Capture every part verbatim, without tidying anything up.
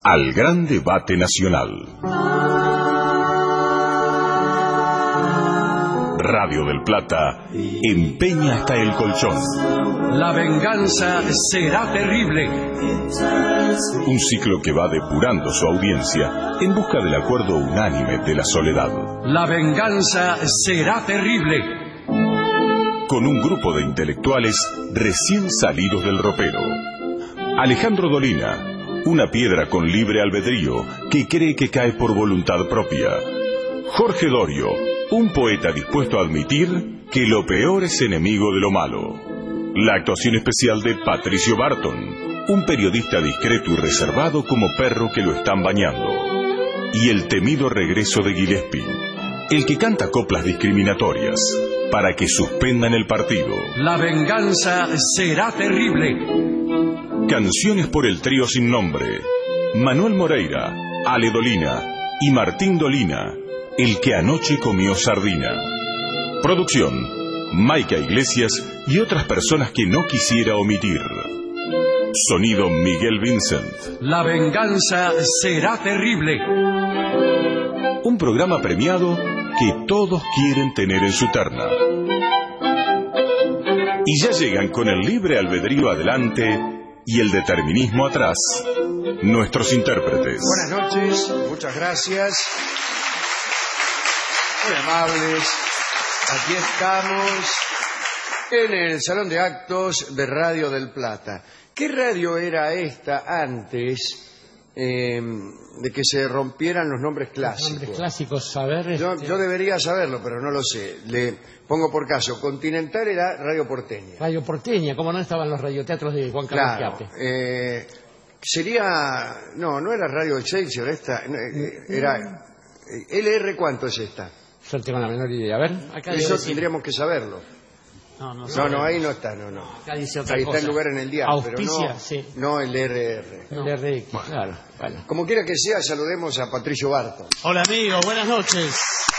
Al gran debate nacional. Radio del Plata empeña hasta el colchón. La venganza será terrible. Un ciclo que va depurando su audiencia en busca del acuerdo unánime de la soledad. La venganza será terrible. Con un grupo de intelectuales recién salidos del ropero. Alejandro Dolina, una piedra con libre albedrío que cree que cae por voluntad propia. Jorge Dorio, un poeta dispuesto a admitir que lo peor es enemigo de lo malo. La actuación especial de Patricio Barton, un periodista discreto y reservado como perro que lo están bañando. Y el temido regreso de Gillespie, el que canta coplas discriminatorias para que suspendan el partido. La venganza será terrible. Canciones por el trío sin nombre. Manuel Moreira, Ale Dolina y Martín Dolina, el que anoche comió sardina. Producción, Maica Iglesias y otras personas que no quisiera omitir. Sonido Miguel Vincent. La venganza será terrible. Un programa premiado que todos quieren tener en su terna. Y ya llegan con el libre albedrío adelante y el determinismo atrás, nuestros intérpretes. Buenas noches, muchas gracias. Muy amables. Aquí estamos en el Salón de Actos de Radio del Plata. ¿Qué radio era esta antes eh, de que se rompieran los nombres clásicos? Los nombres clásicos, saber... Yo, este... yo debería saberlo, pero no lo sé. Le pongo por caso. Continental era Radio Porteña. Radio Porteña, como no estaban los radioteatros de Juan Carlos Claro. Chiappe. Eh, sería... No, no era Radio Excelsior, esta... eh, Era... ¿L R cuánto es esta? Yo no tengo la menor idea. A ver, acá Eso dice... tendríamos que saberlo. No, no, No, no, ahí no está, no, no. Acá dice otra Ahí cosa. está el lugar en el diario, Auspicia, pero no, sí. no el R R. El R X, claro. Bueno. Como quiera que sea, saludemos a Patricio Barton. Hola amigos, buenas noches.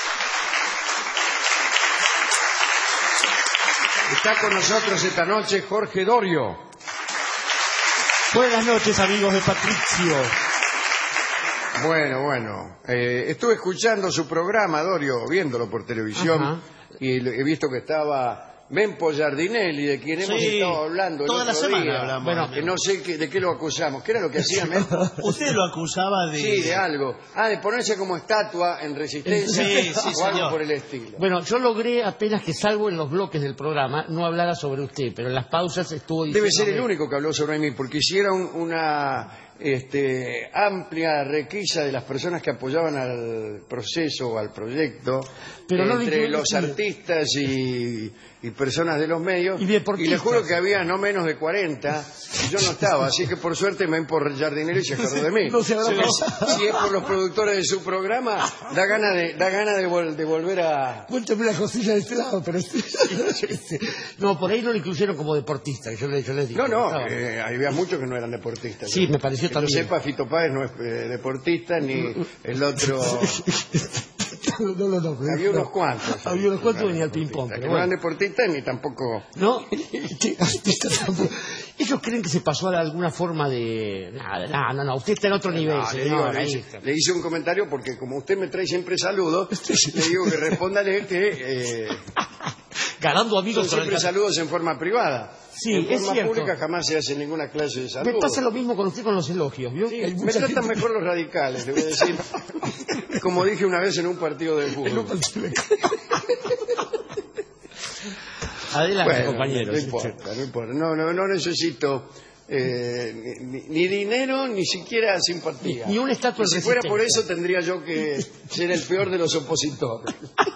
Está con nosotros esta noche Jorge Dorio. Buenas noches amigos de Patricio. Bueno, bueno. Eh, estuve escuchando su programa, Dorio, viéndolo por televisión. Ajá. Y he visto que estaba Mempo Giardinelli, de quien hemos Sí, estado hablando el toda la otro semana día. hablamos. Bueno, que no sé qué- de qué lo acusamos. ¿Qué era lo que hacía Mempo? Usted lo acusaba de... Sí, de algo. Ah, de ponerse como estatua en resistencia Sí, sí, o algo señor. por el estilo. Bueno, yo logré apenas que, salvo en los bloques del programa, no hablara sobre usted, pero en las pausas estuvo diciendo... Debe ser el único que habló sobre mí, porque hicieron una este, amplia requisa de las personas que apoyaban al proceso o al proyecto, Pero no lo entre incluye los usted. artistas y, y personas de los medios. Y deportistas. les juro que había no menos de cuarenta, y yo no estaba, así que por suerte me por Giardinelli se acordó de mí. No se habrá Si es- pasado. Si es por los productores de su programa, da gana de, da gana de, vol- de volver a... Cuéntame la cosilla de este lado, pero... No, por ahí no lo incluyeron como deportista, yo, le, yo les digo. No, no, Estaba- eh, había muchos que no eran deportistas. Sí, me pareció que también. lo sepa, Fito Páez no es eh, deportista, ni el otro... No, no, no, no, Había unos cuantos. Había unos cuantos que venía eran al ping-pong. deportistas, pero Que no eran bueno. deportistas ni tampoco... ¿No? Sí, artista tampoco. Ellos creen que se pasó a alguna forma de... Nada, no, no, no, usted está en otro nivel, No, le, señor, digo, le, ahí hice, está. le hice un comentario porque como usted me trae siempre saludos, le digo que respóndale que eh, Ganando son amigos con el siempre ca- saludos en forma privada. Sí, en es forma cierto. pública jamás se hace ninguna clase de Me saludos. pasa lo mismo con usted con los elogios, ¿vio? Sí, Hay me mucha tratan gente- mejor los radicales, le voy a decir. Como dije una vez en un partido de fútbol. Adelante, Bueno, compañeros. no importa, no importa. No, no, no necesito eh, ni, ni dinero, ni siquiera simpatía. Ni- ni una estatua Y Si de fuera por resistencia. eso, tendría yo que ser el peor de los opositores.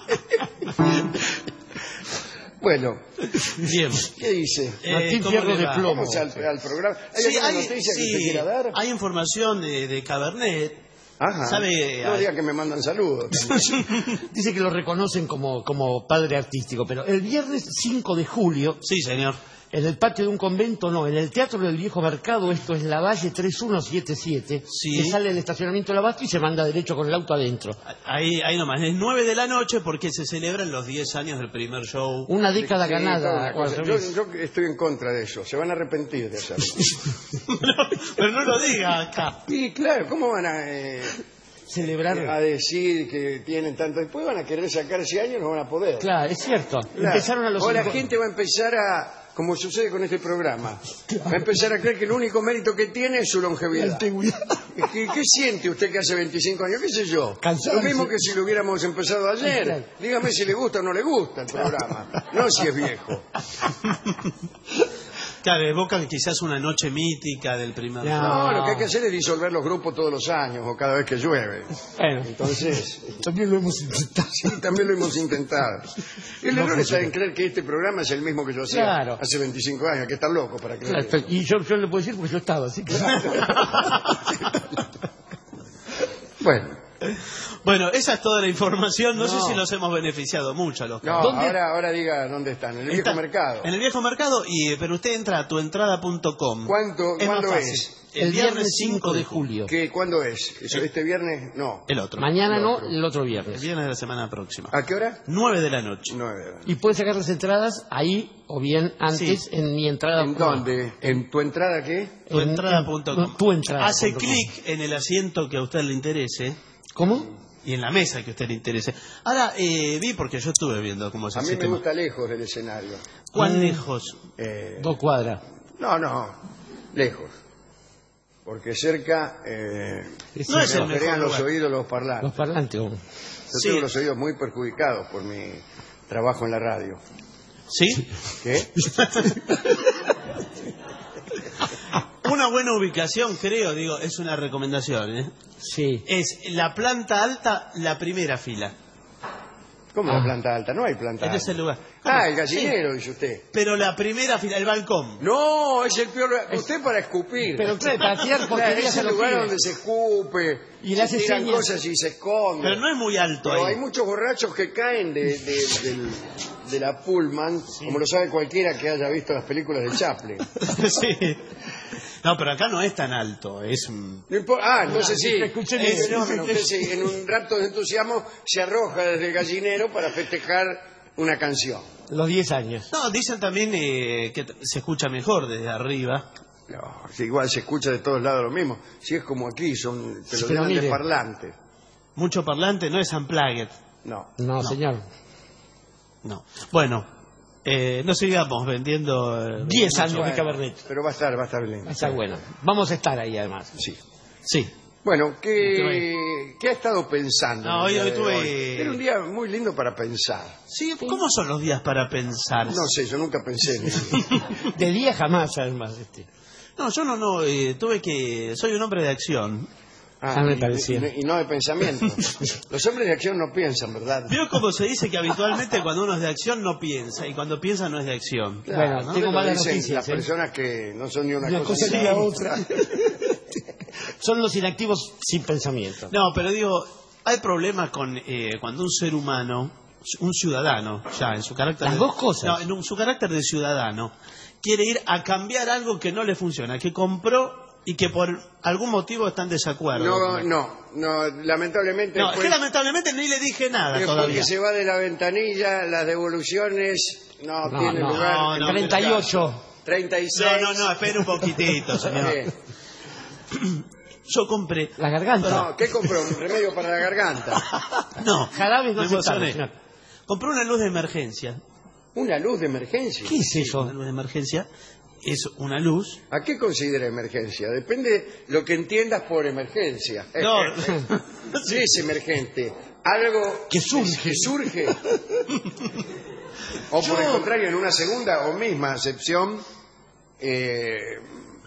Bueno, Bien. ¿qué dice? Eh, Martín ¿cómo Fierro le de va? plomo. Vamos al, al programa. ¿Hay Sí, alguna hay, noticia que sí, usted quiera dar? hay información de, de Cabernet. Ajá. ¿Sabe? No diga que me mandan saludos. Dice que lo reconocen como, como padre artístico, pero el viernes cinco de julio, Sí, señor. En el patio de un convento, no, en el Teatro del Viejo Mercado, esto es Lavalle tres uno siete siete, Sí. que sale del estacionamiento del Abasto y se manda derecho con el auto adentro. Ahí, ahí nomás, es nueve de la noche porque se celebran los diez años del primer show. Una década Sí, ganada. toda una cosa. otra Yo, vez. yo estoy en contra de eso. Se van a arrepentir de hacerlo. Pero no lo diga acá. Y claro, ¿cómo van a, eh, Celebrar. a decir que tienen tanto? Después van a querer sacar ese año y no van a poder. Claro, es cierto. Claro. Empezaron a los O la cinco- gente va a empezar a, como sucede con este programa, va a empezar a creer que el único mérito que tiene es su longevidad. Antigüedad. ¿Qué, qué siente usted que hace veinticinco años? ¿Qué sé yo? Cansancio. Lo mismo que si lo hubiéramos empezado ayer. Claro. Dígame si le gusta o no le gusta el programa. No si es viejo. Claro, evocan quizás una noche mítica del primer No. show. No, lo que hay que hacer es disolver los grupos todos los años o cada vez que llueve. Bueno, Entonces, también lo hemos intentado. sí, también lo hemos intentado. El error está en creer que este programa es el mismo que yo hacía Claro. hace veinticinco años. Hay que estar loco para creer eso. Y yo, yo le puedo decir porque yo estaba, así que... Bueno, Bueno, esa es toda la información. No, No. sé si nos hemos beneficiado mucho a los no, ¿Dónde? ahora, ahora diga dónde están. En el Está viejo mercado. En el viejo mercado, y, pero usted entra a tuentrada punto com. ¿Cuánto- Es más cuándo fácil. es? El viernes cinco de julio. ¿Qué, ¿Cuándo es? ¿Eso, ¿Este viernes? No. El otro. Mañana El no, otro. el otro El viernes. viernes de la semana próxima. ¿A qué hora? nueve de la noche. Nueve de la noche. Y puedes sacar las entradas ahí o bien antes Sí. en mi entrada. ¿En dónde? ¿En tu entrada qué? Tuentrada punto com. Tu entrada. Hace punto com. clic en el asiento que a usted le interese ¿Cómo? y en la mesa que a usted le interese. Ahora, eh, vi porque yo estuve viendo cómo es A el mí me sistema. gusta lejos del escenario. ¿Cuán Mm. lejos? Eh, Dos cuadras. no, no, lejos. Porque cerca eh, No es me el mejor operan los lugar. oídos los Los parlantes. parlantes. hombre. Yo Sí. tengo los oídos muy perjudicados por mi trabajo en la radio. ¿Sí? ¿Qué? Una buena ubicación, creo, digo, es una recomendación, ¿eh? Sí. Es la planta alta, la primera fila. ¿Cómo Ah. la planta alta? No hay planta En alta. ese lugar. Ah, el gallinero, dice usted. Pero la primera fila, el balcón. No, es el peor lugar. Usted para escupir. Pero claro, para tirar Claro, porquerías es a el los lugar pibes. donde se escupe Y le hace tiran señas. cosas y se esconde. Pero no es muy alto Pero ahí. hay muchos borrachos que caen de, de- del- de la Pullman, como lo sabe cualquiera que haya visto las películas de Chaplin. Sí. No, pero acá no es tan alto. Es un... No impo- ah, entonces sí, escuché es bien. fenómeno. Usted se- en un rapto de entusiasmo se arroja desde el gallinero para festejar una canción. Los diez años. No, dicen también eh, que t- se escucha mejor desde arriba. No, si igual se escucha de todos lados lo mismo. Si es como aquí, son, te lo Pero llenan de mire. parlantes. Mucho parlante, no es unplugged. No. No, señor. No. Bueno, eh, no sigamos vendiendo... eh, Diez mucho. años de Bueno, Cabernet. pero va a estar, va a estar bien. Está bueno. Vamos a estar ahí además. Sí. Sí. Bueno, ¿qué, ¿qué ha estado pensando? No, en el hoy- día hoy de tuve- Era un día muy lindo para pensar. Sí, ¿cómo son los días para pensar? No sé, yo nunca pensé en eso. De día jamás, además. Este. No, yo no, no, eh, tuve que... Soy un hombre de acción. Ah, me y- parecía. Y, y no de pensamiento. Los hombres de acción no piensan, ¿verdad? Veo como se dice que habitualmente cuando uno es de acción no piensa, y cuando piensa no es de acción. Claro, Bueno, tengo Lo malas dicen noticias, las ¿eh? personas que no son ni una, Una cosa ni ni la otra. Son los inactivos sin pensamiento. No, pero digo, hay problemas con eh, cuando un ser humano, un ciudadano, ya en su carácter... Las de- dos cosas. No, en un- su carácter de ciudadano, quiere ir a cambiar algo que no le funciona, que compró y que por algún motivo está en desacuerdo. No, no, no, lamentablemente No, es después, que lamentablemente ni le dije nada después todavía. que se va de la ventanilla, las devoluciones no, No, tienen no, lugar. no, en no. el treinta y caso. ocho. treinta y seis. No, no, no, espere un poquitito, señor. Bien. Yo compré... La garganta. No, ¿qué compró? ¿Un remedio para la garganta? No, Jarabes no me aceptados, emocioné. señor. Compré una luz de emergencia. ¿Una luz de emergencia? ¿Qué es eso? Una luz de emergencia es una luz... ¿A qué considera emergencia? Depende lo que entiendas por emergencia. No, Sí, es emergente. Algo Que surge. que surge. O por el contrario, en una segunda o misma acepción, eh,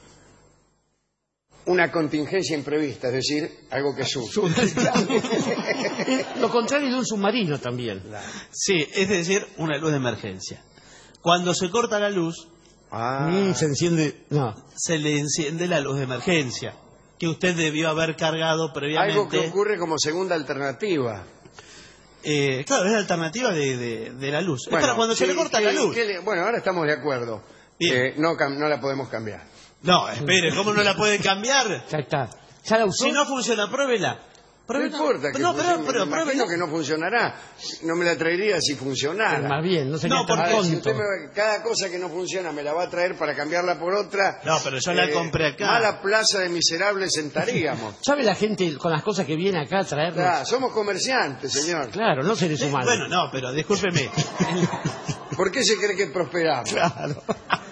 una contingencia imprevista, es decir, algo que surge. Lo contrario de un submarino también. sí, es decir, una luz de emergencia. Cuando se corta la luz, Ah, Mm, se enciende. No. se le enciende la luz de emergencia, que usted debió haber cargado previamente. algo que ocurre como segunda alternativa. Eh, claro, es la alternativa de, de- de la luz. es Bueno, para cuando se ¿qué- le corta qué- la luz. qué le- bueno, ahora estamos de acuerdo. eh, no, cam- no la podemos cambiar. No, espere, ¿cómo no la puede cambiar? Ya está. ¿Ya la usó? Si no funciona, pruébela. No Pruébela. importa que no, pero, funcione, pero me imagino pruébela. que no funcionará. No me la traería si funcionara. Más bien, no sería No, tan porque A ver, si tonto. usted me- cada cosa que no funciona me la va a traer para cambiarla por otra. No, pero yo la compré acá. Mala plaza de miserables sentaríamos. ¿Sabe la gente con las cosas que viene acá a traernos? Ah, somos comerciantes, señor. Claro, no seres humanos. Bueno, no, pero discúlpeme. ¿Por qué se cree que prosperamos? Claro.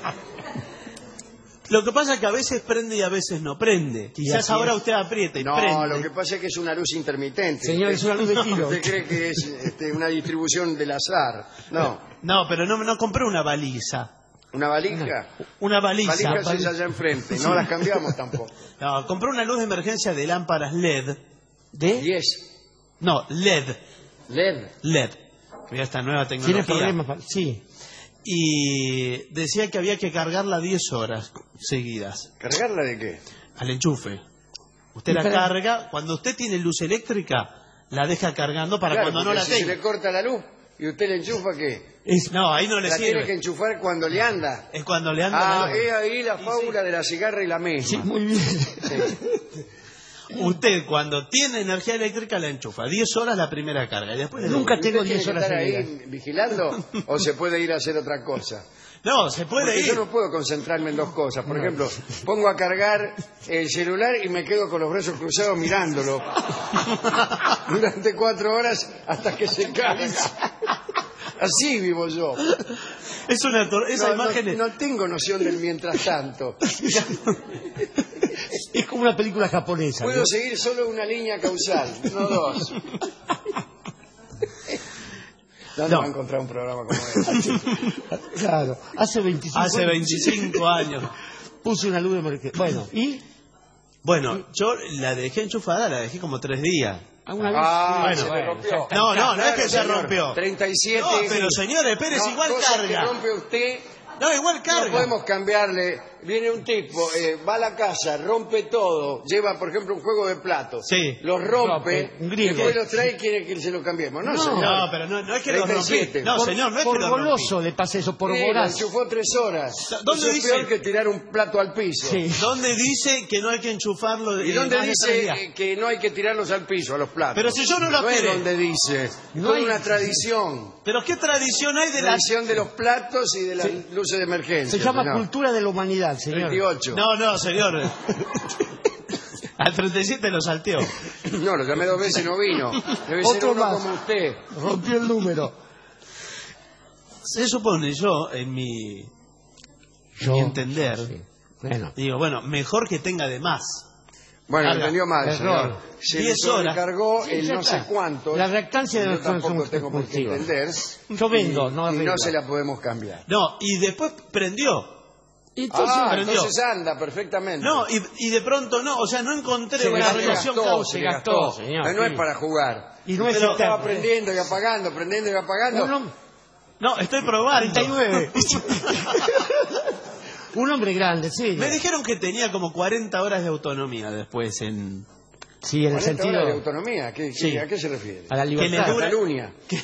Lo que pasa es que a veces prende y a veces no prende. Quizás así ahora es. usted aprieta y No, prende. lo que pasa es que es una luz intermitente. Señor, es una luz de tiro. ¿Usted cree que es este, una distribución del azar? No. No, pero no, no compré una baliza. ¿Una valija? Una baliza. Valijas es allá enfrente. No las cambiamos tampoco. No, compré una luz de emergencia de lámparas L E D. ¿De? diez. No, L E D. L E D. L E D. Mira esta nueva ¿Tiene tecnología. problemas? pa- Sí. Y decía que había que cargarla diez horas seguidas ¿Cargarla de qué? al enchufe. Usted la Espera. carga, cuando usted tiene luz eléctrica, la deja cargando para Claro, cuando no porque la si se tenga. le corta la luz y usted le enchufa, ¿qué? Es- No, ahí no le La tiene que sirve. enchufar cuando le anda. Es cuando le anda Ah, la luz. es ahí la fábula de la cigarra y la misma. sí, muy bien. Usted cuando tiene energía eléctrica la enchufa. diez horas la primera carga. Y después le Nunca ¿Usted tengo tiene diez que horas estar ahí seguidas. vigilando o se puede ir a hacer otra cosa? No, se puede Porque ir. yo no puedo concentrarme en dos cosas. Por ejemplo, pongo a cargar el celular y me quedo con los brazos cruzados mirándolo durante cuatro horas hasta que se carga. Así vivo yo. Es una tor- esa No, no- imagen es- no tengo noción del mientras tanto. Es como una película japonesa. Puedo ¿no? seguir solo una línea causal, no dos. ¿Dónde No. va a encontrar un programa como este? Claro. Hace veinticinco hace años veinticinco años. puse una luz de emergencia. Bueno, ¿y? Bueno, yo la dejé enchufada, la dejé como tres días. ¿Alguna vez? Ah, Bueno, se me rompió. No, no, no es Claro, que se señor. rompió. treinta y siete. No, pero señor, espere, No, igual cosas que carga. rompe usted. No, igual No carga. podemos cambiarle. Viene un tipo, eh, va a la casa, rompe todo, lleva, por ejemplo, un juego de platos. Sí. Los rompe, Rompe, un griego. después los trae y quiere que se lo cambiemos. No, No, señor. No, pero no, no es que lo treinta y siete. rompí. No, Por- señor, no es por que lo rompí. goloso le pasa eso, por Sí, lo voraz. enchufó tres horas. ¿Dónde Eso es dice? peor que tirar un plato al piso. Sí. ¿Dónde dice que no hay que enchufarlo? ¿Y eh, dónde más de tres dice días? eh, que no hay que tirarlos al piso, a los platos? Pero si yo no lo No es quiero. donde dice. No es hay- una tradición. ¿Pero qué tradición hay de la...? Tradición de los platos y de las luces de emergencia. Se llama señor. cultura de la humanidad, señor. treinta y ocho. No, no, señor. Al treinta y siete lo salteó. No, lo llamé dos veces y no vino. Debe ser Otro uno más. como usted. Rompió el número. Se supone yo, en mi, Yo- mi entender, Sí. Bueno, digo, bueno, mejor que tenga de más. Bueno, Carga. entendió mal, Error. señor. Se le Diez horas. sobrecargó Sí, el ya no sé está. cuánto. La reactancia de Yo los tampoco consumos tengo por qué compulsivos. entender. yo vendo, no y arreglo. no se la podemos cambiar. No, y después prendió. Y entonces, Ah, prendió. entonces anda perfectamente. No, y, y de pronto no, o sea, no encontré Se una gastó, relación gastó, causa. se se gastó. gastó, señor, Pero no sí. es para jugar. y no es Pero Estaba eterno. prendiendo y apagando, prendiendo y apagando. Un, hom- No, estoy probando. treinta y nueve. Un hombre grande, sí. Me dijeron que tenía como cuarenta horas de autonomía después en... Sí, en el cuarenta sentido horas de autonomía. ¿Qué- qué- Sí. ¿A qué se refiere? a la que le libertad. dura- Cataluña. Que,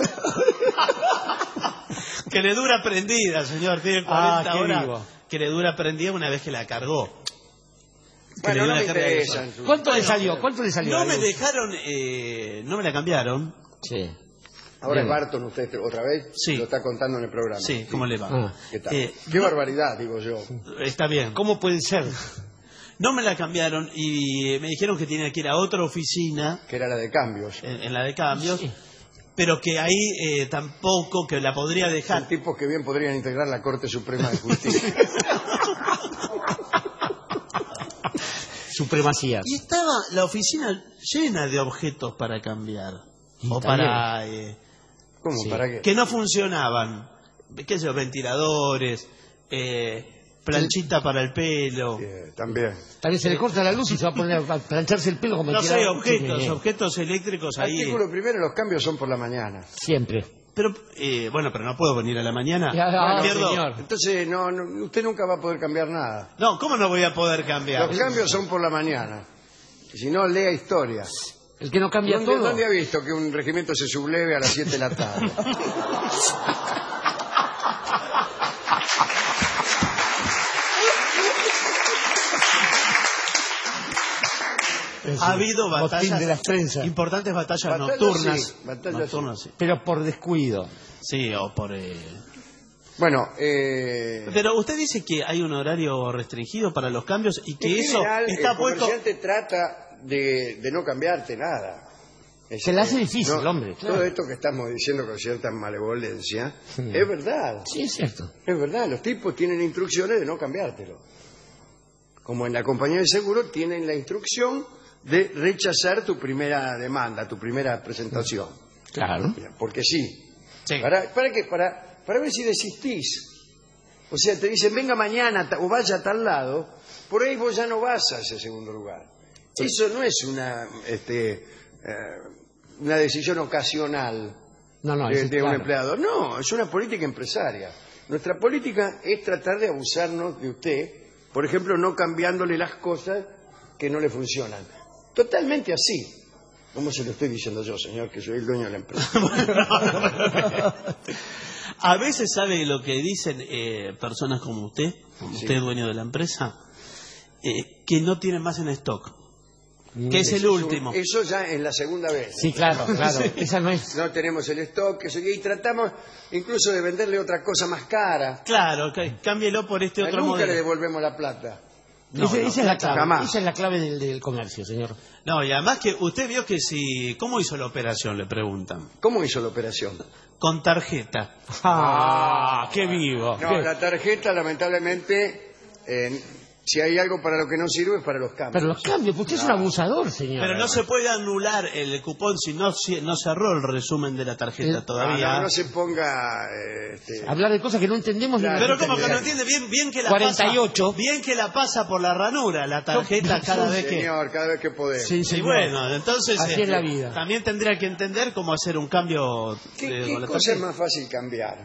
que le dura prendida, señor. Tiene Ah, cuarenta qué horas vivo. que le dura prendida una vez que la cargó. Que Bueno, le no dio me una carga de interesan. eso. sus- ¿Cuánto le salió? ¿Cuánto le salió? No la me luz? dejaron, eh, no me la cambiaron. Sí. Ahora es Bien. Barton usted otra vez. Sí. Lo está contando en el programa. Sí, ¿cómo le va? Ah. ¿Qué tal? Eh, Qué barbaridad, digo yo. Está bien. ¿Cómo puede ser? No me la cambiaron y me dijeron que tenía que ir a otra oficina, Que era la de cambios. en, en la de cambios, pero que ahí eh, tampoco, que la podría Son dejar. tipos que bien podrían integrar la Corte Suprema de Justicia. Supremacía. Y estaba la oficina llena de objetos para cambiar. Y O también. para... eh, ¿Cómo? Sí. ¿Para qué? que no funcionaban. ¿Qué sé yo? Ventiladores, eh, planchita para el pelo. Eh, también. Tal vez se le corta la luz y se va a poner a plancharse el pelo como No el sé, tirado. objetos, Sí, objetos eléctricos ahí. Artículo primero, los cambios son por la mañana. Siempre. Pero, eh, bueno, pero no puedo venir a la mañana. Ya, ah, Pierdo. señor. Entonces, no, no, usted nunca va a poder cambiar nada. No, ¿cómo no voy a poder cambiar? Los cambios son por la mañana. Si no, lea historia. El que no cambia ¿Dónde, todo. dónde ha visto que un regimiento se subleve a las siete de la tarde? sí. Ha habido Botín batallas, de las trenzas. importantes batallas Batallas, nocturnas. sí, batallas, nocturnas, sí. Pero por descuido. Sí, o por... eh, Bueno, eh, Pero usted dice que hay un horario restringido para los cambios y que en eso general, está el puesto... comerciante trata de, de no cambiarte nada. Es- Se le hace eh, difícil, hombre, claro. Todo esto que estamos diciendo con cierta malevolencia, Sí. es verdad. Sí, es cierto. Es verdad, los tipos tienen instrucciones de no cambiártelo. Como en la compañía de seguro tienen la instrucción de rechazar tu primera demanda, tu primera presentación. Claro. Porque sí. Sí. ¿Para, para qué? Para, para ver si desistís. O sea, te dicen, venga mañana ta- o vaya a tal lado, por ahí vos ya no vas a ese segundo lugar. Eso no es una, este, eh, una decisión ocasional No, no, de, eso es de un claro. empleador. No, es una política empresaria. Nuestra política es tratar de abusarnos de usted, por ejemplo, no cambiándole las cosas que no le funcionan. Totalmente así. ¿Cómo se lo estoy diciendo yo, señor, que soy el dueño de la empresa? A veces sabe lo que dicen eh, personas como usted, como Sí. usted dueño de la empresa, eh, que no tienen más en stock, Mm. que es el Eso- último. Eso ya es la segunda vez. Sí, claro, claro. Esa no es... No tenemos el stock, que sé yo, y tratamos incluso de venderle otra cosa más cara. Claro, que- cámbielo por este otro Nunca le modelo. devolvemos la plata. No, esa, no, esa es la clave. jamás. Esa es la clave del, del comercio, señor. No, y además que usted vio que si... ¿Cómo hizo la operación? Le preguntan. ¿Cómo hizo la operación? Con tarjeta. ¡Ah! ¡Qué vivo! No, Qué- la tarjeta, lamentablemente, eh, si hay algo para lo que no sirve, es para los cambios. Pero los cambios, porque usted es un abusador, señor. Pero no se puede anular el cupón si no, si no cerró el resumen de la tarjeta El- No, todavía. no, no se ponga... eh, este, Hablar de cosas que no entendemos ni Claro. Pero las como que no entendemos. entiende bien, bien que la cuarenta y ocho. pasa, bien que la pasa por la ranura la tarjeta cada vez que. señor, cada vez que podemos. Sí, Y señor. bueno, entonces Así este, es la vida. también tendría que entender cómo hacer un cambio. ¿Qué, de- qué con la cosa es tarjeta. más fácil cambiar?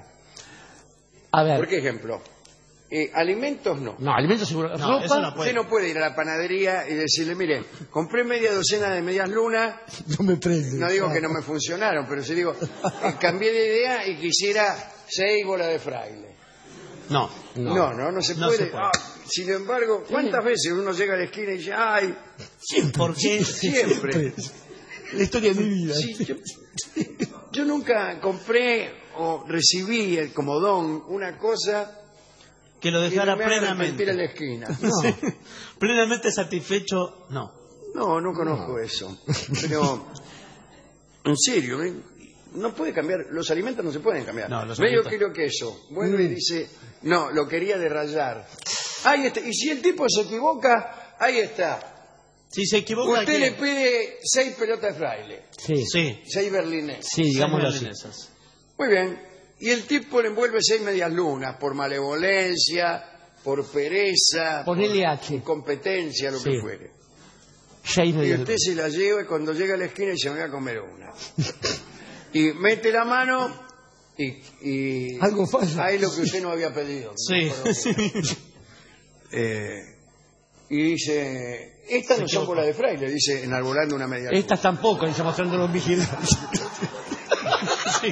A ver. Por ejemplo, eh, alimentos no. No, alimentos seguros. No, eso Ropa, no puede. Usted no puede ir a la panadería y decirle, mire, compré media docena de medias lunas, no me prende. no digo que no me funcionaron, pero si digo, eh, cambié de idea y quisiera seis bolas de fraile. No. No. No, no, no se No puede. se puede. Ah, sin embargo, ¿cuántas veces uno llega a la esquina y dice, ay, ¿Por qué? siempre? La historia de mi vida. Sí, yo, yo nunca compré o recibí el comodón una cosa Que lo y dejara no me haga arrepentir plenamente. en la esquina. No. Plenamente satisfecho, no. No, no conozco eso. Pero, en serio, ¿eh? No puede cambiar. Los alimentos no se pueden cambiar. No, los Medio alimentos- kilo queso. Vuelve Mm. y dice, no, lo quería de rayar. Ahí está. Y si el tipo se equivoca, ahí está. Si se equivoca. Usted ¿qué? le pide seis pelotas de fraile, Sí. Sí. seis berlines. Sí, digámoslo Seis así. milanesas. Muy bien. Y el tipo le envuelve seis medias lunas por malevolencia, por pereza, Ponele por H. incompetencia, lo Sí. que fuere. Seis Y medias usted se la lleva y cuando llega a la esquina dice, me voy a comer una. Y mete la mano y... y Algo falla. Hay lo que usted no había pedido. Sí. Eh, y dice, estas no son bolas de fraile, dice, enarbolando una media luna. Estas tampoco, dice mostrando los vigilantes. Sí.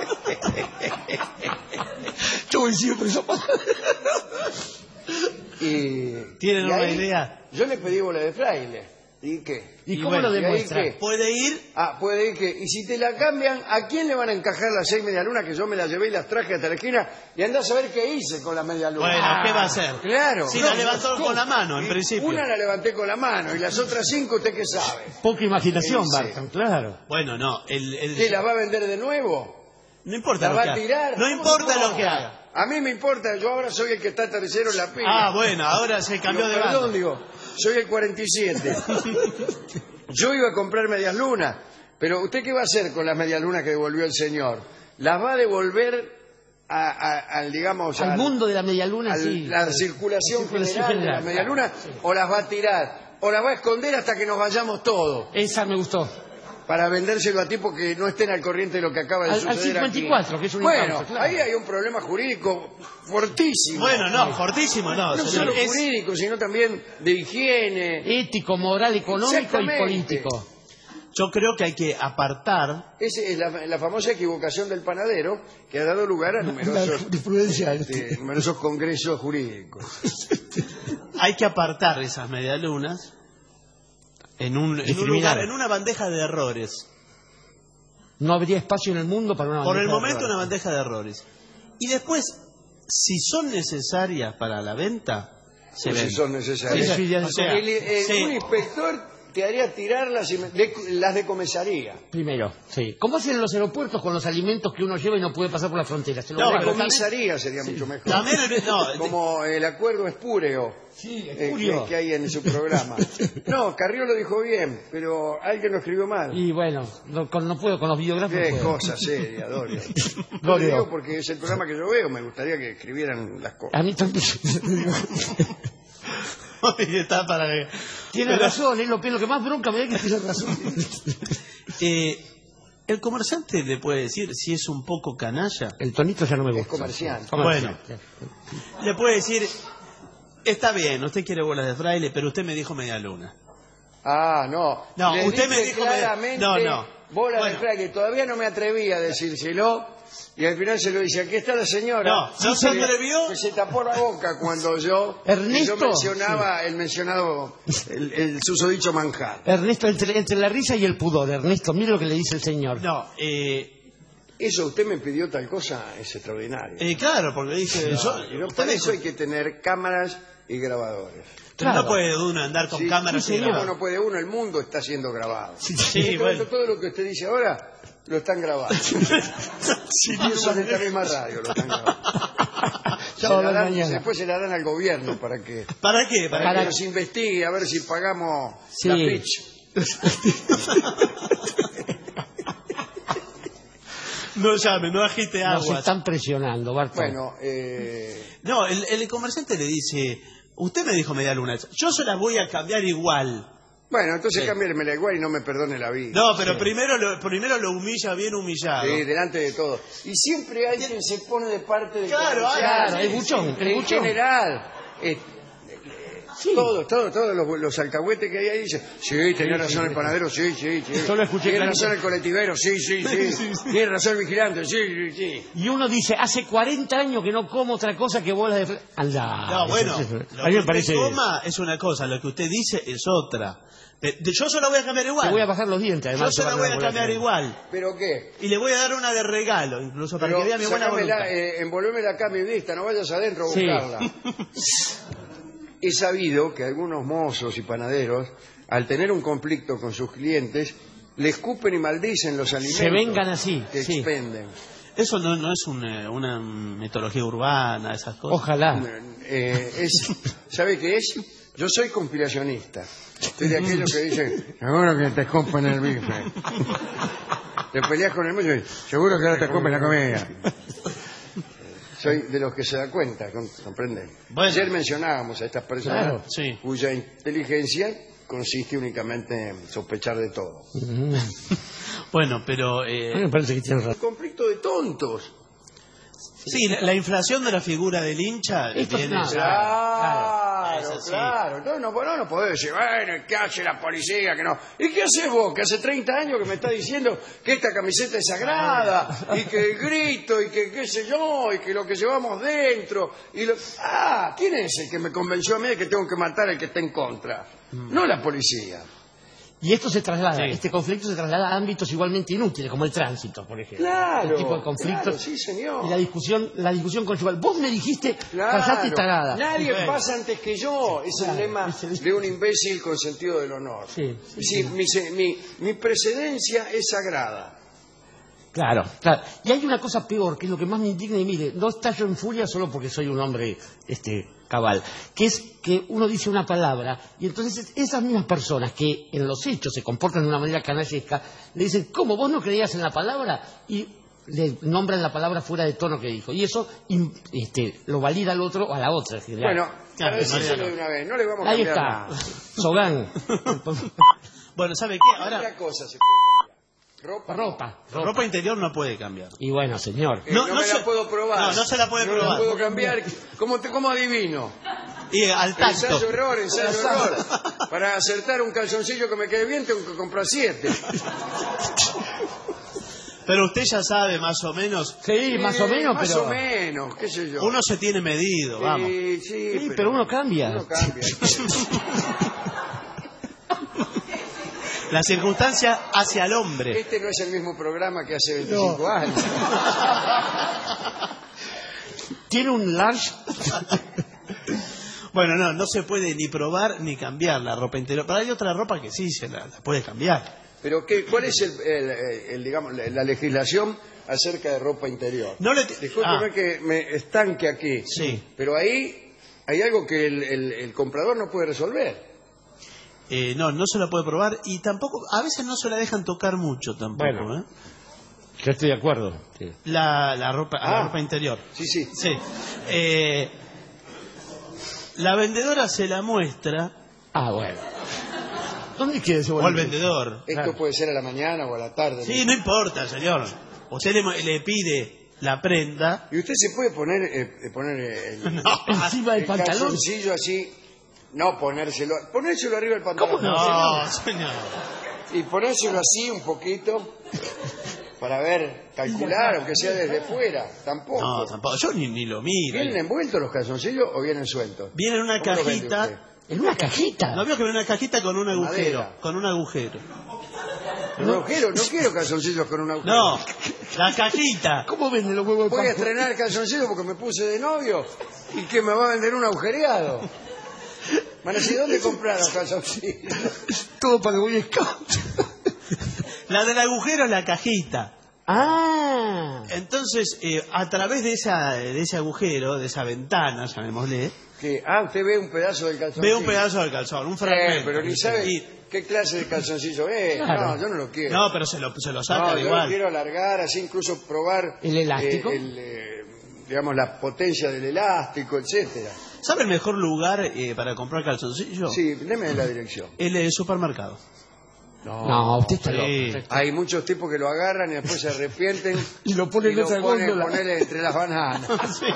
Yo voy siempre eso pasa. Y, ¿Tienen y una ahí idea? Yo le pedí bola de fraile. ¿Y qué? ¿Y Y cómo bueno, lo ¿y ahí demuestra? qué? Puede ir. Ah, puede ir que... Y si te la cambian, ¿a quién le van a encajar las seis media lunas que yo me las llevé y las traje hasta la esquina? Y andás a ver qué hice con la media luna. Bueno, ¿qué va a hacer? Claro. Si No, la levantó ¿cómo? con la mano, en Y principio. Una la levanté con la mano y las otras cinco, ¿usted qué sabe? Poca imaginación, Sí, sí. Barton, claro. Bueno, no. El, el- ¿Qué, las va a vender de nuevo? No importa ¿La lo va que a haga. tirar? No ¿Cómo importa que lo que haga. A mí me importa, yo ahora soy el que está tercero en la pila. Ah, bueno, ahora se cambió Digo, de perdón, bando. digo, soy el cuarenta y siete. Yo iba a comprar medias lunas, pero ¿usted qué va a hacer con las medias lunas que devolvió el señor? ¿Las va a devolver a- a- al, digamos, Al mundo de la medialuna, al- sí. la circulación, Circulación general, de general, las medias claro, lunas? ¿O las va a tirar? ¿O las va a esconder hasta que nos vayamos todos? Esa me gustó. Para vendérselo a tipos que no estén al corriente de lo que acaba de Al- al suceder cincuenta y cuatro, aquí. que es un Bueno, impacto, claro. ahí hay un problema jurídico fortísimo. Bueno, no, fortísimo, no. no señor. solo Es- jurídico, sino también de higiene. Ético, moral, económico y Exactamente. político. yo creo que hay que apartar. Esa es la, la famosa equivocación del panadero que ha dado lugar a numerosos, jurisprudencia. este, numerosos congresos jurídicos. Hay que apartar esas medialunas en un, en un Discriminar. lugar, en una bandeja de errores. No habría espacio en el mundo para una Por el bandeja de momento errores. una bandeja de errores. Y después, si son necesarias para la venta, se Pues si venden. son necesarias. Sí, sí, ya- O sea, el, el- sí. Un inspector te haría tirarlas y me- de- las de comisaría. Primero, sí. ¿Cómo hacen en los aeropuertos con los alimentos que uno lleva y no puede pasar por la frontera? Se lo No, La dan de pero a- comisaría sería mucho mejor. También el- no, de- Como el acuerdo espúreo Sí, eh, Espurio. que, que hay en su programa. No, Carrió lo dijo bien, pero alguien lo escribió mal. Y bueno, no, con- no puedo, con los videógrafos Qué no puedo. cosa seria, Dorio. Yo Dorio. le digo porque es el programa que yo veo, me gustaría que escribieran las cosas. A mí también. y está para que- Tiene Pero, razón, es lo, que- lo que más bronca me da que tiene razón. eh, el comerciante le puede decir si es un poco canalla. El tonito ya no me gusta. Es comercial. Bueno. Le puede decir, está bien, usted quiere bolas de fraile, pero usted me dijo media luna. Ah, no. No, Les usted me dije dijo claramente, no, no. bola Bueno. de fraile, que todavía no me atreví a decírselo. Y al final se lo dice, aquí está la señora. No, ¿no se que- atrevió? Que se tapó la boca cuando yo, Ernesto. yo mencionaba el mencionado, el, el susodicho manjar. Ernesto, entre, entre la risa y el pudor, Ernesto, mire lo que le dice el señor. No, eh, Eso, usted me pidió tal cosa, es extraordinario. eh, claro, porque dice, yo, Y no, usted para me eso dijo, hay que tener cámaras y grabadores. Claro. no puede uno andar con Sí, cámaras sí, y señor. grabar. No, no puede uno, el mundo está siendo grabado. Sí, En este bueno. momento, todo lo que usted dice ahora lo están grabando. Sí, Y eso en esta misma radio lo están grabando. Se Ya la va a dan- mañana. después se la dan al gobierno para que, ¿Para qué? Para, para Para- que nos investigue a ver si pagamos Sí. la pitch. No llame, no agite Nos aguas. están presionando, Bartol. Bueno, eh, No, el, el comerciante le dice, usted me dijo media luna, yo se las voy a cambiar igual. bueno, entonces Sí. cámbiamela igual y no me perdone la vida. No, pero primero, lo, primero lo humilla bien humillado. Sí, delante de todo. Y siempre hay quien se pone de parte del Claro, comerciante. claro, el buchón, el En buchón. general. eh, Sí. Todos, todos, todos los, los alcahuetes que hay ahí dicen, sí, tenía razón el panadero, sí, sí, sí. Yo lo escuché Tiene clarito. razón el colectivero, sí, sí, sí. Tiene razón el vigilante, sí, sí, sí. Y uno dice, hace cuarenta años que no como otra cosa que bolas de... fla-". Anda. No, bueno, Eso- lo eso- a que mí me usted parece... coma es una cosa, lo que usted dice es otra. Eh, Yo se la voy a cambiar igual. Te voy a bajar los dientes, Yo además. se te la van voy a volver cambiar tener. igual. ¿Pero qué? Y le voy a dar una de regalo, incluso para Pero que vea mi buena sacámela, voluntad. eh, envolvémela acá a mi vista, no vayas adentro a Sí. buscarla. He sabido que algunos mozos y panaderos, al tener un conflicto con sus clientes, le escupen y maldicen los alimentos Se vengan así, que sí. expenden. Eso no, no es un, eh, una mitología urbana, esas cosas. Ojalá. Eh, es, ¿Sabe qué es? Yo soy compilacionista. Soy de aquellos que dicen, seguro que te escupen el bife. Te peleas con el mozo y seguro que ahora te escupen la comida. Soy de los que se da cuenta, ¿com- ¿comprenden? Bueno. Ayer mencionábamos a estas personas Claro, sí. cuya inteligencia consiste únicamente en sospechar de todo. Bueno, pero... A mí Eh, me parece que tienes razón. Conflicto de tontos. sí, la, la inflación de la figura del hincha Esto es viene nada. ya- Claro, Es así. claro. Entonces no, no, no podés decir, bueno, ¿qué hace la policía? Que no. ¿Y qué haces vos? Que hace treinta años que me estás diciendo que esta camiseta es sagrada, y que el grito, y que qué sé yo, y que lo que llevamos dentro. Y lo... Ah, ¿quién es el que me convenció a mí de que tengo que matar al que está en contra? No la policía. Y esto se traslada, Sí. este conflicto se traslada a ámbitos igualmente inútiles, como el tránsito, por ejemplo. Claro, Este tipo de conflictos. claro, sí, señor. Y la discusión, la discusión conyugal. Vos me dijiste, Claro. callate y tarada. Nadie Bueno. pasa antes que yo. Es el Claro, lema es el- de un imbécil con sentido del honor. Sí, sí, Sí, Mi, se- mi, mi precedencia es sagrada. Claro, claro. Y hay una cosa peor, que es lo que más me indigna, y mire, no estallo en furia solo porque soy un hombre este cabal, que es que uno dice una palabra y entonces esas mismas personas que en los hechos se comportan de una manera canallesca, le dicen, ¿cómo vos no creías en la palabra? Y le nombran la palabra fuera de tono que dijo. Y eso im- este, lo valida al otro o a la otra. en general. Bueno, para Claro, decírselo no, de una vez, no le vamos a Ahí cambiar está, nada. Sogán. Bueno, ¿sabe qué? Ahora, Otra cosa se puede cambiar. Ropa. Ropa, ropa. ropa interior no puede cambiar. Y bueno, señor. Eh, no No, me no la se- puedo probar. no, no se la puede No probar. la puedo cambiar. ¿Cómo, te, cómo adivino? Y eh, al tacto. Ensayo error, ensayo error. Para acertar un calzoncillo que me quede bien tengo que comprar siete. Pero usted ya sabe más o menos, Sí, más o Eh, menos, más pero... o menos, qué sé yo. uno se tiene medido, vamos. Sí, sí, Sí, pero uno cambia. Uno cambia. La circunstancia hacia el hombre. Este no es el mismo programa que hace veinticinco No. años. ¿Tiene un large? Bueno, no, no se puede ni probar ni cambiar la ropa interior. Pero hay otra ropa que sí se la, la puede cambiar. Pero qué, ¿cuál es el, el- el- digamos, la la legislación acerca de ropa interior? No le Discúlpeme ah, que me estanque aquí. Sí. Pero ahí hay algo que el, el- el comprador no puede resolver. eh, no, no se la puede probar y tampoco, a veces no se la dejan tocar mucho tampoco. Bueno. ¿eh? Yo estoy de acuerdo. Sí. La, la ropa, la Ah. ropa interior. Sí, sí. Sí. Eh, la vendedora se la muestra, Ah, bueno. ¿Dónde quiere ese o el volumen? vendedor. Esto Claro. puede ser a la mañana o a la tarde. Sí, no importa, señor. Usted le, le pide la prenda. Y usted se puede poner, eh, poner el, No, Encima del el pantalón. calzoncillo así, no ponérselo, ponérselo arriba del pantalón. ¿Cómo no, señor. Y ponérselo así un poquito para ver, calcular, aunque sea desde fuera. Tampoco. No, tampoco. Yo ni, ni lo miro. ¿Vienen envueltos los calzoncillos o vienen sueltos? Viene en una ¿Cómo lo vende cajita. usted? En una cajita. No veo que viene una cajita con un agujero. Madera. Con un agujero. ¿Un agujero? No quiero calzoncillos con un agujero. No, la cajita. ¿Cómo vende los huevos de Voy a Pascua? estrenar calzoncillos porque me puse de novio y que me va a vender un agujereado. Van a decir, ¿dónde compraron calzoncillos? Todo para Boy Scout. La del agujero es la cajita. Ah. Entonces, eh, a través de esa de ese agujero, de esa ventana, llamémosle, Que, ah, usted ve un pedazo del calzoncillo. veo un pedazo del calzón, un fragmento. Eh, pero ni sabe Y- qué clase de calzoncillo es. Claro. No, yo no lo quiero. No, pero se lo, se lo saca No, yo igual. lo quiero alargar, así incluso probar... ¿El elástico? eh, el, eh, digamos, la potencia del elástico, etcétera. ¿Sabe el mejor lugar eh, para comprar calzoncillos? Sí, deme la dirección. El eh, supermercado. No, usted está Sí. loco. usted está- Hay muchos tipos que lo agarran y después se arrepienten Y lo ponen en otra ponen, góndola. ponerle entre las bananas. Sí.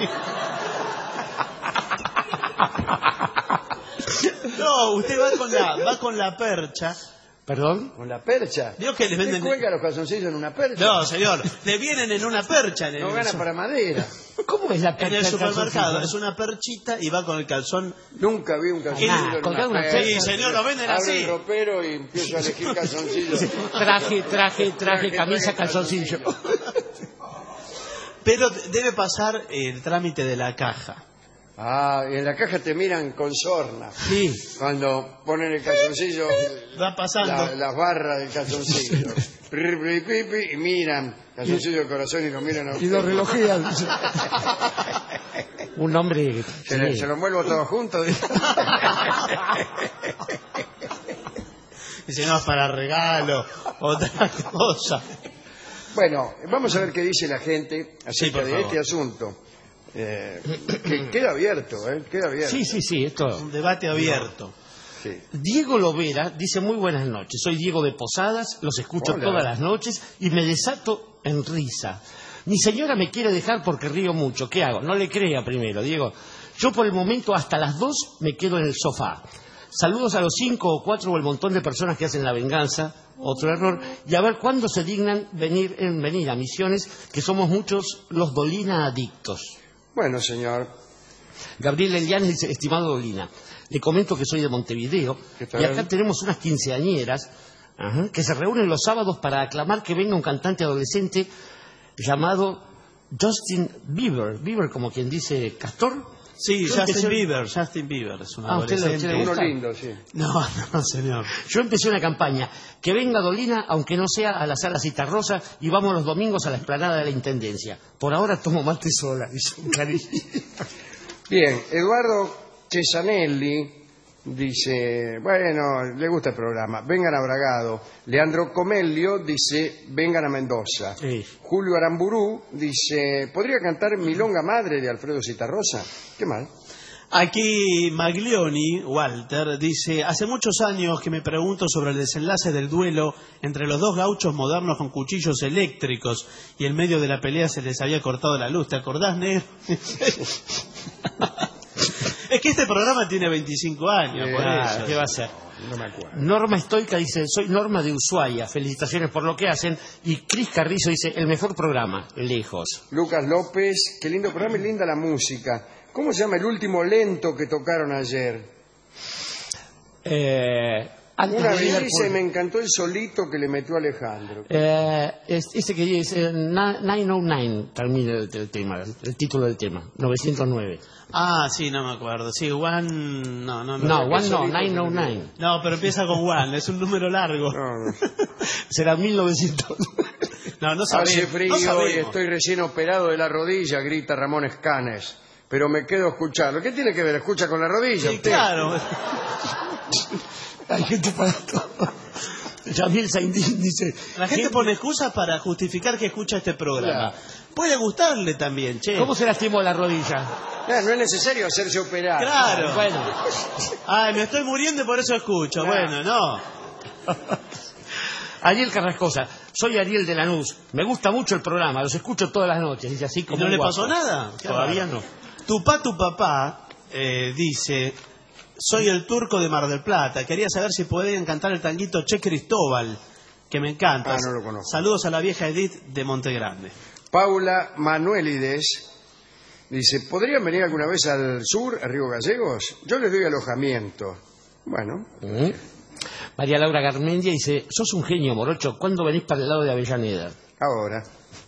No, usted va con la va con la percha. ¿Perdón? Con la percha. Vio que les ¿Usted venden- cuelga los calzoncillos en una percha? No, señor, le vienen en una percha en el, No gana para madera. ¿Cómo es la en percha el del supermercado. calzoncillo? Es una perchita y va con el calzón. Nunca vi un calzoncillo Ah, en colgar una una percha. Sí, señor, lo venden Abro así. el ropero y empiezo a elegir calzoncillos. Traje, traje, traje, camisa, traje, calzoncillo. Pero debe pasar el trámite de la caja. Ah, y en la caja te miran con sorna. Sí. Cuando ponen el calzoncillo, Va pasando. la- las barras del calzoncillo. Pri, pri, pi, pi, y miran. Calzoncillo de corazón y lo miran a Y lo usted. relojean. Un hombre... Se, le- sí. se lo envuelvo todo junto. Dice, no, es para regalo, otra cosa. Bueno, vamos a ver qué dice la gente Sí, acerca por de favor. este asunto. Eh, que queda abierto, ¿eh? Queda abierto. Sí, sí, sí, esto... Un debate abierto. Sí. Diego Lovera dice muy buenas noches, soy Diego de Posadas, los escucho Hola. todas las noches y me desato en risa. Mi señora me quiere dejar porque río mucho, ¿qué hago? No le crea primero, Diego. Yo por el momento hasta las dos me quedo en el sofá. Saludos a los cinco o cuatro o el montón de personas que hacen la venganza, otro error, y a ver cuándo se dignan venir, en venir a Misiones, que somos muchos los Dolina adictos. Bueno, señor. Gabriel Elianes dice, estimado Dolina, le comento que soy de Montevideo ¿Qué tal? y acá tenemos unas quinceañeras ajá, que se reúnen los sábados para aclamar que venga un cantante adolescente llamado Justin Bieber. Bieber como quien dice Castor. Sí, Yo Justin empecé- Bieber, Justin Bieber es un Ah, usted lo- adolescente. usted le Uno gusta? lindo, sí. No, no, señor. Yo empecé una campaña, que venga Dolina, aunque no sea a la sala Citarrosa, y vamos los domingos a la explanada de la Intendencia. Por ahora tomo mate sola, dice un cariño. Bien, Eduardo Cesanelli dice, bueno, le gusta el programa, vengan a Bragado. Leandro Comelio dice, vengan a Mendoza. Sí. Julio Aramburú dice, ¿podría cantar Milonga Madre de Alfredo Citarrosa? Qué mal. Aquí Maglioni, Walter, dice, hace muchos años que me pregunto sobre el desenlace del duelo entre los dos gauchos modernos con cuchillos eléctricos y en medio de la pelea se les había cortado la luz. ¿Te acordás, negro? Es que este programa tiene veinticinco años, por Ah, eso. ¿qué va a ser? No me acuerdo. Norma Estoica dice, soy Norma de Ushuaia, felicitaciones por lo que hacen. Y Cris Carrizo dice, el mejor programa, lejos. Lucas López, qué lindo programa y linda la música. ¿Cómo se llama el último lento que tocaron ayer? Eh, Antes Una de vez Liverpool. dice, me encantó el solito que le metió Alejandro. Eh, es- ese que dice novecientos nueve termina el, el tema, el título del tema, novecientos nueve. Ah, sí, no me acuerdo. Sí, One... No, no, no. No, que One no, solito novecientos que noventa y nueve. No, pero empieza con One, es un número largo. No, no. Será mil novecientos nueve. No, no sabemos. Hace frío no y sabemos. estoy recién operado de la rodilla, grita Ramón Escanes. Pero me quedo escuchando. ¿Qué tiene que ver? ¿Escucha con la rodilla Sí, usted? claro. Hay gente para todo. Yamil Saindín dice... La gente ¿qué- pone excusas para justificar que escucha este programa. Puede gustarle también, che. ¿Cómo se lastimó la rodilla? No, no es necesario hacerse operar. Claro. Bueno, Ay, me estoy muriendo y por eso escucho. Claro. Bueno, no. Ariel Carrascosa, soy Ariel de Lanús. Me gusta mucho el programa, los escucho todas las noches. Dice así ¿Y como no un le guapo. pasó nada? Qué Todavía raro. no. Tu pa, tu papá eh, dice... Soy el turco de Mar del Plata. Quería saber si podían cantar el tanguito Che Cristóbal, que me encanta. Ah, no lo conozco. Saludos a la vieja Edith de Montegrande. Paula Manuelides dice, ¿podrían venir alguna vez al sur, a Río Gallegos? Yo les doy alojamiento. Bueno, ¿Mm? María Laura Garmendia dice, sos un genio, morocho, ¿cuándo venís para el lado de Avellaneda? ahora.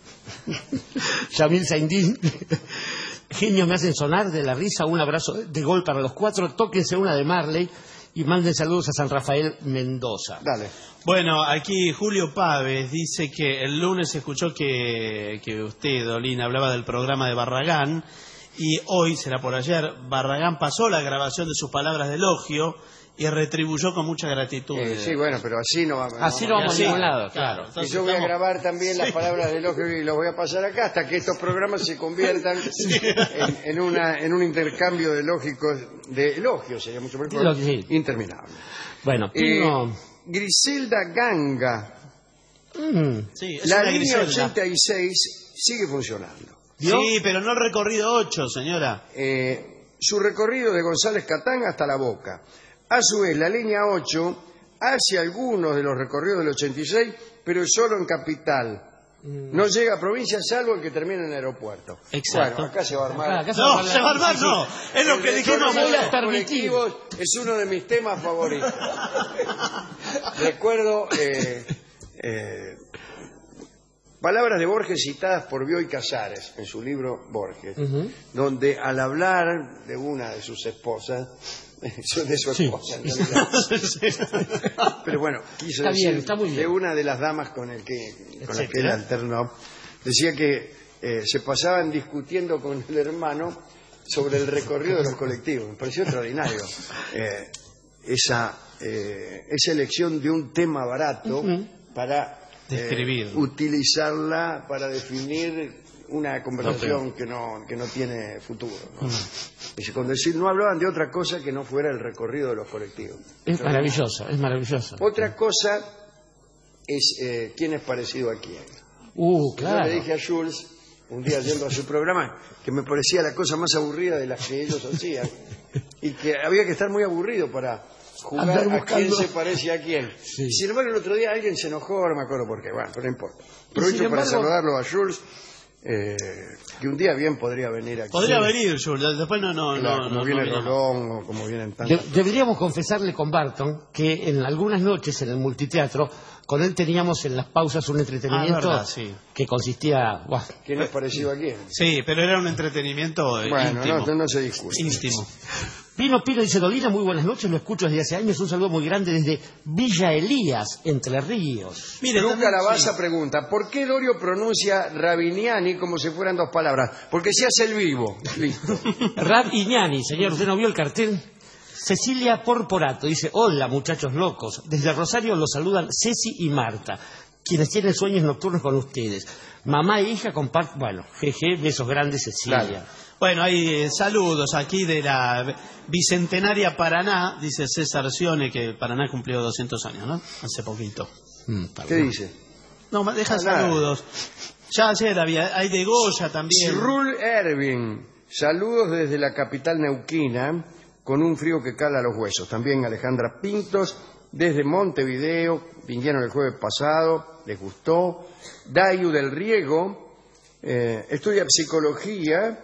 Yamil Saindín, genios me hacen sonar de la risa, un abrazo de gol para los cuatro, tóquense una de Marley y manden saludos a San Rafael Mendoza. Dale. Bueno, aquí Julio Paves dice que el lunes escuchó que, que usted, Dolina, hablaba del programa de Barragán y hoy, será por ayer, Barragán pasó la grabación de sus palabras de elogio y retribuyó con mucha gratitud. Eh, sí, bueno, pero así no vamos. Así no Y vamos a así, ningún lado, claro. claro. Y Entonces yo voy a estamos- grabar también las palabras de elogio y los voy a pasar acá hasta que estos programas se conviertan en, en una, en un intercambio de elógicos, de elogios, sería mucho mejor, Elogio, sí. interminable. Bueno, Eh, Pino... Griselda Ganga, mm, Sí, es la una línea Griselda. ochenta y seis sigue funcionando. ¿Vio? Sí, pero no el recorrido ocho, señora. Eh, su recorrido de González Catán hasta La Boca. A su vez, la línea ocho hace algunos de los recorridos del ochenta y seis, pero solo en capital. No llega a provincia salvo el que termina en el aeropuerto. Exacto. Bueno, acá se va a armar. Acá- acá No, armar la- se va a armar, sí, no. Es lo que El dijimos recorrido voy a de ayer. los permitir. colectivos es uno de mis temas favoritos. Recuerdo eh, eh, palabras de Borges citadas por Bioy Casares en su libro Borges, donde al hablar de una de sus esposas, de su Sí. esposa, en realidad, pero bueno, quiso Está decir bien, está muy bien. de una de las damas con el que con la que él Etcétera. alternó, decía que eh, se pasaban discutiendo con el hermano sobre el recorrido de los colectivos. Me pareció extraordinario eh, esa eh, esa elección de un tema barato para eh, Describir. utilizarla para definir una conversación que no que no tiene futuro, ¿no? Dice, con decir, no hablaban de otra cosa que no fuera el recorrido de los colectivos. Es maravilloso, es maravilloso. Otra cosa es eh, quién es parecido a quién. Uh, Yo claro. le dije a Jules, un día yendo a su programa, que me parecía la cosa más aburrida de las que ellos hacían, y que había que estar muy aburrido para jugar Andar a quién buscando. se parece a quién. Sí. Y sin embargo, el otro día alguien se enojó, no me acuerdo por qué, bueno, pero no importa. Aprovecho sin para embargo- saludarlo a Jules, eh, que un día bien podría venir aquí. Podría venir, Jules. Después no, no, Claro, no. como no, viene no vino. Rolón o como vienen De- tantos. deberíamos confesarle con Barton que en algunas noches en el multiteatro con él teníamos en las pausas un entretenimiento Ah, verdad, sí. que consistía... buah, ¿Quién es parecido a quién? Sí, pero era un entretenimiento eh, Bueno, íntimo. no, no se discute. Íntimo. Pino Pino dice, Dolina, muy buenas noches, lo escucho desde hace años, un saludo muy grande desde Villa Elías, Entre Ríos. Mire, Luca también- Calabaza sí. pregunta, ¿por qué Dorio pronuncia Rabiniani como si fueran dos palabras? Porque se hace el vivo. Listo. Rab Iñani, señor, ¿usted no vio el cartel? Cecilia Porporato dice, hola muchachos locos, desde Rosario los saludan Ceci y Marta, quienes tienen sueños nocturnos con ustedes. Mamá e hija comparten, bueno, jeje, besos grandes Cecilia. Claro. Bueno, hay eh, saludos aquí de la Bicentenaria Paraná, dice César Sione, que Paraná cumplió doscientos años, ¿no? Hace poquito. Mm, ¿Qué perdón. dice? No, ma- deja Ah, nada. saludos. Ya ayer había, hay de Goya también. Cyrul Ervin, saludos desde la capital neuquina, con un frío que cala los huesos. También Alejandra Pintos, desde Montevideo, vinieron el jueves pasado, les gustó. Dayu del Riego, eh, estudia psicología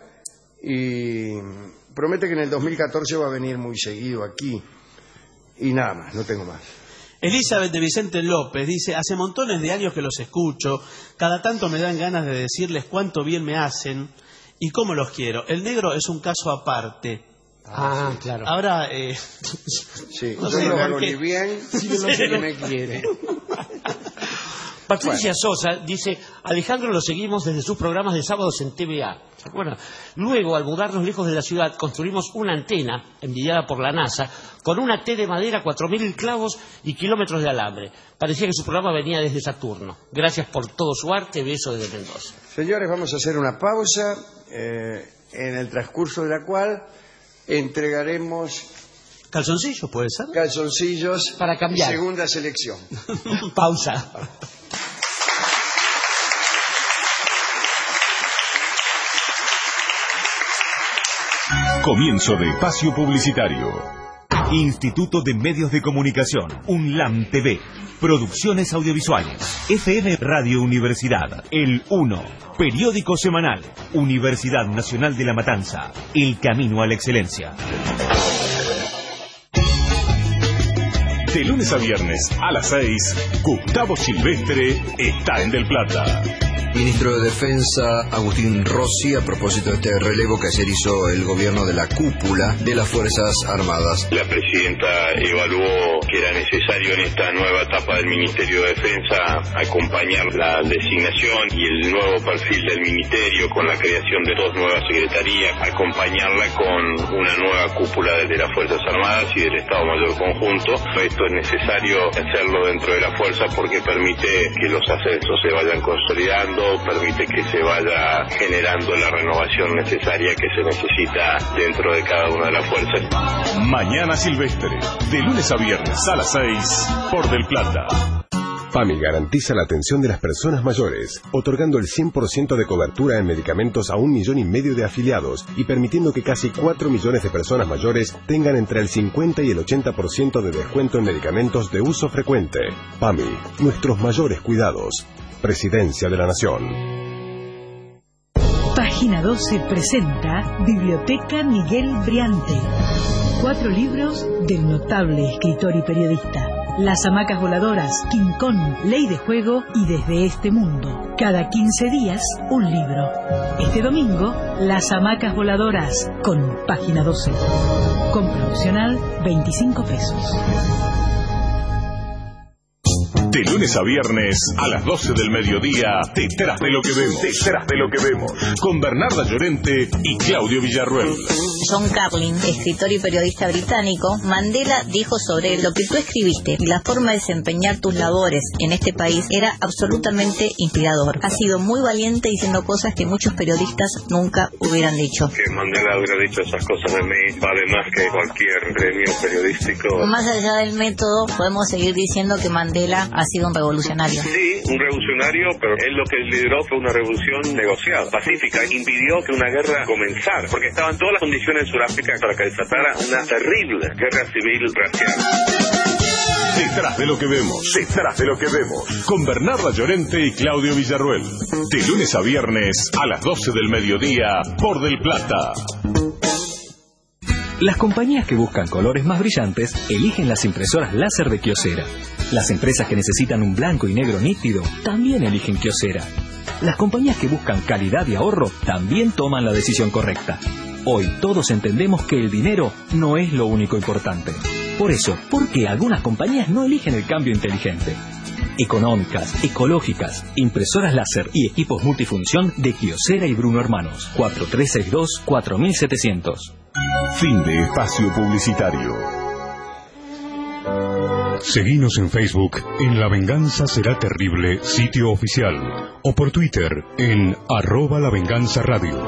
y promete que en el dos mil catorce va a venir muy seguido aquí. Y nada más, no tengo más. Elizabeth de Vicente López dice, hace montones de años que los escucho, cada tanto me dan ganas de decirles cuánto bien me hacen y cómo los quiero. El negro es un caso aparte. Ah, sí. Claro. Ahora, eh, sí, no yo sé no me por hago qué. ni bien Sí, ni sí. me quiere. Patricia Sosa dice, Alejandro lo seguimos desde sus programas de sábados en T V A. ¿Se acuerdan? Luego, al mudarnos lejos de la ciudad, construimos una antena, envidiada por la NASA, con una T de madera, cuatro mil clavos y kilómetros de alambre. Parecía que su programa venía desde Saturno. Gracias por todo su arte. Beso desde Mendoza. Señores, vamos a hacer una pausa, eh, en el transcurso de la cual entregaremos ¿Calzoncillos puede ser? calzoncillos Para cambiar. segunda selección. Pausa. Comienzo de espacio publicitario. Instituto de Medios de Comunicación, UNLAM T V, Producciones Audiovisuales, F M Radio Universidad, El uno, Periódico Semanal, Universidad Nacional de La Matanza, El Camino a la Excelencia. De lunes a viernes a las seis, Gustavo Silvestre está en Del Plata. Ministro de Defensa Agustín Rossi, a propósito de este relevo que ayer hizo el gobierno de la cúpula de las Fuerzas Armadas. La presidenta evaluó que era necesario en esta nueva etapa del Ministerio de Defensa acompañar la designación y el nuevo perfil del Ministerio con la creación de dos nuevas secretarías, acompañarla con una nueva cúpula de las Fuerzas Armadas y del Estado Mayor Conjunto. Esto es necesario hacerlo dentro de la Fuerza porque permite que los ascensos se vayan consolidando, permite que se vaya generando la renovación necesaria que se necesita dentro de cada una de las fuerzas. Mañana Silvestre, de lunes a viernes a las seis, por Del Plata. PAMI garantiza la atención de las personas mayores, otorgando el cien por ciento de cobertura en medicamentos a un millón y medio de afiliados y permitiendo que casi cuatro millones de personas mayores tengan entre el cincuenta y el ochenta por ciento de descuento en medicamentos de uso frecuente. PAMI, nuestros mayores cuidados. Presidencia de la Nación. Página doce presenta Biblioteca Miguel Briante. Cuatro libros del notable escritor y periodista. Las hamacas voladoras, King Kong, Ley de Juego y Desde este Mundo. Cada quince días, un libro. Este domingo, Las hamacas voladoras, con Página doce. Compra opcional, veinticinco pesos. De lunes a viernes a las doce del mediodía, Detrás de lo que vemos. Detrás de lo que vemos. Con Bernarda Llorente y Claudio Villarruel. John Carlin, escritor y periodista británico, Mandela dijo sobre lo que tú escribiste y la forma de desempeñar tus labores en este país era absolutamente inspirador. Has sido muy valiente diciendo cosas que muchos periodistas nunca hubieran dicho. Que Mandela hubiera dicho esas cosas de mí vale más que cualquier premio periodístico. Más allá del método, podemos seguir diciendo que Mandela ha sido un revolucionario. Sí, un revolucionario, pero él lo que lideró fue una revolución negociada, pacífica, impidió que una guerra comenzara, porque estaban todas las condiciones en Sudáfrica para que desatara una terrible guerra civil racial. Detrás de lo que vemos, detrás de lo que vemos, con Bernarda Llorente y Claudio Villarruel. De lunes a viernes a las doce del mediodía, por Del Plata. Las compañías que buscan colores más brillantes eligen las impresoras láser de Kyocera. Las empresas que necesitan un blanco y negro nítido también eligen Kyocera. Las compañías que buscan calidad y ahorro también toman la decisión correcta. Hoy todos entendemos que el dinero no es lo único importante. Por eso, ¿por qué algunas compañías no eligen el cambio inteligente? Económicas, ecológicas, impresoras láser y equipos multifunción de Kyocera y Bruno Hermanos. cuatro tres seis dos, cuatro mil setecientos. Fin de espacio publicitario. Seguinos en Facebook en La Venganza Será Terrible, sitio oficial, o por Twitter en arroba La Venganza Radio.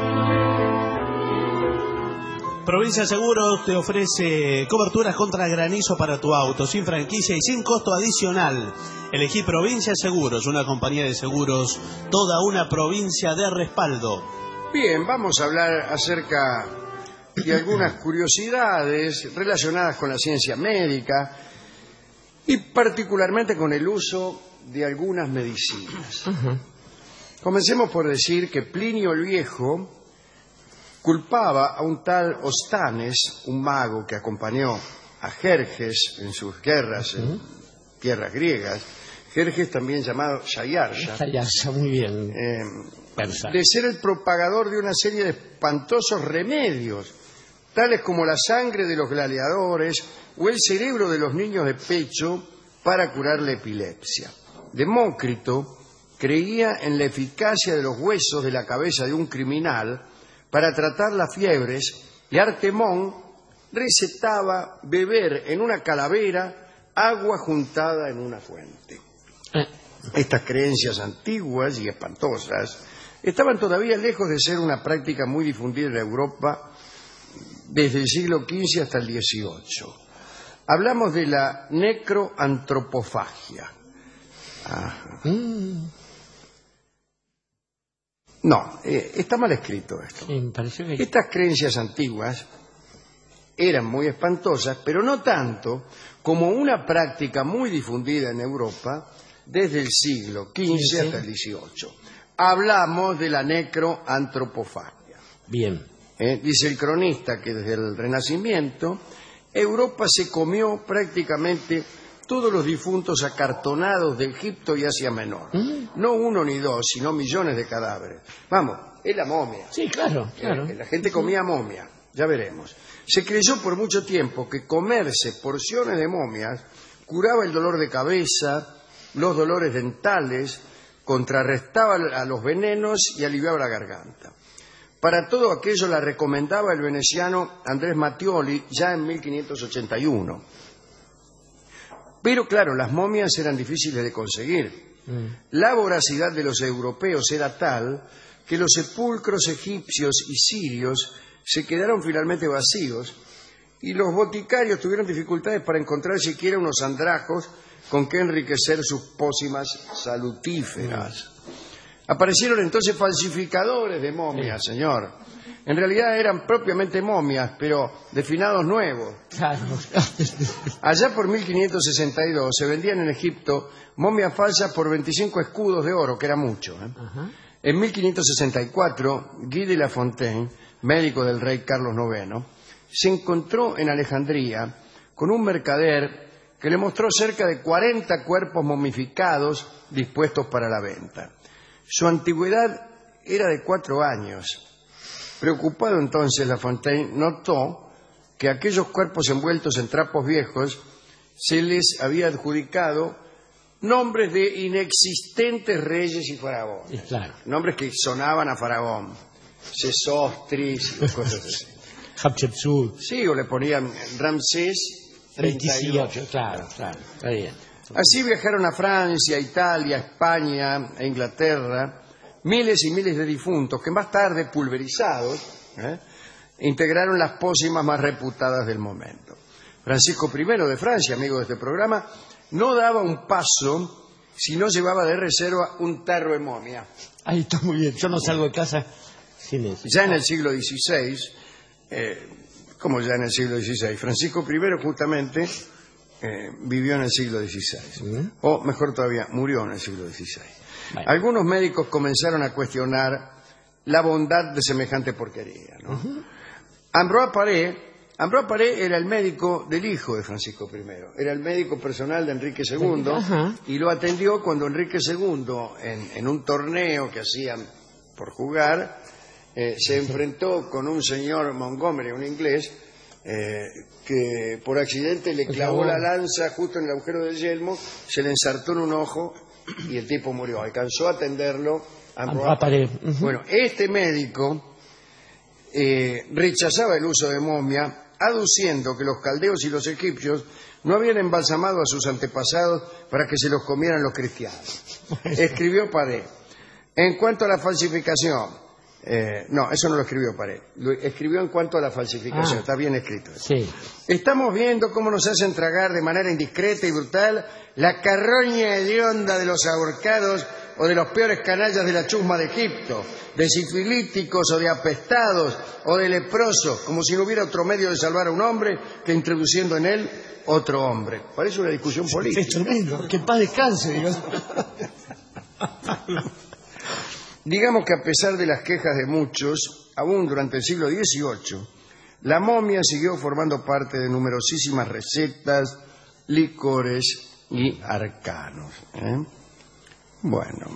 Provincia Seguros te ofrece coberturas contra granizo para tu auto, sin franquicia y sin costo adicional. Elegí Provincia Seguros, una compañía de seguros, toda una provincia de respaldo. Bien, vamos a hablar acerca de algunas curiosidades relacionadas con la ciencia médica y particularmente con el uso de algunas medicinas. Uh-huh. Comencemos por decir que Plinio el Viejo culpaba a un tal Ostanes, un mago que acompañó a Jerjes en sus guerras en, tierras griegas, Jerjes también llamado Shayarya, Shayarya, muy bien. Eh, de ser el propagador de una serie de espantosos remedios, tales como la sangre de los gladiadores o el cerebro de los niños de pecho para curar la epilepsia. Demócrito creía en la eficacia de los huesos de la cabeza de un criminal para tratar las fiebres y Artemón recetaba beber en una calavera agua juntada en una fuente. Estas creencias antiguas y espantosas estaban todavía lejos de ser una práctica muy difundida en Europa desde el siglo quince hasta el dieciocho. Hablamos de la necroantropofagia. Ajá. No, eh, está mal escrito esto. Sí, me pareció que... Estas creencias antiguas eran muy espantosas, pero no tanto como una práctica muy difundida en Europa desde el siglo quince sí, sí. hasta el dieciocho. Hablamos de la necroantropofagia. Bien. Eh, dice el cronista que desde el Renacimiento Europa se comió prácticamente todos los difuntos acartonados de Egipto y Asia Menor. ¿Mm? No uno ni dos, sino millones de cadáveres. Vamos, es la momia. Sí, claro, claro. Eh, la gente comía momia, ya veremos. Se creyó por mucho tiempo que comerse porciones de momias curaba el dolor de cabeza, los dolores dentales, contrarrestaba a los venenos y aliviaba la garganta. Para todo aquello la recomendaba el veneciano Andrés Mattioli ya en mil quinientos ochenta y uno. Pero claro, las momias eran difíciles de conseguir. Mm. La voracidad de los europeos era tal que los sepulcros egipcios y sirios se quedaron finalmente vacíos y los boticarios tuvieron dificultades para encontrar siquiera unos andrajos con que enriquecer sus pócimas salutíferas. Mm. Aparecieron entonces falsificadores de momias, sí. señor. En realidad eran propiamente momias, pero de finados nuevos. Claro. Allá por mil quinientos sesenta y dos se vendían en Egipto momias falsas por veinticinco escudos de oro, que era mucho. ¿eh? En mil quinientos sesenta y cuatro, Guy de la Fontaine, médico del rey Carlos noveno, se encontró en Alejandría con un mercader que le mostró cerca de cuarenta cuerpos momificados dispuestos para la venta. Su antigüedad era de cuatro años. Preocupado entonces, La Fontaine notó que a aquellos cuerpos envueltos en trapos viejos se les había adjudicado nombres de inexistentes reyes y faraones. Claro. Nombres que sonaban a faraón. Sesostris y cosas así. Hatshepsut. Sí, o le ponían Ramsés treinta y ocho. Claro, claro. Está bien. Así viajaron a Francia, Italia, España e Inglaterra miles y miles de difuntos que más tarde, pulverizados, ¿eh? integraron las pócimas más reputadas del momento. Francisco primero de Francia, amigo de este programa, no daba un paso si no llevaba de reserva un tarro de momia. Ahí está muy bien. Yo no salgo de casa sin eso. Ya en el siglo dieciséis, eh, ¿cómo ya en el siglo dieciséis? Francisco primero justamente eh, vivió en el siglo dieciséis. ¿Mm? O mejor todavía, murió en el siglo dieciséis. Bueno. Algunos médicos comenzaron a cuestionar la bondad de semejante porquería, ¿no? Uh-huh. Ambroise Paré, Ambroise Paré era el médico del hijo de Francisco primero, era el médico personal de Enrique segundo, uh-huh. y lo atendió cuando Enrique segundo, en, en un torneo que hacían por jugar, eh, se enfrentó con un señor Montgomery, un inglés, eh, que por accidente le clavó la lanza justo en el agujero del yelmo, se le ensartó en un ojo y el tipo murió. Alcanzó a atenderlo Ambroise Paré. Uh-huh. Bueno, este médico eh, rechazaba el uso de momia, aduciendo que los caldeos y los egipcios no habían embalsamado a sus antepasados para que se los comieran los cristianos. Escribió Paré. En cuanto a la falsificación, eh, no, eso no lo escribió Paré, lo escribió en cuanto a la falsificación, ah, está bien escrito. Sí. Estamos viendo cómo nos hacen tragar de manera indiscreta y brutal la carroña hedionda de los ahorcados o de los peores canallas de la chusma de Egipto, de sifilíticos o de apestados o de leprosos, como si no hubiera otro medio de salvar a un hombre que introduciendo en él otro hombre. Parece una discusión política. Es tremendo, que en paz descanse, digamos. Digamos que a pesar de las quejas de muchos, aún durante el siglo dieciocho, la momia siguió formando parte de numerosísimas recetas, licores y arcanos. ¿eh? Bueno.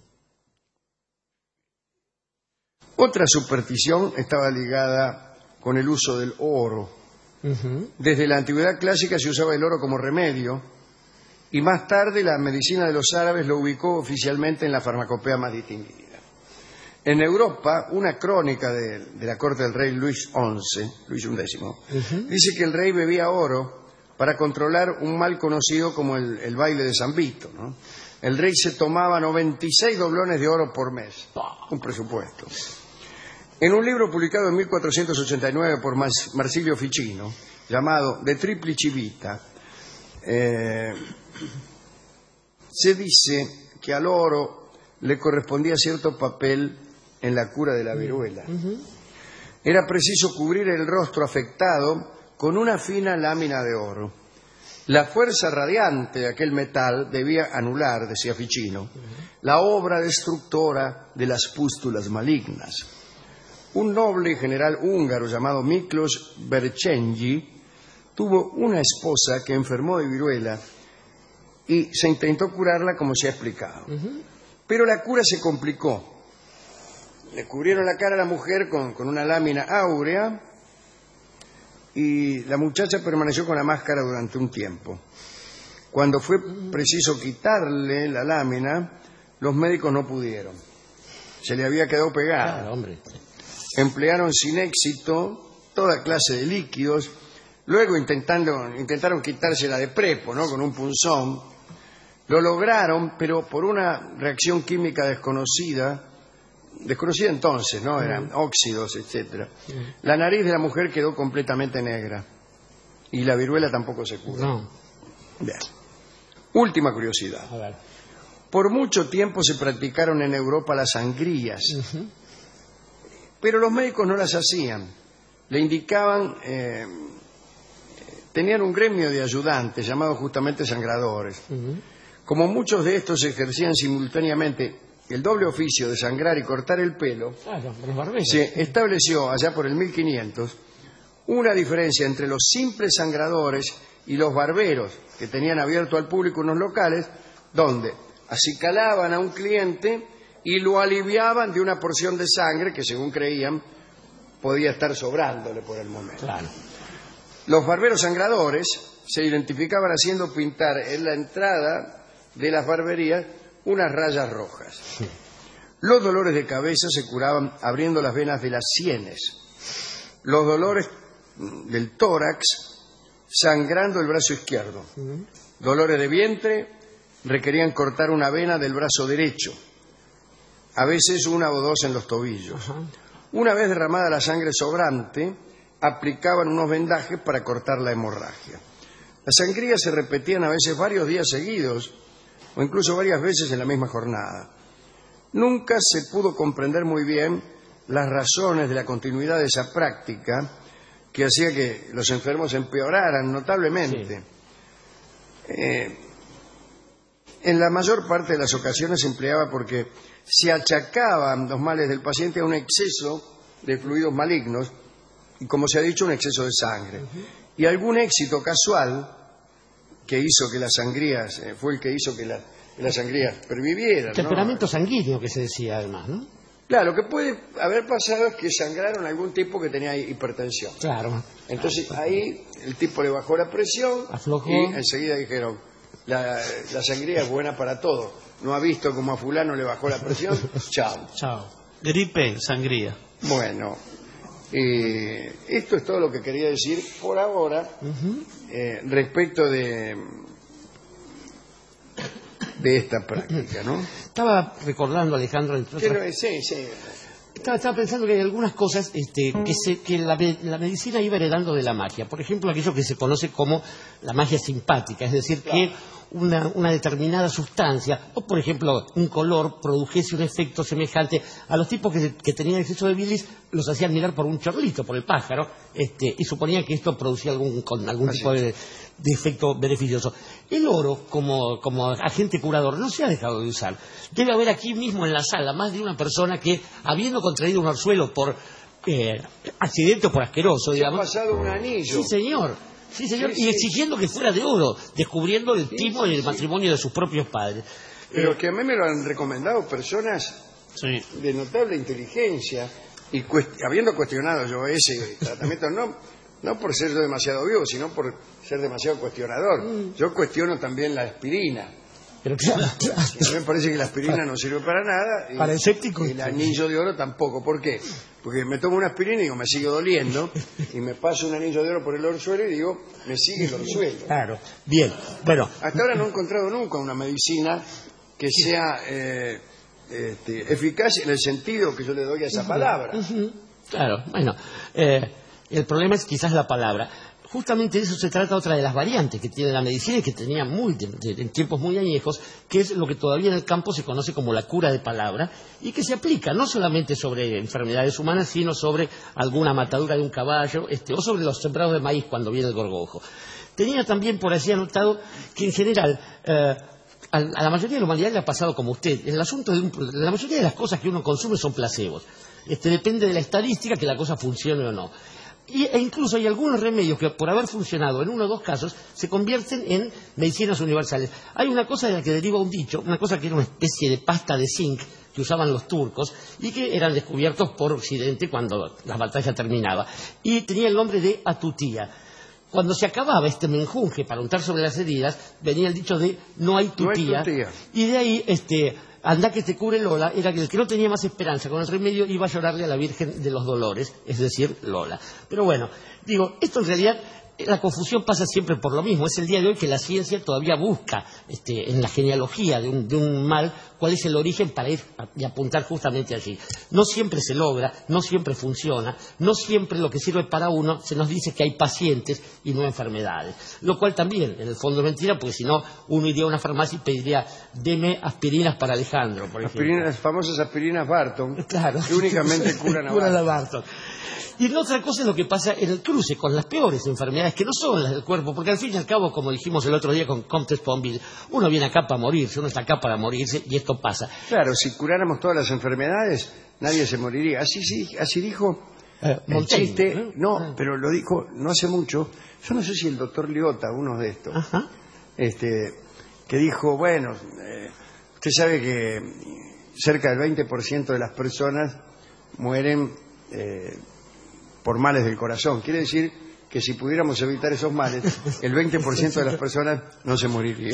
Otra superstición estaba ligada con el uso del oro. Uh-huh. Desde la antigüedad clásica se usaba el oro como remedio y más tarde la medicina de los árabes lo ubicó oficialmente en la farmacopea más distinguida. En Europa, una crónica de, de la corte del rey Luis once, Luis undécimo, uh-huh. dice que el rey bebía oro para controlar un mal conocido como el, el baile de San Vito, ¿no? El rey se tomaba noventa y seis doblones de oro por mes, un presupuesto. En un libro publicado en mil cuatrocientos ochenta y nueve por Marsilio Ficino, llamado De Triplici Vita, eh, se dice que al oro le correspondía cierto papel en la cura de la viruela. Era preciso cubrir el rostro afectado con una fina lámina de oro. La fuerza radiante de aquel metal debía anular, decía Ficino, la obra destructora de las pústulas malignas. Un noble general húngaro llamado Miklos Berchenyi tuvo una esposa que enfermó de viruela y se intentó curarla como se ha explicado. Uh-huh. Pero la cura se complicó. Le cubrieron la cara a la mujer con, con una lámina áurea y la muchacha permaneció con la máscara durante un tiempo. Cuando fue preciso quitarle la lámina, los médicos no pudieron. Se le había quedado pegada. Claro, hombre. Emplearon sin éxito toda clase de líquidos, luego intentando, intentaron quitársela de prepo, ¿no? Con un punzón. Lo lograron, pero por una reacción química desconocida, desconocida entonces, ¿no? Eran óxidos, etcétera. La nariz de la mujer quedó completamente negra y la viruela tampoco se curó. No. Bien. Última curiosidad. A ver. Por mucho tiempo se practicaron en Europa las sangrías. Uh-huh. Pero los médicos no las hacían. Le indicaban, eh, tenían un gremio de ayudantes llamados justamente sangradores. Uh-huh. Como muchos de estos ejercían simultáneamente el doble oficio de sangrar y cortar el pelo, claro, los barberos. Se estableció allá por el mil quinientos una diferencia entre los simples sangradores y los barberos, que tenían abierto al público unos locales donde acicalaban a un cliente y lo aliviaban de una porción de sangre que, según creían, podía estar sobrándole por el momento. Claro. Los barberos sangradores se identificaban haciendo pintar en la entrada de las barberías unas rayas rojas. Sí. Los dolores de cabeza se curaban abriendo las venas de las sienes. Los dolores del tórax sangrando el brazo izquierdo. Uh-huh. Dolores de vientre requerían cortar una vena del brazo derecho. A veces una o dos en los tobillos. Uh-huh. Una vez derramada la sangre sobrante, aplicaban unos vendajes para cortar la hemorragia. Las sangrías se repetían a veces varios días seguidos o incluso varias veces en la misma jornada. Nunca se pudo comprender muy bien las razones de la continuidad de esa práctica que hacía que los enfermos empeoraran notablemente. Sí. Eh, en la mayor parte de las ocasiones se empleaba porque se achacaban los males del paciente a un exceso de fluidos malignos y, como se ha dicho, un exceso de sangre. Uh-huh. Y algún éxito casual que hizo que las sangrías, eh, fue el que hizo que, la, que las sangrías pervivieran. Temperamento ¿no? sanguíneo, que se decía además, ¿no? Claro, lo que puede haber pasado es que sangraron a algún tipo que tenía hipertensión. Claro. Entonces ahí el tipo le bajó la presión. Aflojó. Y enseguida dijeron, la, la sangría es buena para todo. No ha visto cómo a fulano le bajó la presión. Chao. Chao. Gripe, sangría. Bueno, eh, esto es todo lo que quería decir por ahora uh-huh. eh, respecto de... de esta práctica, ¿no? Estaba recordando, Alejandro, entre otras... Pero, sí, sí. Estaba, estaba pensando que hay algunas cosas este, que, se, que la, la medicina iba heredando de la magia. Por ejemplo, aquello que se conoce como la magia simpática, es decir, claro. que una, una determinada sustancia, o por ejemplo un color, produjese un efecto semejante a los tipos que, que tenían exceso de bilis, los hacían mirar por un chorlito, por el pájaro, este, y suponían que esto producía algún, con algún Así tipo de, de efecto beneficioso. El oro, como, como agente curador, no se ha dejado de usar. Debe haber aquí mismo en la sala más de una persona que, habiendo contraído un orzuelo por eh, accidente o por asqueroso, se digamos... ha pasado un anillo. Sí, señor. Sí, señor, Sí, y sí. exigiendo que fuera de oro, descubriendo el Sí, timo sí, y el sí. matrimonio de sus propios padres. Pero Eh, que a mí me lo han recomendado personas Sí. de notable inteligencia y cuest- habiendo cuestionado yo ese tratamiento, no, no por ser yo demasiado vivo, sino por ser demasiado cuestionador. Yo cuestiono también la aspirina. pero claro, A mí me parece que la aspirina no sirve para nada. Y, Para escépticos. y el anillo de oro tampoco. ¿Por qué? Porque me tomo una aspirina y digo, me sigue doliendo, y me paso un anillo de oro por el orzuelo y digo, me sigue el orzuelo. claro. Bien, bueno, Hasta ahora no he encontrado nunca una medicina que sea eh, este, eficaz en el sentido que yo le doy a esa palabra. ujú, claro, bueno, eh, el problema es quizás la palabra. Justamente de eso se trata otra de las variantes que tiene la medicina y que tenía muy de- de- en tiempos muy añejos, que es lo que todavía en el campo se conoce como la cura de palabra y que se aplica no solamente sobre enfermedades humanas, sino sobre alguna matadura de un caballo este, o sobre los sembrados de maíz cuando viene el gorgojo. Tenía también por así anotado que en general eh, a, a la mayoría de la humanidad le ha pasado como usted. El asunto de un- la mayoría de las cosas que uno consume son placebos. Este, depende de la estadística que la cosa funcione o no. Y, e incluso hay algunos remedios que por haber funcionado en uno o dos casos se convierten en medicinas universales. Hay una cosa de la que deriva un dicho, una cosa que era una especie de pasta de zinc que usaban los turcos y que eran descubiertos por Occidente cuando la batalla terminaba. Y tenía el nombre de atutía. Cuando se acababa este menjunje para untar sobre las heridas, venía el dicho de no hay No hay tutía. tutía. Y de ahí, este, anda que te cure Lola, era que el que no tenía más esperanza con el remedio iba a llorarle a la Virgen de los Dolores, es decir, Lola. Pero bueno, digo, esto en realidad, eh, la confusión pasa siempre por lo mismo. Es el día de hoy que la ciencia todavía busca este, en la genealogía de un, de un mal cuál es el origen para ir a- y apuntar justamente allí. No siempre se logra, no siempre funciona, no siempre lo que sirve para uno se nos dice que hay pacientes y no enfermedades. Lo cual también, en el fondo, es mentira, porque si no, uno iría a una farmacia y pediría, deme aspirinas para Alejandro, por ejemplo. Aspirinas, las famosas aspirinas Barton, Claro. que únicamente curan a Curan a Barton. Barton. Y la otra cosa es lo que pasa en el cruce con las peores enfermedades, que no son las del cuerpo, porque al fin y al cabo, como dijimos el otro día con Comte Sponville, uno viene acá para morirse, uno está acá para morirse, y esto pasa. Claro, si curáramos todas las enfermedades, nadie se moriría. Así, sí, así dijo Eh, el Montaigne, chiste. ¿no? No, Ah. pero lo dijo no hace mucho. Yo no sé si el doctor Liotta, uno de estos, Ajá. este, que dijo, bueno, eh, usted sabe que cerca del veinte por ciento de las personas mueren eh, por males del corazón. Quiere decir que si pudiéramos evitar esos males, el veinte por ciento de las personas no se moriría.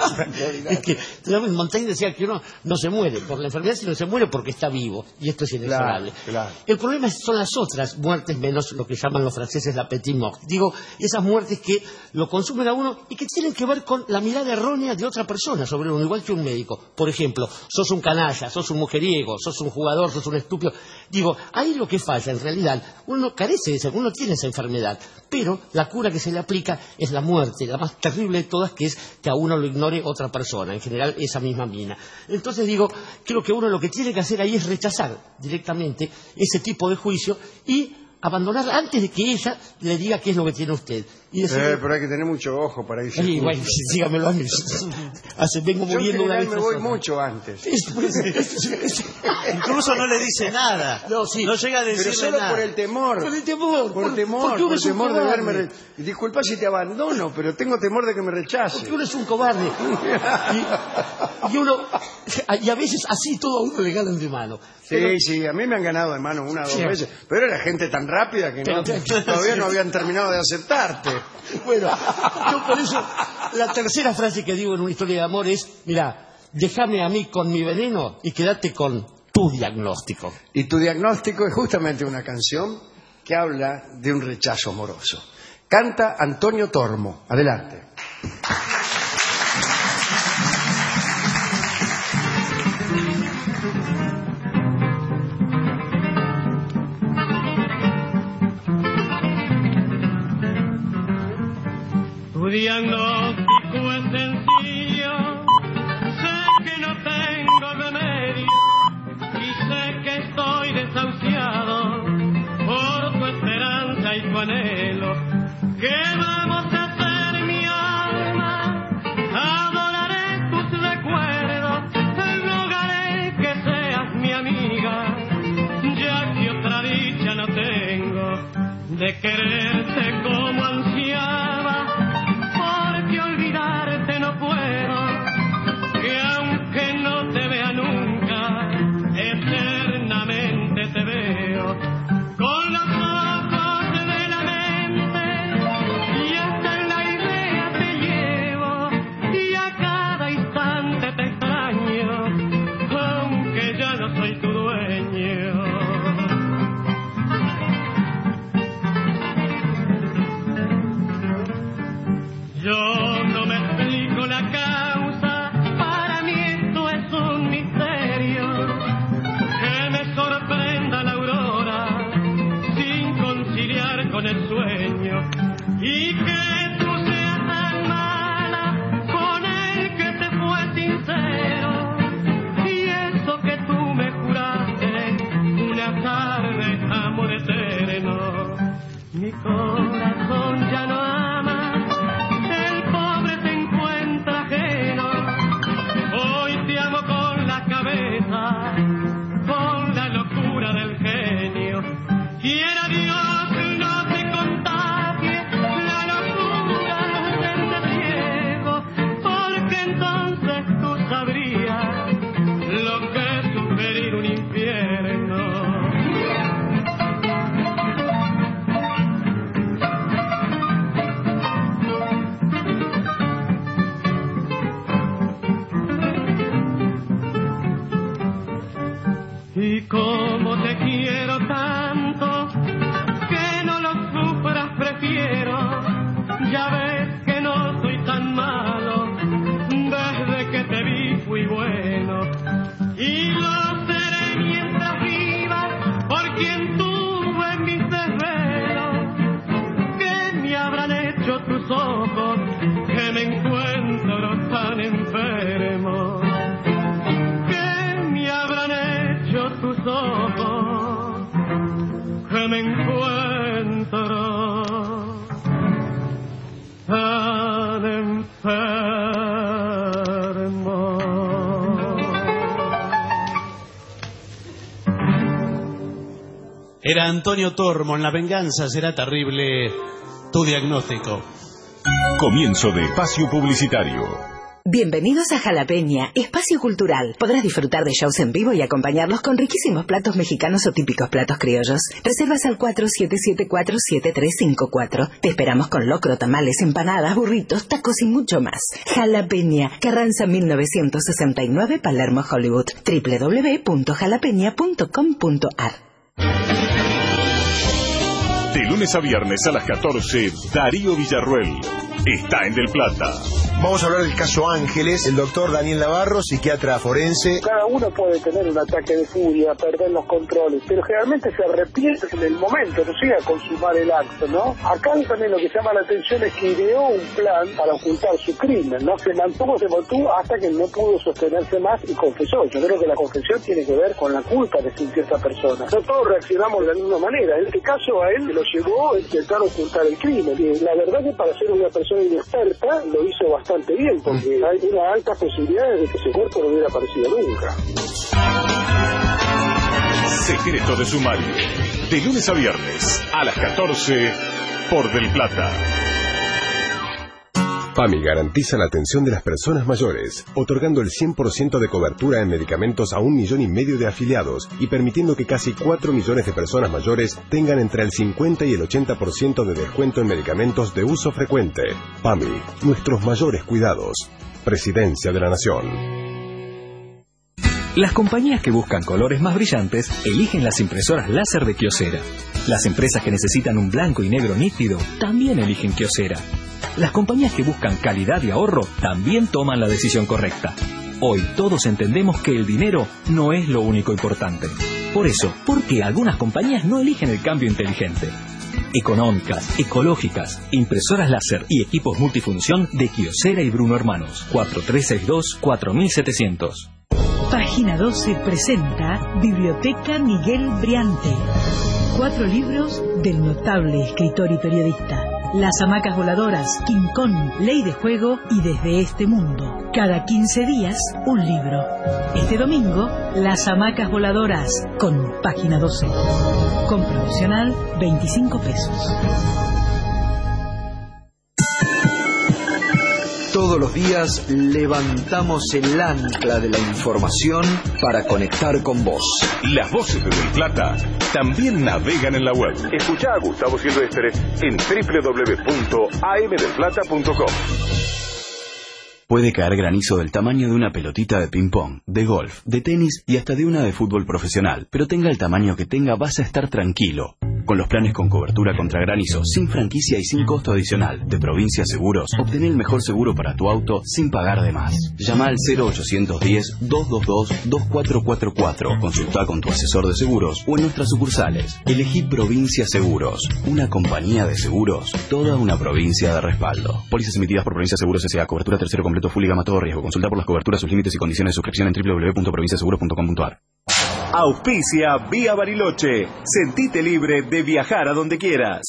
Es que digamos, Montaigne decía que uno no se muere por la enfermedad, sino se muere porque está vivo, y esto es inexorable. Claro, claro. El problema es- son las otras muertes menos lo que llaman los franceses la petit mort. Digo, esas muertes que lo consumen a uno y que tienen que ver con la mirada errónea de otra persona sobre uno, igual que un médico. Por ejemplo, sos un canalla, sos un mujeriego, sos un jugador, sos un estúpido. Digo, ahí lo que falla, en realidad, uno carece de eso, uno tiene esa enfermedad, pero la cura que se le aplica es la muerte, la más terrible de todas, que es que a uno lo ignore otra persona, en general esa misma mina. Entonces digo, creo que uno lo que tiene que hacer ahí es rechazar directamente ese tipo de juicio y abandonarla antes de que ella le diga qué es lo que tiene usted. Y decir, Eh, pero hay que tener mucho ojo para irse. "Ay, bueno, dígamelo a mí. Hace, vengo Yo en muriendo una general vez me voy tras otra". mucho antes. Es- pues, es- es- Incluso no le dice nada. No, sí. No llega a Pero decirle solo nada. por el temor. Por el temor. Por por- temor, porque uno por es un temor de cobarde. verme. re- Disculpa si te abandono, pero tengo temor de que me rechace. Porque uno es un cobarde. Y, y uno, y a veces así todo a uno le ganan de mano. Sí, Pero- sí, a mí me han ganado de mano una o dos Sí. veces. Pero era gente tan rápida que no- Pero- todavía no habían terminado de aceptarte. Bueno, yo por eso, la tercera frase que digo en una historia de amor es, mira, déjame a mí con mi veneno y quédate con tu diagnóstico. Y tu diagnóstico es justamente una canción que habla de un rechazo amoroso. Canta Antonio Tormo. Adelante. Tu diagnóstico es sencillo, sé que no tengo remedio y sé que estoy desahuciado por tu esperanza y tu anhelo. ¿Qué vamos a hacer, mi alma? Adoraré tus recuerdos, rogaré que seas mi amigo. Era Antonio Tormo en La venganza será terrible. Tu diagnóstico. Comienzo de espacio publicitario. Bienvenidos a Jalapeña, espacio cultural. Podrás disfrutar de shows en vivo y acompañarlos con riquísimos platos mexicanos o típicos platos criollos. Reservas al cuatro siete siete cuatro siete tres cinco cuatro. Te esperamos con locro, tamales, empanadas, burritos, tacos y mucho más. Jalapeña, Carranza mil novecientos sesenta y nueve, Palermo, Hollywood. doble u doble u doble u punto jalapeña punto com punto a r. De lunes a viernes a las catorce, Darío Villarruel está en Del Plata. Vamos a hablar del caso Ángeles, el doctor Daniel Navarro, psiquiatra forense. Cada uno puede tener un ataque de furia, perder los controles, pero generalmente se arrepiente en el momento, no siga a consumar el acto, ¿no? Acá también lo que llama la atención es que ideó un plan para ocultar su crimen, ¿no? Se mantuvo, se mantuvo hasta que no pudo sostenerse más y confesó. Yo creo que la confesión tiene que ver con la culpa que sintió esta persona. No todos reaccionamos de la misma manera. En este caso a él lo llevó a intentar ocultar el crimen. Y la verdad que para ser una persona inexperta lo hizo bastante bastante bien, porque hay una alta posibilidad de que ese cuerpo no hubiera aparecido nunca. Secreto de sumario. De lunes a viernes a las catorce por Del Plata. PAMI garantiza la atención de las personas mayores, otorgando el cien por ciento de cobertura en medicamentos a un millón y medio de afiliados y permitiendo que casi cuatro millones de personas mayores tengan entre el cincuenta y el ochenta por ciento de descuento en medicamentos de uso frecuente. PAMI, nuestros mayores cuidados. Presidencia de la Nación. Las compañías que buscan colores más brillantes eligen las impresoras láser de Kyocera. Las empresas que necesitan un blanco y negro nítido también eligen Kyocera. Las compañías que buscan calidad y ahorro también toman la decisión correcta. Hoy todos entendemos que el dinero no es lo único importante. Por eso, ¿por qué algunas compañías no eligen el cambio inteligente? Económicas, ecológicas, impresoras láser y equipos multifunción de Kyocera y Bruno Hermanos. cuatro tres seis dos cuatro siete cero cero. Página doce presenta Biblioteca Miguel Briante. Cuatro libros del notable escritor y periodista. Las hamacas voladoras, King Kong, Ley de Juego y Desde este Mundo. Cada quince días, un libro. Este domingo, Las hamacas voladoras, con Página doce. Con promocional, veinticinco pesos. Todos los días levantamos el ancla de la información para conectar con vos. Las voces de Del Plata también navegan en la web. Escuchá a Gustavo Silvestre en doble u doble u doble u punto a m del plata punto com. Puede caer granizo del tamaño de una pelotita de ping-pong, de golf, de tenis y hasta de una de fútbol profesional. Pero tenga el tamaño que tenga, vas a estar tranquilo. Con los planes con cobertura contra granizo, sin franquicia y sin costo adicional, de Provincia Seguros, obtén el mejor seguro para tu auto sin pagar de más. Llama al cero ochocientos diez, doscientos veintidós, veinticuatro cuarenta y cuatro. Consulta con tu asesor de seguros o en nuestras sucursales. Elegí Provincia Seguros, una compañía de seguros, toda una provincia de respaldo. Pólizas emitidas por Provincia Seguros S A. Cobertura tercero completo, full y gama, todo riesgo. Consulta por las coberturas, sus límites y condiciones de suscripción en doble u doble u doble u punto provincia seguros punto com punto a r. Auspicia Vía Bariloche. Sentite libre de viajar a donde quieras.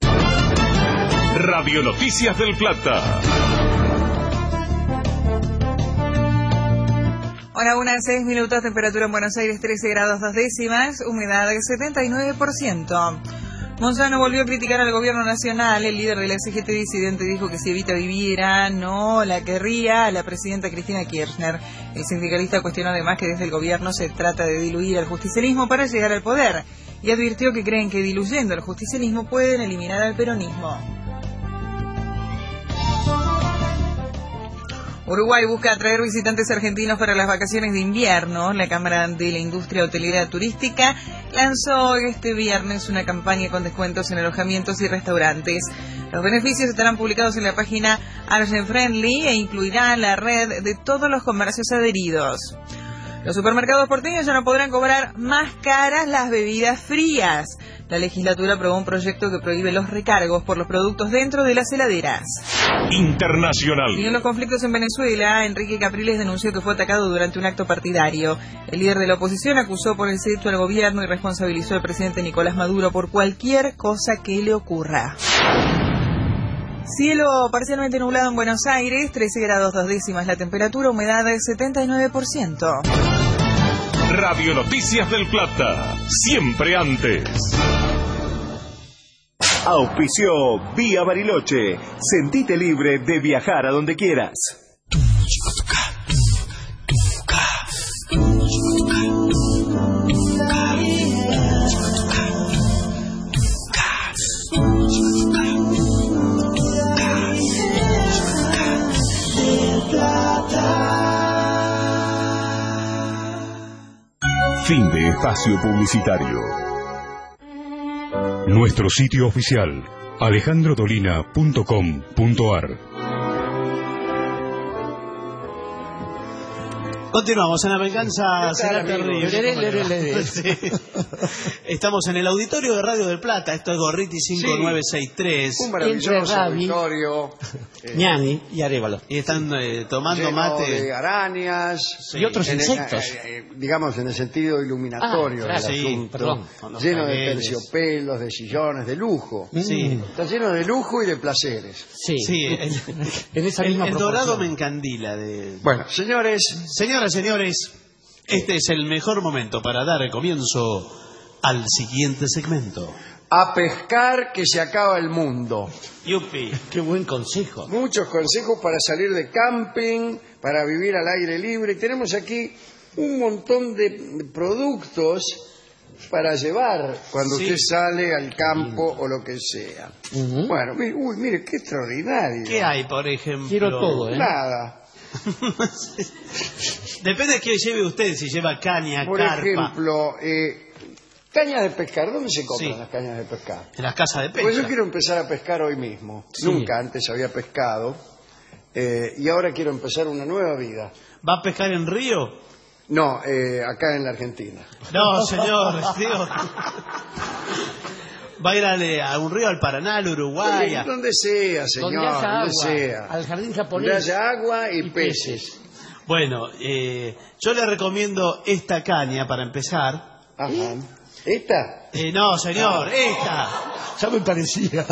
Radio Noticias del Plata. Hora una, seis minutos, temperatura en Buenos Aires trece grados dos décimas, humedad del setenta y nueve por ciento. Monzano volvió a criticar al gobierno nacional. El líder de la C G T disidente dijo que si Evita viviera, no la querría a la presidenta Cristina Kirchner. El sindicalista cuestionó además que desde el gobierno se trata de diluir al justicialismo para llegar al poder y advirtió que creen que diluyendo el justicialismo pueden eliminar al peronismo. Uruguay busca atraer visitantes argentinos para las vacaciones de invierno. La Cámara de la Industria Hotelera Turística lanzó este viernes una campaña con descuentos en alojamientos y restaurantes. Los beneficios estarán publicados en la página Argent Friendly e incluirán la red de todos los comercios adheridos. Los supermercados porteños ya no podrán cobrar más caras las bebidas frías. La legislatura aprobó un proyecto que prohíbe los recargos por los productos dentro de las heladeras. Internacional. Y en los conflictos en Venezuela, Enrique Capriles denunció que fue atacado durante un acto partidario. El líder de la oposición acusó por el sexto al gobierno y responsabilizó al presidente Nicolás Maduro por cualquier cosa que le ocurra. Cielo parcialmente nublado en Buenos Aires, trece grados dos décimas la temperatura, humedad del setenta y nueve por ciento. Radio Noticias del Plata, siempre antes. Auspició Vía Bariloche. Sentite libre de viajar a donde quieras. Fin de espacio publicitario. Nuestro sitio oficial, alejandro dolina punto com punto ar. Continuamos en La Venganza Será amigo? Terrible. Leré, leré, leré. Sí. Estamos en el auditorio de Radio del Plata. Esto es Gorriti cinco nueve seis tres. Un maravilloso auditorio. Eh, Ñani y Arévalo. Y están eh, tomando lleno mate. de arañas. Sí. Y otros en el, insectos. eh, eh, digamos en el sentido iluminatorio Ah, claro, del sí, asunto. perdón, con los Lleno de paneles. terciopelos, de sillones, de lujo. Sí. Está lleno de lujo y de placeres. Sí, Sí, el, en esa el- misma el dorado proporción. me encandila. De... Bueno, señores, Señoras, señores, este es el mejor momento para dar comienzo al siguiente segmento. a pescar que se acaba el mundo. Yupi. Qué buen consejo. Muchos consejos para salir de camping, para vivir al aire libre. Tenemos aquí un montón de productos para llevar cuando Sí. usted sale al campo o lo que sea. Ujú. Bueno, mire, uy, mire, qué extraordinario. ¿Qué hay, por ejemplo? Quiero todo, ¿eh? Nada. Depende de qué lleve usted, si lleva caña, Por carpa. ejemplo, eh, cañas de pescar. ¿Dónde se compran Sí. las cañas de pescar? En las casas de pesca. Pues yo quiero empezar a pescar hoy mismo. Sí. Nunca antes había pescado. eh, y ahora quiero empezar una nueva vida. ¿Va a pescar en río? No, eh, acá en la Argentina. No, señor. Digo, va a ir al- a un río, al Paraná, al Uruguay. a- Donde sea, señor, Donde haya donde agua, sea. al jardín Donde japonés. haya agua y, peces. Bueno, eh, yo le recomiendo esta caña para empezar. Ajá. ¿Esta? Eh, no, señor, esta. Ya me parecía.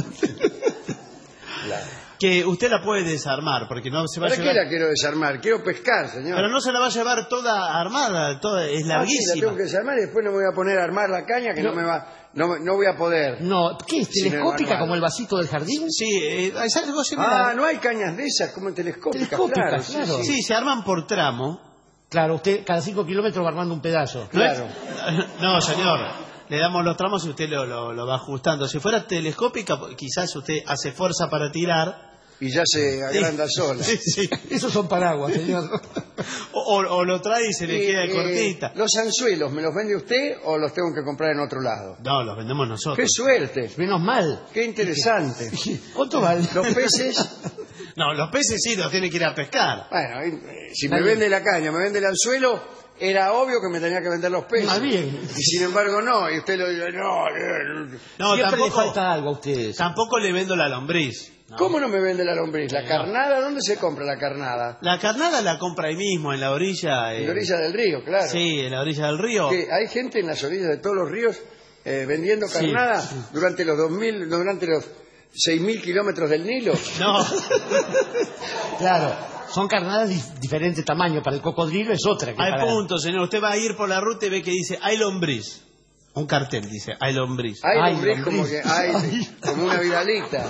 Que usted la puede desarmar, porque no se va a ¿Para qué llevar... la quiero desarmar? Quiero pescar, señor. Pero no se la va a llevar toda armada, toda, es Ah, sí, larguísima. la tengo que desarmar y después no me voy a poner a armar la caña que no, No. me va, no, no voy a poder. No, ¿qué es? Sin el ¿Telescópica manual. como el vasito del jardín? Sí, eh, es algo Ah, similar. no hay cañas de esas como telescópicas, Telescópicas, claro. claro. Sí, se arman por tramo. Claro, usted cada cinco kilómetros va armando un pedazo. ¿No es- Claro. No, señor. Le damos los tramos y usted lo, lo- lo va ajustando. Si fuera telescópica, quizás usted hace fuerza para tirar. Y ya se agranda sola. Sí, sí. Esos son paraguas, señor. O, o- o lo trae y se le Y, queda eh, cortita. ¿Los anzuelos me los vende usted o los tengo que comprar en otro lado? No, los vendemos nosotros. ¡Qué suerte! Menos mal. ¡Qué interesante! ¿Cuánto vale? Los peces, No, los peces sí los tiene que ir a pescar. bueno, eh, si me Está bien. vende la caña, me vende el anzuelo, era obvio que me tenía que vender los peces. Más bien. Y sin embargo no, y usted lo dice, no, eh, No, Siempre tampoco, le falta algo a ustedes. tampoco le vendo la lombriz. No. ¿cómo no me vende la lombriz? ¿La carnada? ¿Dónde se compra la carnada? La carnada la compra ahí mismo, en la orilla. En eh, la orilla del río, claro. Sí, en la orilla del río. Que hay gente en las orillas de todos los ríos eh, vendiendo Sí, carnada sí. durante los dos mil, durante los seis mil kilómetros del Nilo. No, Claro, son carnadas de diferente tamaño. Para el cocodrilo es otra. Que hay para... punto, señor. Usted va a ir por la ruta y ve que dice, hay lombriz. Un cartel dice, hay lombriz. Hay Ay, lombriz como lombriz. que hay como una vidalita.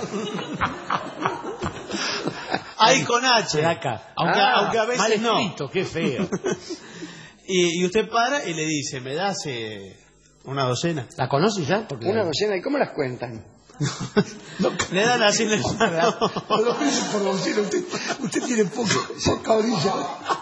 Hay con H. Acá. Aunque, Ah, aunque a Mal veces no. escrito, qué feo. Y, y usted para y le dice, ¿me das eh, una docena? ¿La conoce ya? Porque Una docena, ¿y cómo las cuentan? Le dan así en el mano. No lo piense por docena, usted, usted tiene poco, poca orilla.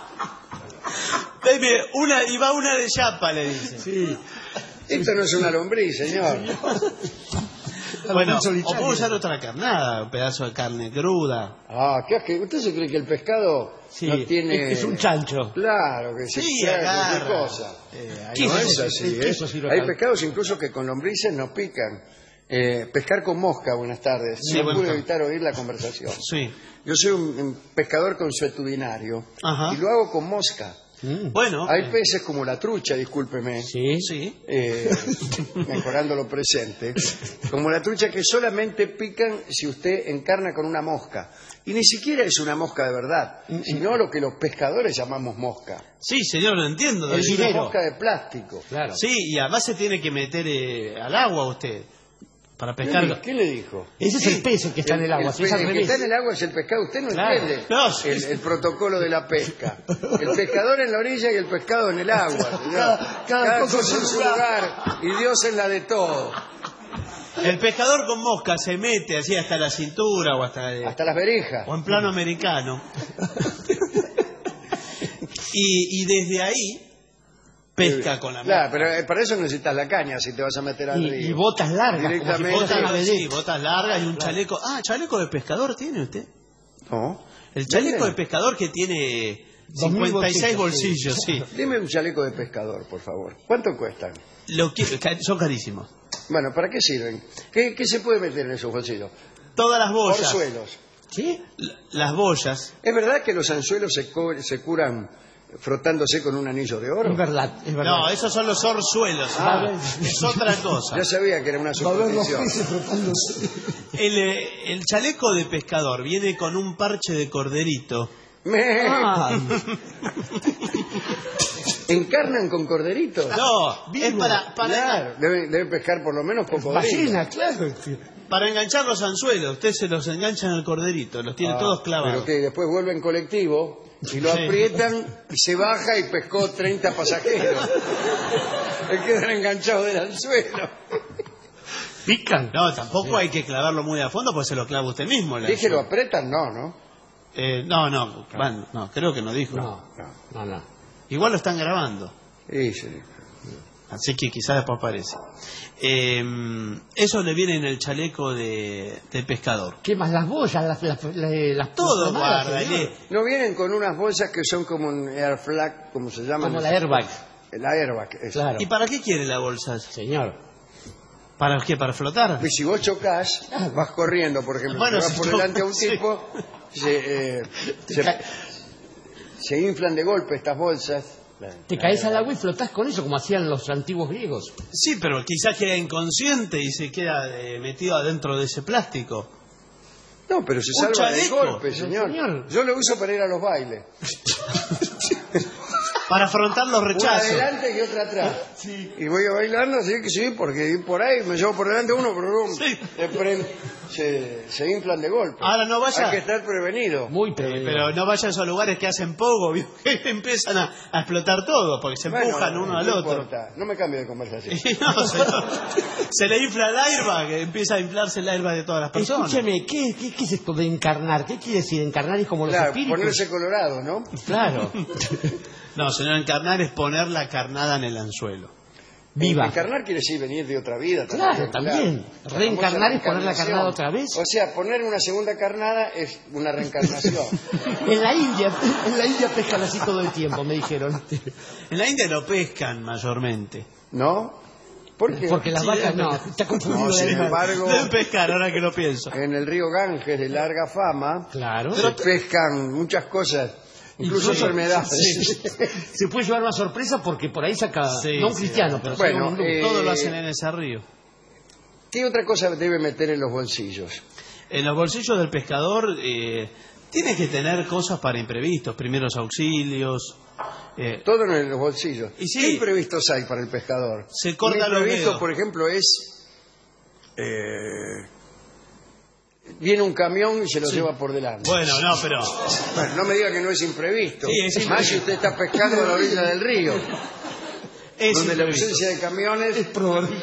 Deme una, y va una de chapa, le dice. Sí. Esto no es una lombriz, señor. Bueno, o solitaria. puedo usar otra carnada, un pedazo de carne cruda. Ah, ¿qué asque- ¿Usted se cree que el pescado Sí, no tiene... es, es un chancho. Claro, que se Sí, claro, cualquier agarra. cosa. Eh, ahí ¿Qué No va. es el- así, el ¿eh? queso sirve Hay acá. pescados incluso que con lombrices no pican. Eh, pescar con mosca, buenas tardes. Sí, no buenas pude tardes. evitar oír la conversación. Sí. Yo soy un, un pescador consuetudinario Ajá. y lo hago con mosca. Mm. Bueno. Hay eh, peces como la trucha, discúlpeme, Sí. Sí. eh, mejorando lo presente, como la trucha que solamente pican si usted encarna con una mosca. Y ni siquiera es una mosca de verdad, sino lo que los pescadores llamamos mosca. Sí, señor, lo entiendo. El Es una dinero. mosca de plástico. Claro. Sí, y además se tiene que meter eh, al agua usted. Para pescar. ¿Qué, ¿Qué le dijo? Ese es el pez el que está en el agua. El, si es al el que revés. está en el agua es el pescado. Usted no Claro. entiende No, sí, el, sí. el protocolo de la pesca. El pescador en la orilla y el pescado en el agua. señor. Cada- cada Cada cosa cosa en en su su lugar. Y Dios es la de todo. El pescador con mosca se mete así hasta la cintura o hasta, hasta las verijas. O en plano americano. y, y desde ahí pesca con la mosca. Claro, pero para eso necesitas la caña si te vas a meter al Y, río. y botas largas. Directamente. Como si fuera una Botas, sí, vedette. botas largas y un chaleco. Ah, chaleco de pescador tiene usted. No. El chaleco Dime. de pescador que tiene Dos mil cincuenta y seis bolsillos, bolsillos, sí. Dime un chaleco de pescador, por favor. ¿Cuánto cuestan? Lo que, son carísimos. Bueno, ¿para qué sirven? ¿Qué, qué se puede meter en esos bolsillos? Todas las boyas. Orzuelos. ¿Sí? L- Las boyas. ¿Es verdad que los anzuelos se, co- se curan frotándose con un anillo de oro? Es verdad, es verdad. No, esos son los orzuelos. Ah. Es otra cosa. Ya sabía que era una Va a haber los superstición. peces frotándose. El, eh, el chaleco de pescador viene con un parche de corderito. Me- Ah, ¿Encarnan con corderitos? No, es para, para, Claro, deben, deben pescar por lo menos cocodrilos. ballena, claro. para enganchar los anzuelos. Usted se los engancha en el corderito, los tiene Ah, todos clavados. Pero que después vuelve en colectivo y lo Sí. aprietan y se baja y pescó treinta pasajeros. Le quedan enganchados del anzuelo. Pican. No, tampoco hay que clavarlo muy a fondo, pues se lo clava usted mismo. el Dije, lo anzuelo. apretan, no, ¿no? Eh, no, no, van, no, creo que no dijo. No, no, no. Igual lo están grabando, Sí, sí. así que quizás después aparece. Eh, eso le viene en el chaleco de, de pescador. ¿Qué más? Las boyas, las, las, las, las Todo plamadas, guarda, señor. le- No vienen con unas bolsas que son como un air flag, ¿cómo se llama? Como la airbag. El airbag. eso. Claro. ¿Y para qué quiere la bolsa? Señor. ¿Para qué? ¿Para flotar? Y si vos chocás, vas corriendo, por ejemplo, Bueno, te vas si por chocas, delante a un sí. tipo, se, eh, se, se inflan de golpe estas bolsas. Te caes al agua y flotás con eso, como hacían los antiguos griegos. Sí, pero quizás queda inconsciente y se queda eh, metido adentro de ese plástico. No, pero se Un salva del chaleco. golpe, señor. señor. Yo lo uso para ir a los bailes. Para afrontar los Una rechazos. adelante y otra atrás. Y voy bailando, así que sí, porque por ahí me llevo por delante uno, pero luego Sí. se, prend- se, se inflan de golpe. Ahora no vaya. Hay que estar prevenido. Muy Eh, prevenido. pero no vaya a esos lugares que hacen poco, ¿vio? empiezan a, a explotar todo, porque se Bueno, empujan uno al no otro. importa. No me cambio de conversación. Y no, se, se le infla el airbag, empieza a inflarse el airbag de todas las personas. Escúcheme, ¿qué, qué, ¿qué es esto de encarnar? ¿Qué quiere decir? Encarnar es como los Claro, espíritus. ponerse colorado, ¿no? Claro. No, señor, encarnar es poner la carnada en el anzuelo. Viva. Encarnar quiere decir venir de otra vida. Claro, también. La Reencarnar famosa es poner la reencarnación. carnada otra vez. O sea, poner una segunda carnada es una reencarnación. En la India, en la India pescan así todo el tiempo, me dijeron. En la India lo pescan mayormente. ¿No? ¿Por qué? Porque las Sí, vacas, debe- no, está confundido. No, sin de animal. embargo, Deben pescar, ahora que lo pienso. en el río Ganges de larga fama Claro. se pescan muchas cosas, incluso Incluso- enfermedades. Sí. Se puede llevar una sorpresa porque por ahí saca, Sí, no un sí, cristiano, pero Bueno, saca un hindú. eh, Todo lo hacen en ese río. ¿Qué otra cosa debe meter en los bolsillos? En los bolsillos del pescador eh, tiene que tener cosas para imprevistos, primeros auxilios. eh, Todo en los bolsillos. Y sí. ¿Qué imprevistos hay para el pescador? Se corta Un los imprevisto, dedos. por ejemplo, es... eh, viene un camión y se lo lleva por delante. bueno, no, pero Bueno, no me diga que no es imprevisto. Sí, es Más si usted está pescando a la orilla del río, es donde la imprevisto. ausencia de camiones es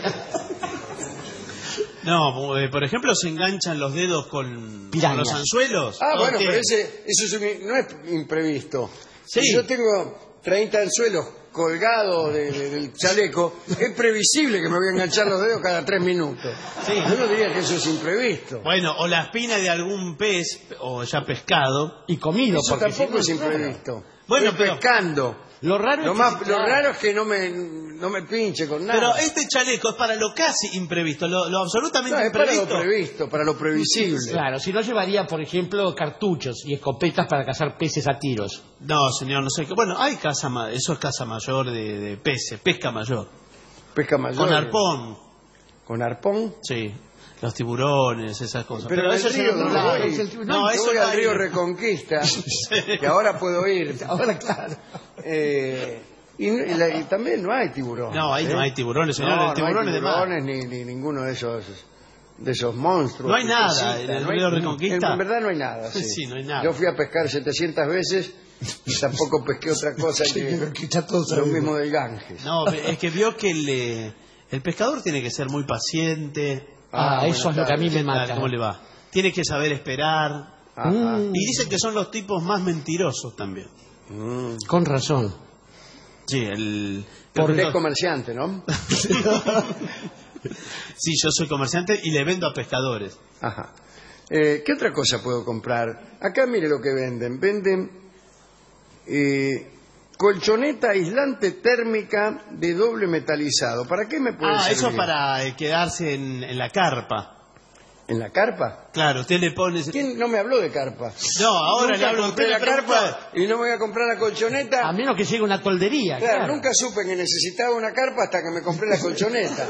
No, eh, por ejemplo, se enganchan los dedos con, Pirañas. con los anzuelos. Ah, ¿no? bueno, Que- pero ese, eso es un- no es imprevisto. Sí. Si yo tengo treinta anzuelos colgados de- de- del chaleco, es previsible que me voy a enganchar los dedos cada tres minutos. Sí. Yo no diría que eso es imprevisto. Bueno, o la espina de algún pez, o ya pescado. Y comido. Eso porque tampoco si es no, imprevisto. Bueno, Estoy pero- pescando. Lo raro Lo, es más, que, lo claro, raro es que no me, no me pinche con nada. Pero este chaleco es para lo casi imprevisto, lo, lo absolutamente No, es para imprevisto. lo previsto, para lo previsible. Claro, si no llevaría, por ejemplo, cartuchos y escopetas para cazar peces a tiros. No, señor, no sé qué. Bueno, hay caza, ma- eso es caza mayor de, de peces, pesca mayor. Pesca mayor. Con arpón, ¿Con arpón? sí. Los tiburones, esas cosas. Pero, eso el es en río otro no lado. voy. es el- No, Yo eso voy no al hay. río Reconquista, que ahora puedo ir. Ahora, claro. Eh, y, y la- y también no hay tiburones. No, ahí no ¿eh? hay tiburones, señor. No, el tiburón no hay es de mar. tiburones ni, ni ninguno de esos de esos monstruos. No hay que nada pescan, en el no hay- río Reconquista. En, en verdad no hay nada. Sí. Sí, no hay nada. Yo fui a pescar setecientas veces y tampoco pesqué otra cosa que lo mismo del Ganges. No, es que vio que el, eh, el pescador tiene que ser muy paciente. Ah, Ah, eso bueno, es lo que a mí me ¿Qué tal? mata. ¿Cómo le va? Tiene que saber esperar. Ajá. Y dicen que son los tipos más mentirosos también. Mm. Con razón. Sí, el... Porque es comerciante, ¿no? Sí, yo soy comerciante y le vendo a pescadores. Ajá. Eh, ¿Qué otra cosa puedo comprar? Acá mire lo que venden. Venden eh, colchoneta aislante térmica de doble metalizado. ¿Para qué me puede Ah, servir? eso para eh, quedarse en, en la carpa. ¿En la carpa? Claro, usted le pone... ¿Quién no me habló de carpa? No, ahora Nunca le hablo compré usted la me pregunta- carpa y no me voy a comprar la colchoneta. A menos que llegue una toldería. Claro, Claro. nunca supe que necesitaba una carpa hasta que me compré la colchoneta.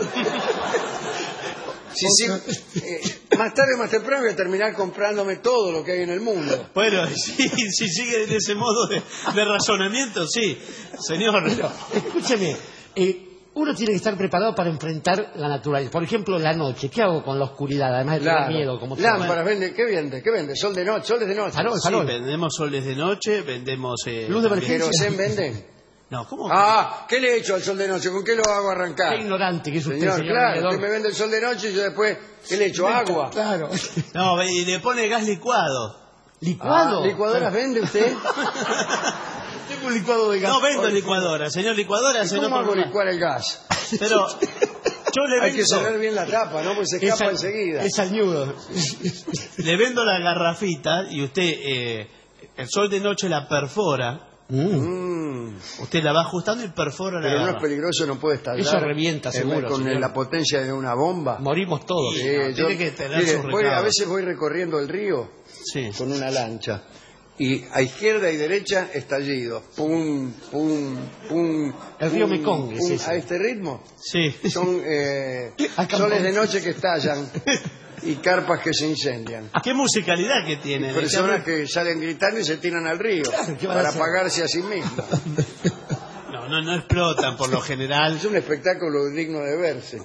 Sí, sí, eh, más tarde o más temprano voy a terminar comprándome todo lo que hay en el mundo. Bueno, sí, si sigue en ese modo de, de razonamiento, sí. Señor, Pero, escúcheme, eh, uno tiene que estar preparado para enfrentar la naturaleza. Por ejemplo, la noche. ¿Qué hago con la oscuridad? Además de tener Claro. miedo. Como Lámparas, vende, ¿qué vende? ¿Qué vende? Sol de noche, soles de noche. Farol, sí, farol. vendemos soles de noche, vendemos... Eh, Luz de también- emergencia. ¿Querosén venden? No, ¿cómo? Ah, ¿qué le he hecho al sol de noche? ¿Con qué lo hago arrancar? Qué ignorante que es usted, Señor, señor claro, vendedor. usted me vende el sol de noche y yo después, ¿qué le he hecho? Agua. Claro. No, y le pone gas licuado. ¿Licuado? Ah, ¿licuadoras vende usted? Tengo un licuado de gas. No vendo licuadora, señor licuadora, ¿Y señor ¿Cómo hago por una- licuar el gas? Pero yo le Hay que vendo, cerrar bien la tapa, ¿no? Porque se escapa Esa- enseguida. Es añudo. le vendo la garrafita y usted, eh, el sol de noche la perfora, Mm. usted la va ajustando y perfora la Pero no es garrafa. peligroso, no puede estallar. Eso revienta, eh, seguro, Con señor. la potencia de una bomba. Morimos todos. Sí, no, yo- tiene que tener mire, sus voy- recados. a veces voy recorriendo el río Sí. con una lancha y a izquierda y derecha estallido. Pum, pum, pum. El río pum, Mekong es pum. ese. A este ritmo Sí. son eh, Acá soles de pon- noche que estallan y carpas que se incendian. ¿Qué musicalidad que tiene? Personas que salen gritando y se tiran al río ¿qué van a para hacer? apagarse a sí mismos. No, no, no explotan por lo general. Es un espectáculo digno de verse.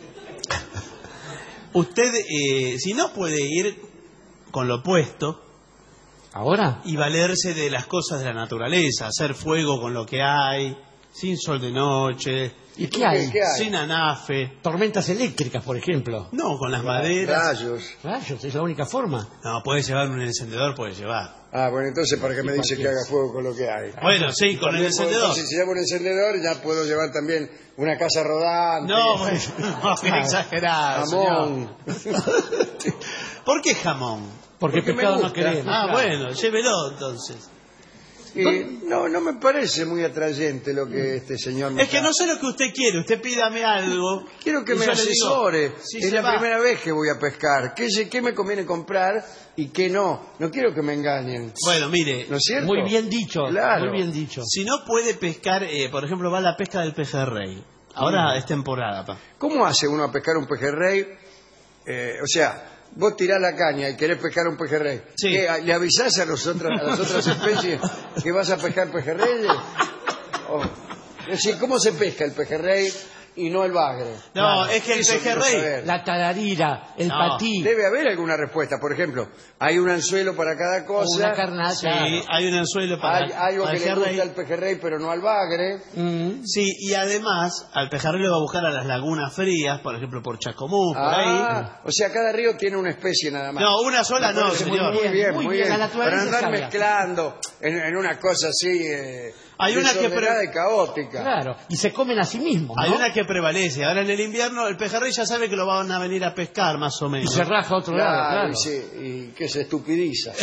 Usted, eh, si no puede ir con lo opuesto ¿Ahora? y valerse de las cosas de la naturaleza, hacer fuego con lo que hay, sin sol de noche, ¿Y qué hay? ¿Qué hay? sin anafe, Tormentas eléctricas, por ejemplo. no con las maderas. Rayos. Rayos, es la única forma. No, puede llevar un encendedor, puede llevar. Ah, bueno, entonces, ¿para qué me Y dice que cualquiera. haga fuego con lo que hay? Bueno, sí, con el También puedo- encendedor. entonces, si llevo un encendedor, ya puedo llevar también una casa rodante. No, bueno, no, qué exagerado, jamón. señor. ¿Por qué jamón? Porque, Porque me pescado no gusta. queremos. Ah, claro. bueno, llévelo entonces. Y no, no me parece muy atrayente lo que este señor me Es que está- no sé lo que usted quiere, usted pídame algo. Quiero que y me yo le digo, asesore. si es se la va. primera vez que voy a pescar. ¿Qué, se- qué me conviene comprar y qué no? No quiero que me engañen. Bueno, mire, ¿No es cierto? Muy bien dicho. Claro. Muy bien dicho. si no puede pescar, eh, por ejemplo, va a la pesca del pejerrey. Ahora es temporada, pa. ¿Cómo hace uno a pescar un pejerrey? Eh, o sea, vos tirás la caña y querés pescar un pejerrey. Sí. ¿Qué, ¿Le avisás a, los otras, a las otras especies que vas a pescar pejerreyes? O- es decir, ¿cómo se pesca el pejerrey y no el bagre? No, Claro. es que el Eso quiero pejerrey... saber. La tararira, el No. patí. Debe haber alguna respuesta. Por ejemplo, hay un anzuelo para cada O cosa. una carnada. Sí, hay un anzuelo para Hay algo para que el le pejerrey. gusta al pejerrey, pero no al bagre. Mm. Sí, y además al pejerrey lo va a buscar a las lagunas frías, por ejemplo, por Chacomú, por ahí. Ah, o sea, cada río tiene una especie nada más. No, una sola Me no, parece muy- señor. Muy bien, muy, Muy bien. bien, la naturaleza Para andar sabia. mezclando en, en una cosa así eh, Hay una que desordenada pre- y caótica. Claro. Y se comen a sí mismos, ¿no? Hay una que prevalece. Ahora en el invierno el pejerrey ya sabe que lo van a venir a pescar, más o Y menos. se raja a otro Claro, lado, claro. y, sí, y que se estupidiza.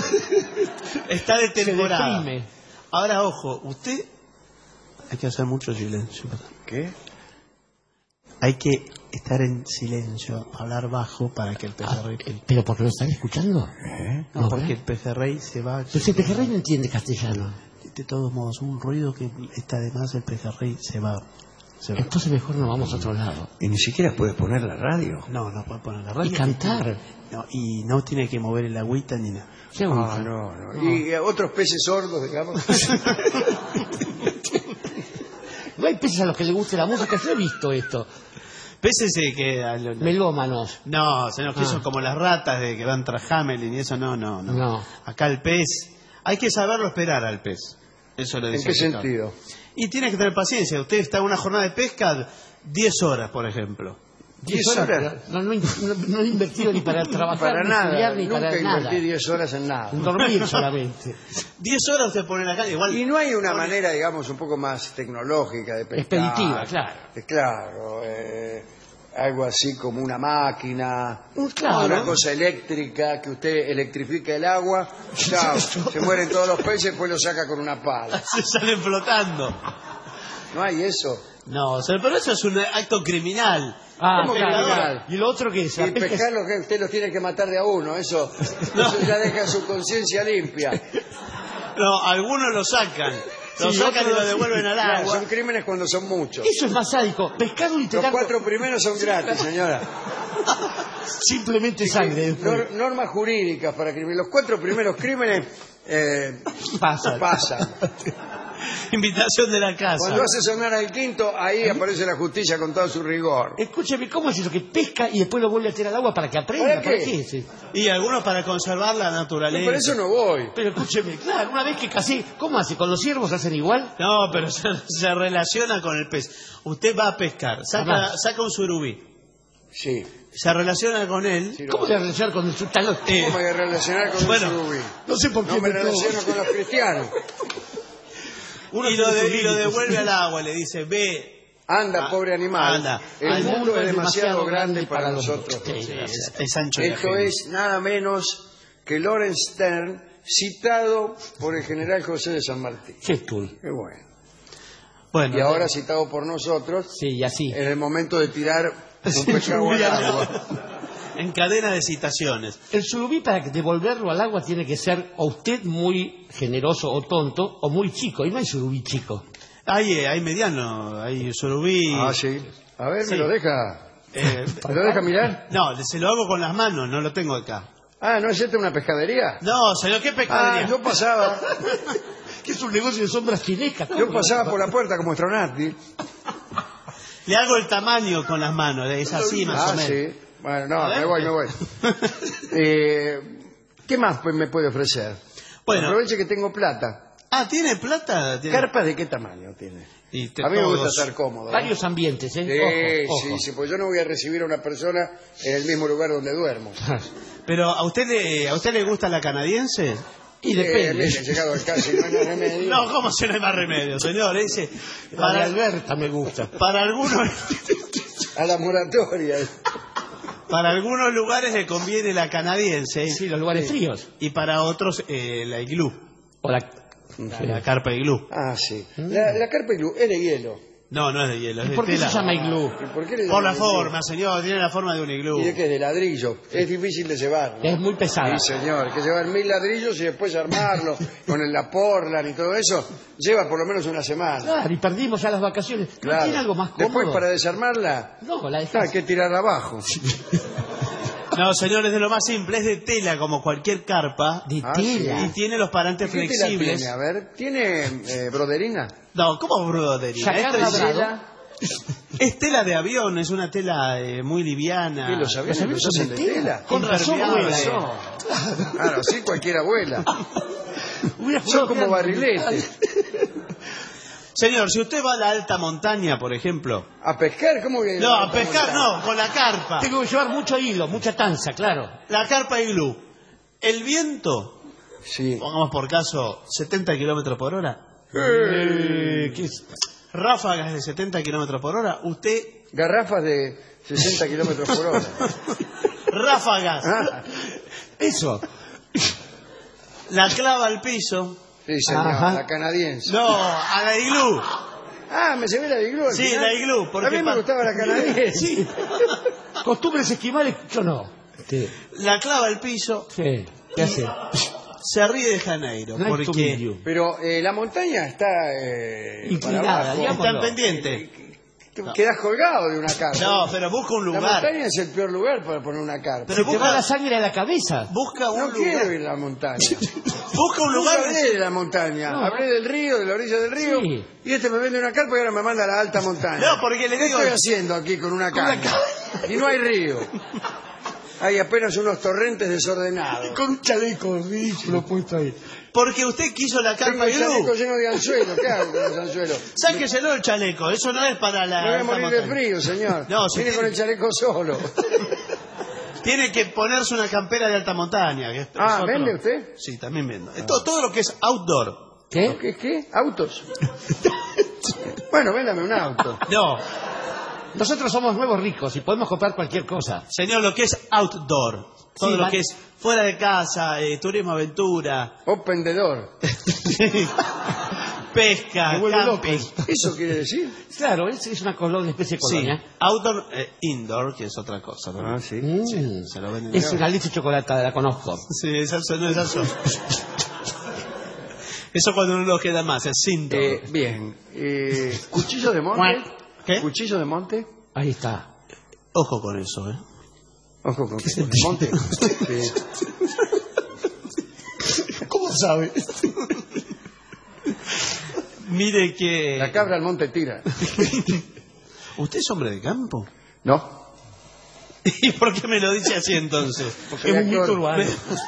Está de Se temporada. deprime. Ahora, ojo, usted... Hay que hacer mucho silencio. ¿Qué? Hay que estar en silencio, hablar bajo para que el pejerrey... Eh, ¿Pero por qué lo están escuchando? No, porque el pejerrey se va... Pues el pejerrey no entiende castellano. De todos modos, un ruido que está de más, el pejerrey se va... se va. Entonces mejor nos vamos a otro lado. Y ni siquiera puedes poner la radio. No, no puede poner la Y radio. cantar. No, y no tiene que mover el agüita ni nada. ¿Qué Ah, agüita? no, no. Y eh, otros peces sordos, digamos. No hay peces a los que les guste la música. Yo he visto esto. Peces eh, que... a lo- Melómanos. No, señor, que Ah. son como las ratas de que van tras Hamelin y eso, no, no, no. No. Acá el pez, hay que saberlo esperar al pez. Eso lo ¿En decía qué Ricardo. sentido? Y tiene que tener paciencia. Usted está en una jornada de pesca diez horas, por ejemplo. ¿Diez horas? No, no, no, no he invertido ni para trabajar, Para ni nada, estudiar, ni nunca para invertí nada. diez horas en nada. En dormir solamente. diez horas usted pone la calle, igual... Y no hay una manera, digamos, un poco más tecnológica de pescar. Expeditiva, claro. Eh, Claro, eh, algo así como una máquina, claro. una cosa eléctrica, que usted electrifica el agua, chao, se mueren todos los peces, después lo saca con una pala. Se salen flotando. ¿No hay eso? No, señor, pero eso es un acto criminal. Ah, ¿Cómo claro, criminal? claro. ¿Y lo otro qué es? La Y pesca es- pescar lo que usted los tiene que matar de a uno, eso, eso ya deja su conciencia limpia. No, algunos lo sacan. Lo Sí, sacan y otros lo devuelven al Claro, agua. son crímenes cuando son muchos. Eso es más sádico. Pescado y Los cuatro primeros son gratis, señora. Simplemente sangre. Nor- normas jurídicas para crímenes. Los cuatro primeros crímenes eh, Pasan. pasan. Invitación de la casa. Cuando hace sonar al quinto, ahí aparece la justicia con todo su rigor. Escúcheme, ¿cómo es eso? Que pesca y después lo vuelve a tirar al agua para que aprenda. ¿Para qué? Sí. Y algunos para conservar la naturaleza. Por eso no voy. Pero escúcheme, claro, una vez que casi... ¿Cómo hace? ¿Con los ciervos hacen igual? No, pero se, se relaciona con el pez. Usted va a pescar, saca, Ajá. saca un surubí, Sí. se relaciona con él. Sí, lo ¿Cómo hago. le relacionar con el talón? Eh, ¿Cómo me voy a relacionar con bueno, un surubí? No sé por qué. No me me todo- relaciono con los cristianos. y, lo de- y lo devuelve al agua, le dice, ve. Anda, Ah, pobre animal. anda. El Al mundo es demasiado grande para los nosotros. dos. Sí, es, es ancho de Esto ajeno. es nada menos que Lawrence Stern, citado por el general José de San Martín. Qué cool. Qué bueno. Bueno, Y ahora citado por nosotros Sí, y así. en el momento de tirar un Sí, pescado al surubí al agua. en cadena de citaciones. El surubí, para que devolverlo al agua, tiene que ser o usted muy generoso o tonto, o muy chico. Y no hay surubí chico. Hay, eh, hay mediano, hay surubí. Ah, sí. A ver, Sí. ¿me lo deja? Eh, ¿Me lo deja mirar? no, se lo hago con las manos, no lo tengo acá. Ah, ¿no es esta una pescadería? No, señor, ¿qué Ah, pescadería? yo pasaba, Que es un negocio de sombras chinescas. yo pasaba por la puerta como Stronati. Le hago el tamaño con las manos, es así más Ah, o menos. sí. Bueno, no, A ver. me voy, me voy. Eh, ¿Qué más pues, me puede ofrecer? Bueno. Aproveche que tengo plata. Ah, ¿tiene plata? ¿Tiene? ¿Carpas de qué tamaño tiene? Y te- A mí me gusta todos. estar cómodo. ¿eh? Varios ambientes, ¿eh? Sí, Ojo, sí, ojo. sí, pues yo no voy a recibir a una persona en el mismo lugar donde duermo. Pero ¿a usted le, a usted le gusta la canadiense? Y Eh, depende. mire, llegado al caso y no hay más remedio. No, ¿cómo se le da más remedio, señor? Ese, La de para, Alberta me gusta. para algunos A la moratoria. para algunos lugares le conviene la canadiense Sí, los lugares fríos. y para otros eh, la iglú, O la... la, la carpa iglú. Ah, sí. La, la carpa iglú es de hielo. No, no es de hielo, es ¿Y de por qué tela. se llama iglú? ¿Y por qué le Por la llaman iglú? forma, señor, tiene la forma de un iglú. ¿Y de qué? De ladrillo. Es difícil de llevar, ¿no? Es muy pesada. Sí, señor. Hay que llevar mil ladrillos y después armarlo con el la portland y todo eso. Lleva por lo menos una semana. Claro, y perdimos ya las vacaciones. ¿No Claro. tiene algo más cómodo? Después, para desarmarla, No, la hay dejás. que tirarla abajo. No, señor, es de lo más simple, es de tela como cualquier carpa. De Ah, tela. Y tiene los parantes ¿Qué tela flexibles. tiene? A ver, ¿tiene eh, broderina? No, ¿cómo broderina? Sacar Esto la es, brado. ¿Tela? es tela de avión, es una tela eh, muy liviana. ¿Qué, los aviones aviones los son hacen de de tela? tela? Con razón, Impermeable. vuela. Claro, sí, cualquiera vuela. Hubiera Son como jugado- barriletes. Señor, si usted va a la alta montaña, por ejemplo. ¿A pescar? ¿Cómo que No, a pescar no, con la carpa. Tengo que llevar mucho hilo, mucha tanza, claro. La carpa iglú. El viento, Sí. pongamos por caso, setenta kilómetros por hora. Eh, ¿qué es? Ráfagas de setenta kilómetros por hora. Usted, Garrafas de sesenta kilómetros por hora. ráfagas, Ah, Eso. la clava al piso. sí, señor, Ajá. la canadiense. No, a la iglú. Ah, me llevé la de iglú al Sí, final. la iglú, porque A mí me pa- gustaba la canadiense. Sí. Costumbres esquimales, yo no. Sí. La clava al piso. Sí. ¿Qué hace? Se ríe de Janeiro. Nice to meet Porque you. Pero eh, la montaña está... Eh, Inclinada, para abajo. digamos. está en no. pendiente. Te quedás colgado de una carpa. No, pero busca un lugar. La montaña es el peor lugar para poner una carpa. Pero te va la sangre a la cabeza. Busca un no lugar. quiero ir a la montaña. Busca un lugar. No hablé de la montaña. No. Hablé del río, de la orilla del río. Sí. Y este me vende una carpa y ahora me manda a la alta montaña. No, porque le ¿Qué digo- estoy haciendo aquí con una carpa? Y no hay río. Hay apenas unos torrentes desordenados. Con un chaleco ridículo puesto ahí. Porque usted quiso la Tengo carpa el y chaleco luz. lleno de anzuelos. ¿Qué hago con los anzuelos? Sáqueselo el chaleco, eso no es para la. Me voy a alta morir de montaña. frío, señor. No, si Viene tiene- con el chaleco solo. Tiene que ponerse una campera de alta montaña. Que es- Ah, es otro- ¿vende usted? Sí, también vendo. Todo, todo lo que es outdoor. ¿Qué? ¿Qué? ¿Qué? ¿Autos? Bueno, véndame un auto. No, Nosotros somos nuevos ricos y podemos comprar cualquier cosa. señor, lo que es outdoor. Todo Sí, lo va- que es fuera de casa, eh, turismo aventura, Open the door. pesca, Me vuelve camping. loco. ¿Eso quiere decir? Claro, es, es una colonia, especie de Sí, colonia. outdoor, eh, indoor, que es otra cosa. ¿no? Ah, sí. Mm. Se lo venden. Es una leche chocolatada, la conozco. Sí, es eso, no es eso. Eso cuando uno lo queda más, es indoor. Eh, bien. Eh, ¿Cuchillo de monte? ¿Qué? ¿Cuchillo de monte? Ahí está. Ojo con eso, ¿eh? Ojo con que con el monte. Sí. ¿Cómo sabe? Mire que... La cabra al monte tira. ¿Usted es hombre de campo? ¿No? ¿Y por qué me lo dice así entonces? Porque es un mito urbano.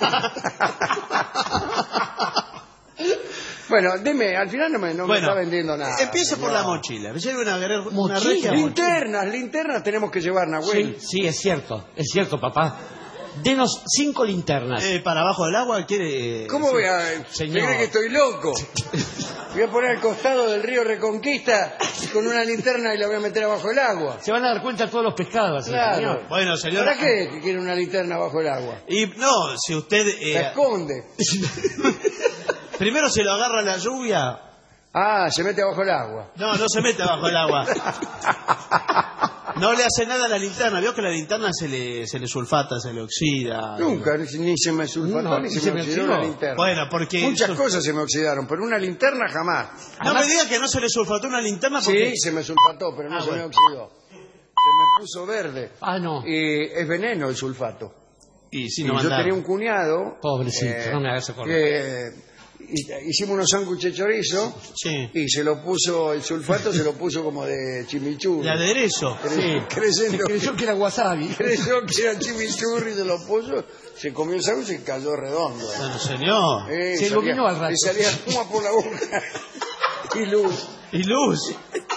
Bueno, dime, al final no me, no me Bueno, está vendiendo nada. Empiece por No. la mochila. Lleve una, una Mochila. regia mochila. Linternas, linternas tenemos que llevar, Sí, Nahuel. sí, es cierto. Es cierto, papá. Denos cinco linternas. Eh, para abajo del agua quiere... eh, ¿Cómo sí. voy a...? ¿Se Señor. cree que estoy loco? Voy a poner al costado del río Reconquista con una linterna y la voy a meter abajo del agua. Se van a dar cuenta todos los pescados. así, Claro. señor. Bueno, señor... ¿Para qué que quiere una linterna bajo el agua? Y no, si usted... eh, La esconde. primero se lo agarra la lluvia... Ah, se mete bajo el agua. No, no se mete bajo el agua. No le hace nada a la linterna. Vio que la linterna se le, se le sulfata, se le oxida. Nunca, ni, ni se me sulfató, No, ni ni se, se me me oxidó oxidó. una linterna. Bueno, porque... Muchas cosas se me oxidaron, pero una linterna jamás. No me diga que no se le sulfató una linterna porque... Sí, se me sulfató, pero no Ah, se bueno. me oxidó. Se me puso verde. Ah, no. Y es veneno el sulfato. Y si Y no yo mandaba. tenía un cuñado Pobrecito, no me hagas acordar. que y- hicimos unos sándwiches de chorizo Sí. y se lo puso, el sulfato se lo puso como de chimichurri. De aderezo. Cre- creyendo, Se creyó que era wasabi. creyó que era chimichurri, se lo puso, se comió el sándwich y cayó redondo. Bueno, señor. Eh, Se salía- iluminó al rato. Le salía espuma por la boca y luz. Y luz.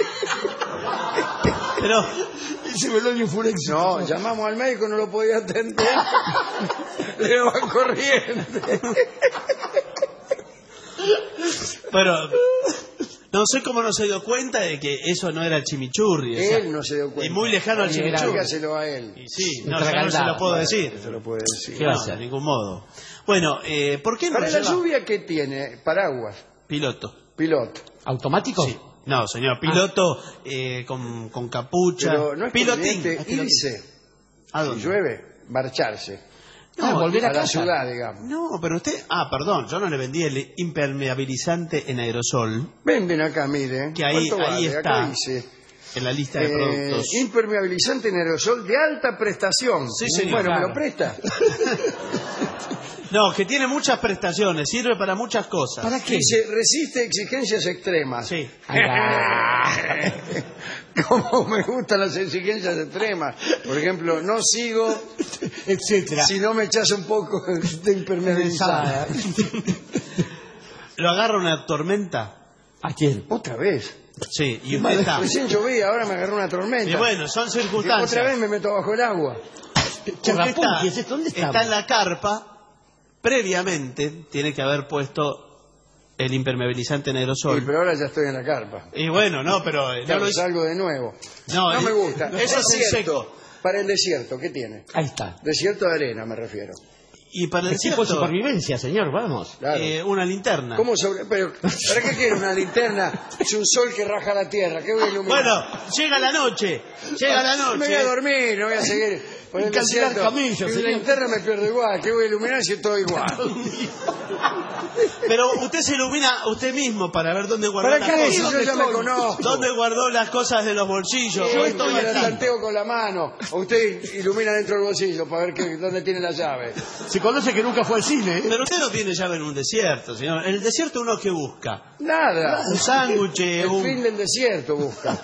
Pero... Se me lo dio furex. No, llamamos al médico, no lo podía atender. Le daban corriente. Pero... No sé cómo no se dio cuenta de que eso no era chimichurri. o sea, Él no se dio cuenta. y muy lejano al chimichurri. Dígaselo a él. Y sí, Un no, yo no se tragaldado. lo puedo decir. No se lo puede decir. ¿Qué va a No, hacer? de ningún modo. Bueno, eh, ¿por qué no Para la lleva lluvia, ¿qué tiene? Paraguas, piloto? piloto. ¿Automático? Sí. No, señor, piloto eh, con, con capucha. Pero no es pilotín. conveniente Es pilotín. irse. ¿A Si dónde? llueve, marcharse. Ah, volver a a la casa. ciudad, digamos. No, pero usted... Ah, perdón, yo no le vendí el impermeabilizante en aerosol, Venden acá, mire. que ahí, ¿Cuánto ahí vale? está, Acá dice. en la lista de eh, productos. impermeabilizante en aerosol de alta prestación. Sí, señor, Bueno, ¿me claro. lo presta? No, que tiene muchas prestaciones, sirve para muchas cosas. ¿Para qué? Dice, resiste exigencias extremas. Sí. Como me gustan las exigencias extremas. Por ejemplo, no sigo Etcétera. si no me echas un poco de impermeabilizante. Lo agarra una tormenta. ¿A quién? Otra vez. Sí, y usted está. Recién llovía, ahora me agarró una tormenta. Y bueno, son Y circunstancias. otra vez me meto bajo el agua. Usted Churrapunqui, está, ¿es esto? ¿Dónde está estamos? en la carpa, previamente tiene que haber puesto el impermeabilizante en Sí, aerosol. pero ahora ya estoy en la carpa. Y bueno, no, pero eh, no Claro, lo hizo. salgo de nuevo. No, No es- me gusta. Eso es en Desierto. seco. Para el desierto, ¿qué tiene? Ahí está. Desierto de arena, me refiero. Y para el ¿Qué tipo de desierto, supervivencia, señor? Vamos. Claro. eh, una linterna. ¿Cómo sobre... Pero, ¿para qué quiere una linterna? Es un sol que raja la tierra. ¿Qué voy a iluminar? Bueno, llega la noche, llega la noche. Me voy a dormir, no voy a seguir. Por el Calcilar desierto. camillos, Y una señor. linterna me pierdo igual. ¿Qué voy a iluminar si es todo igual? Pero usted se ilumina usted mismo para ver dónde guardó ¿Para las qué? Si cosas. yo ya me conozco. ¿Dónde guardó las cosas de los bolsillos? Yo estoy me la tanteo con la mano. O usted ilumina dentro del bolsillo para ver que, dónde tiene la llave. Se conoce que nunca fue al cine, ¿eh? Pero usted no tiene llave en un desierto, señor. En el desierto uno que busca. Nada. Un sándwich, El un... fin del desierto busca.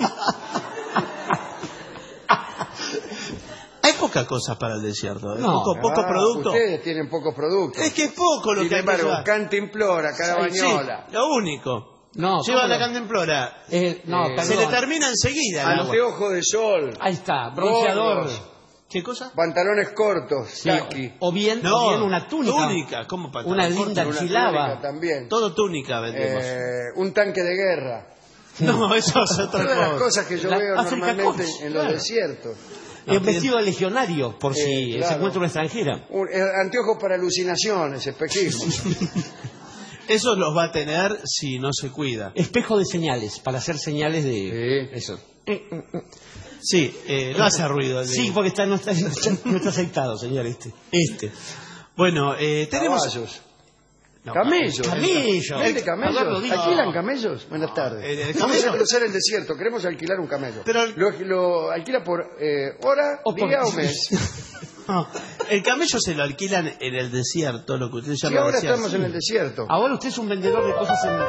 Hay poca cosa para el desierto. ¿eh? No. Poco, poco Ah, producto. Ustedes tienen pocos productos. Es que es poco lo Sin que hay que embargo, llevar. cantimplora, carabañola. Sí, lo único. No, Lleva ¿cómo la no? cantimplora. Eh, no, Eh, Se perdón. le termina enseguida el agua. Anteojo de sol. Ahí está, bronceador. gorros, ¿Qué cosa? Pantalones cortos, Sí, taqui. o bien, No, o bien una túnica. túnica, ¿cómo pantalón Una corto? linda Una chilaba. túnica también. Todo túnica vendemos. Eh, un tanque de guerra. No, eso es otra Todas las cosa. cosas que yo La veo África normalmente Coach, en los claro. desiertos. Es vestido de legionario, por si Eh, claro. se encuentra una extranjera. Un, eh, anteojos para alucinaciones, espejismo. Eso los va a tener si no se cuida. Espejo de señales, para hacer señales de... Sí. Eso. Sí, eh, no hace ruido. el de- Sí, porque está, no, está, no está aceitado, señor, este. Este. Bueno, eh, tenemos... Caballos. No, Camellos. Camello. ¿Vende A ver, lo camellos? digo. ¿Alquilan camellos? Buenas tardes. Eh, el Vamos camello- a cruzar el desierto. Queremos alquilar un camello. Pero- ¿Lo, lo alquila por eh, hora, O por- día o mes? No, el camello se lo alquilan en el desierto, lo que usted Si llama ahora desierto. estamos en el desierto. Ahora usted es un vendedor de cosas en...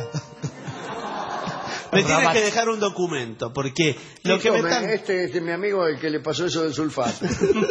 Me tiene Rabat. que dejar un documento, porque lo Sí, que me tome, están... Este es mi amigo el que le pasó eso del sulfato.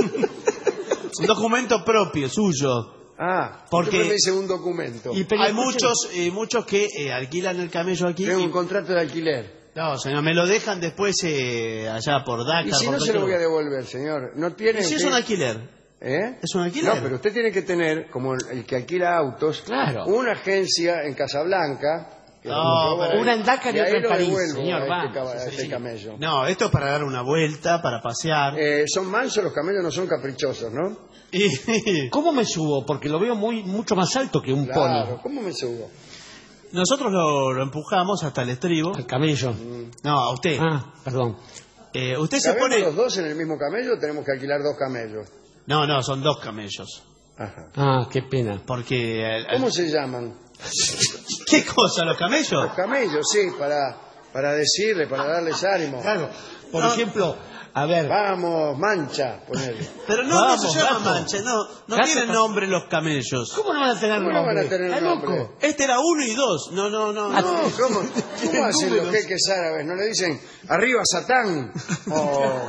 Un documento propio, suyo. Ah, Porque- porque me dice un documento. Y pero Hay escuche- muchos eh, muchos que eh, alquilan el camello aquí. Tengo y- un contrato de alquiler. No, señor, me lo dejan después eh, allá por Dakar. Y si por no se lo voy a Tokio. devolver, señor. No tiene ¿Y si es usted- un alquiler? ¿Eh? ¿Es un alquiler? No, pero usted tiene que tener, como el, el que alquila autos, Claro. una agencia en Casablanca. que No, yo voy pero- a- una en Dakar y ahí otra en lo París, devuelvo señor, a va. este, caba- a Sí, este sí. camello. No, esto es para dar una vuelta, para pasear. Eh, son mansos, los camellos no son caprichosos, ¿no? Y ¿Cómo me subo? Porque lo veo muy mucho más alto que un Claro, pony. ¿cómo me subo? nosotros lo, lo empujamos hasta el estribo. El camello. No, a usted. Ah, perdón. Eh, usted se ¿Cabemos pone... los dos en el mismo camello o tenemos que alquilar dos camellos? No, no, son dos camellos. Ajá. Ah, qué pena. Porque... eh, ¿Cómo se llaman? ¿Qué cosa, los camellos? Los camellos, sí, para, para decirle, para darles ánimo. Claro. Por No. ejemplo, a ver, Vamos, mancha, ponele. Pero no, Vamos, no se llama gato. mancha, no, no Gato, tienen gato. nombre los camellos. ¿cómo no van a tener ¿Cómo no van nombre? a tener ¿Está nombre? loco? Este era uno y dos. No, no, no. Ah, no. No, ¿cómo, Tienen ¿cómo hacen los números. jeques árabes? ¿No le dicen arriba Satán? O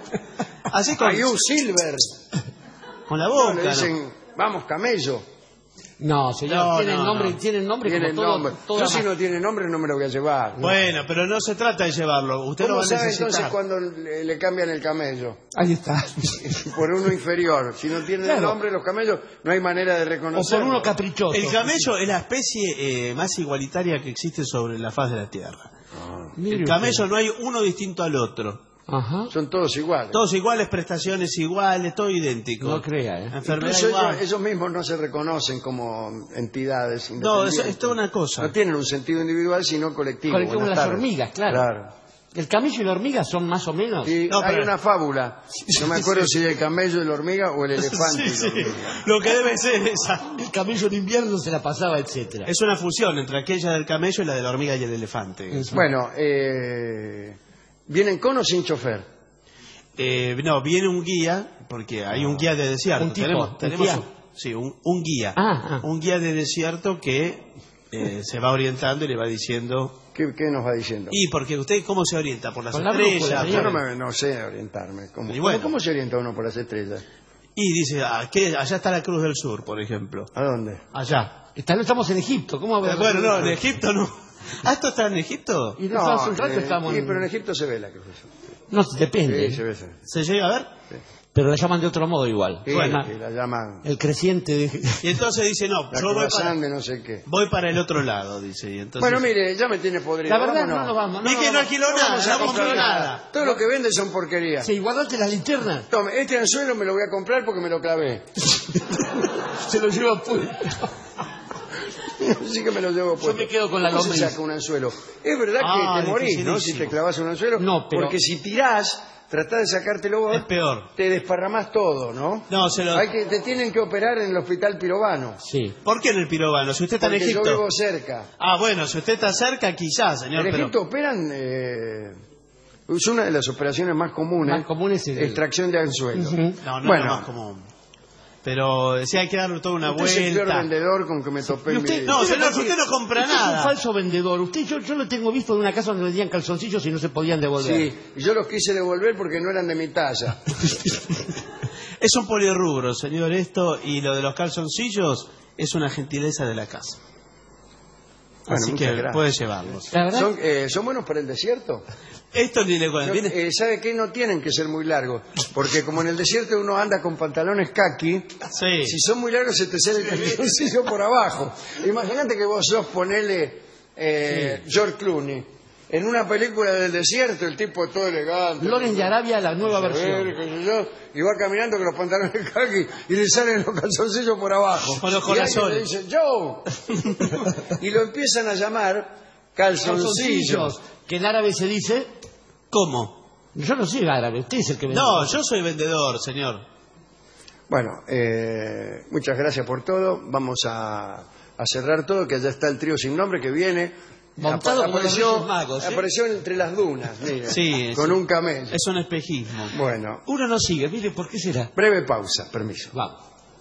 Así con, Ayú Silver. con la No, boca. le ¿no? dicen vamos camello. No, señor, No, tienen no, nombre, no. tienen nombre Tiene como todo, nombre. toda Yo si ma- no tiene nombre no me lo voy a llevar. Bueno, pero no se trata de llevarlo. Usted lo ¿Cómo va a sabe necesitar. entonces cuando le, le cambian el camello? Ahí está. Por uno inferior. Si no tienen Claro. nombre los camellos, no hay manera de O por reconocerlo. uno caprichoso. El camello es la especie eh, más igualitaria que existe sobre la faz de la Tierra. Mire El usted. camello no hay uno distinto al otro. Ajá. Son todos iguales. Todos iguales, prestaciones iguales, todo idéntico. No crea, ¿eh? Enfermedad Incluso igual. ellos, ellos mismos no se reconocen como entidades No, independientes. eso es toda una cosa. No tienen un sentido individual, sino colectivo. Colectivo, Buenas las tardes. hormigas, claro. Claro. El camello y la hormiga son más o menos. Y No, hay pero- una fábula. No me acuerdo si el camello y la hormiga o el elefante. Sí, y la sí. hormiga. Lo que debe ser esa. El camello en invierno se la pasaba, etcétera. Es una fusión entre aquella del camello y la de la hormiga y el elefante. Bueno, eh, ¿vienen con o sin chofer? Eh, no, viene un guía, porque hay un guía de desierto. Un tipo, tenemos, un tenemos guía. un- sí, un, un guía. Ah, ah. Un guía de desierto que eh, se va orientando y le va diciendo... ¿Qué, qué nos va diciendo? Y porque usted, ¿cómo se orienta? ¿Por las Con la estrellas? brújula, Yo Por- no, me, no sé orientarme. ¿Cómo, Y bueno. ¿Cómo, cómo se orienta uno por las estrellas? Y dice, ah, ¿qué? Allá está la Cruz del Sur, por ejemplo. ¿A dónde? Allá. Está- no estamos en Egipto, ¿cómo va a Bueno, no, en Egipto no. ¿Ah, esto está en Egipto? Y nosotros hace un rato eh, estamos sí, en- pero en Egipto se ve la cruz. No, depende. Sí, se ve. se ve. ¿Se llega a ver? Pero la llaman de otro modo igual. Sí, Bueno, que la llaman el creciente de... Y entonces dice, no, la yo voy croissant para, de no sé qué. voy para el otro lado, dice. Y entonces, Bueno, mire, ya me tiene podrido. La verdad, Vámonos. no nos vamos. No, Ni no, que no no, alquiló No nada, vamos a no compró comprar nada. Todo lo que vende son porquerías. Sí, guardate la linterna. Tome, este anzuelo me lo voy a comprar porque me lo clavé. Se lo lleva puesto. Sí que me lo llevo puesto. Yo me quedo con la ¿Cómo se lombriz. saca un anzuelo? Es verdad que Ah, te morís, ¿no? Si dificilísimo. te clavas un anzuelo. No, pero- Porque si tirás, tratás de sacártelo vos, Es peor. te desparramás todo, ¿no? No, se lo... Hay que, te tienen que operar en el hospital pirobano. Sí. ¿Por qué en el pirobano? Si usted está en Porque yo Egipto. vivo cerca. Ah, bueno, si usted está cerca, quizás, señor. En pero... Egipto operan... Eh, es una de las operaciones más comunes. Más comunes es el- extracción de anzuelo. Ujú. No, no Bueno. es lo más común. Pero si hay que darle toda una Usted es el peor vuelta. vendedor con que me topé Y en usted, mi... No, usted señor, consigue- usted no compra usted Es nada. un falso vendedor. Usted, yo, yo lo tengo visto en una casa donde vendían calzoncillos y no se podían devolver. Sí, y yo los quise devolver porque no eran de mi talla. Es un polirrubro, señor, esto. Y lo de los calzoncillos es una gentileza de la casa. Bueno, Así muchas que gracias. puede llevarlos. La verdad, ¿Son, eh, ¿Son buenos para el desierto? Esto ni le No, cuento. Viene- eh, ¿Sabe qué? No tienen que ser muy largos. Porque como en el desierto uno anda con pantalones kaki, Sí. si son muy largos se te sale el calzoncillo por abajo. Imagínate que vos sos, ponele, eh, George Clooney. En una película del desierto, el tipo todo elegante. Loren de Arabia, la nueva A ver, versión. qué sé yo, y va caminando con los pantalones kaki y le salen los calzoncillos por abajo. Con los y alguien corazones. le dice, Joe. Y lo empiezan a llamar calzoncillos. Calzoncillos, que en árabe se dice... ¿Cómo? Yo no soy árabe, usted es el que vende. No, yo soy vendedor, señor. Bueno, eh, muchas gracias por todo. Vamos a, a cerrar todo, que ya está el trío sin nombre que viene. Montado Apa- por los Reyes Magos, ¿eh? apareció entre las dunas, mire, Sí, con sí. un camello. Es un espejismo. Bueno, Uno no sigue, mire, ¿por qué será? breve pausa, permiso. Vamos.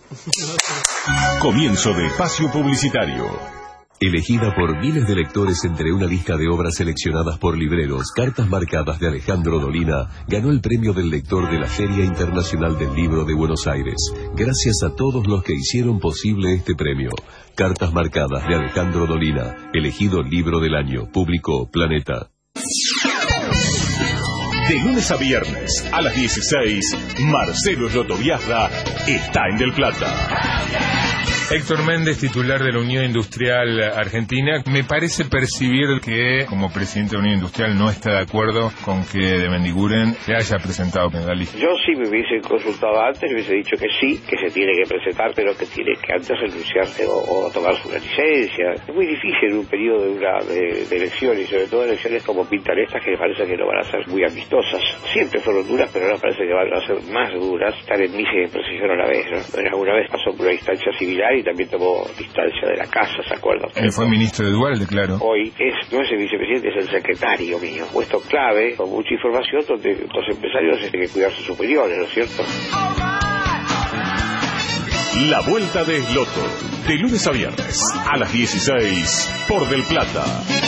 Comienzo de espacio publicitario. Elegida por miles de lectores entre una lista de obras seleccionadas por libreros, Cartas Marcadas de Alejandro Dolina ganó el premio del lector de la Feria Internacional del Libro de Buenos Aires. Gracias a todos los que hicieron posible este premio. Cartas Marcadas de Alejandro Dolina, elegido Libro del Año, publicó Planeta. De lunes a viernes a las dieciséis, Marcelo Slotoviazda está en Del Plata. Héctor Méndez, titular de la Unión Industrial Argentina, me parece percibir que, como presidente de la Unión Industrial, no está de acuerdo con que de Mendiguren se haya presentado en la lista. Yo sí me hubiese consultado antes, me hubiese dicho que sí, que se tiene que presentar, pero que tiene que antes renunciarse o, o tomarse una licencia. Es muy difícil en un periodo de, una, de, de elecciones, sobre todo elecciones como pintan estas, que me parece que no van a ser muy amistosas. Siempre fueron duras, pero ahora parece que van a ser más duras. Estar en misa y en procesión a la vez, ¿no? Alguna vez pasó por una instancia similar y también tomó distancia de la casa, ¿se acuerdan? Él fue ministro de Duarte, claro. Hoy es, no es el vicepresidente, es el secretario mío. Puesto clave, con mucha información, donde los empresarios tienen que cuidar sus opiniones, ¿no es cierto? La Vuelta de Esloto, de lunes a viernes a las dieciséis por Del Plata.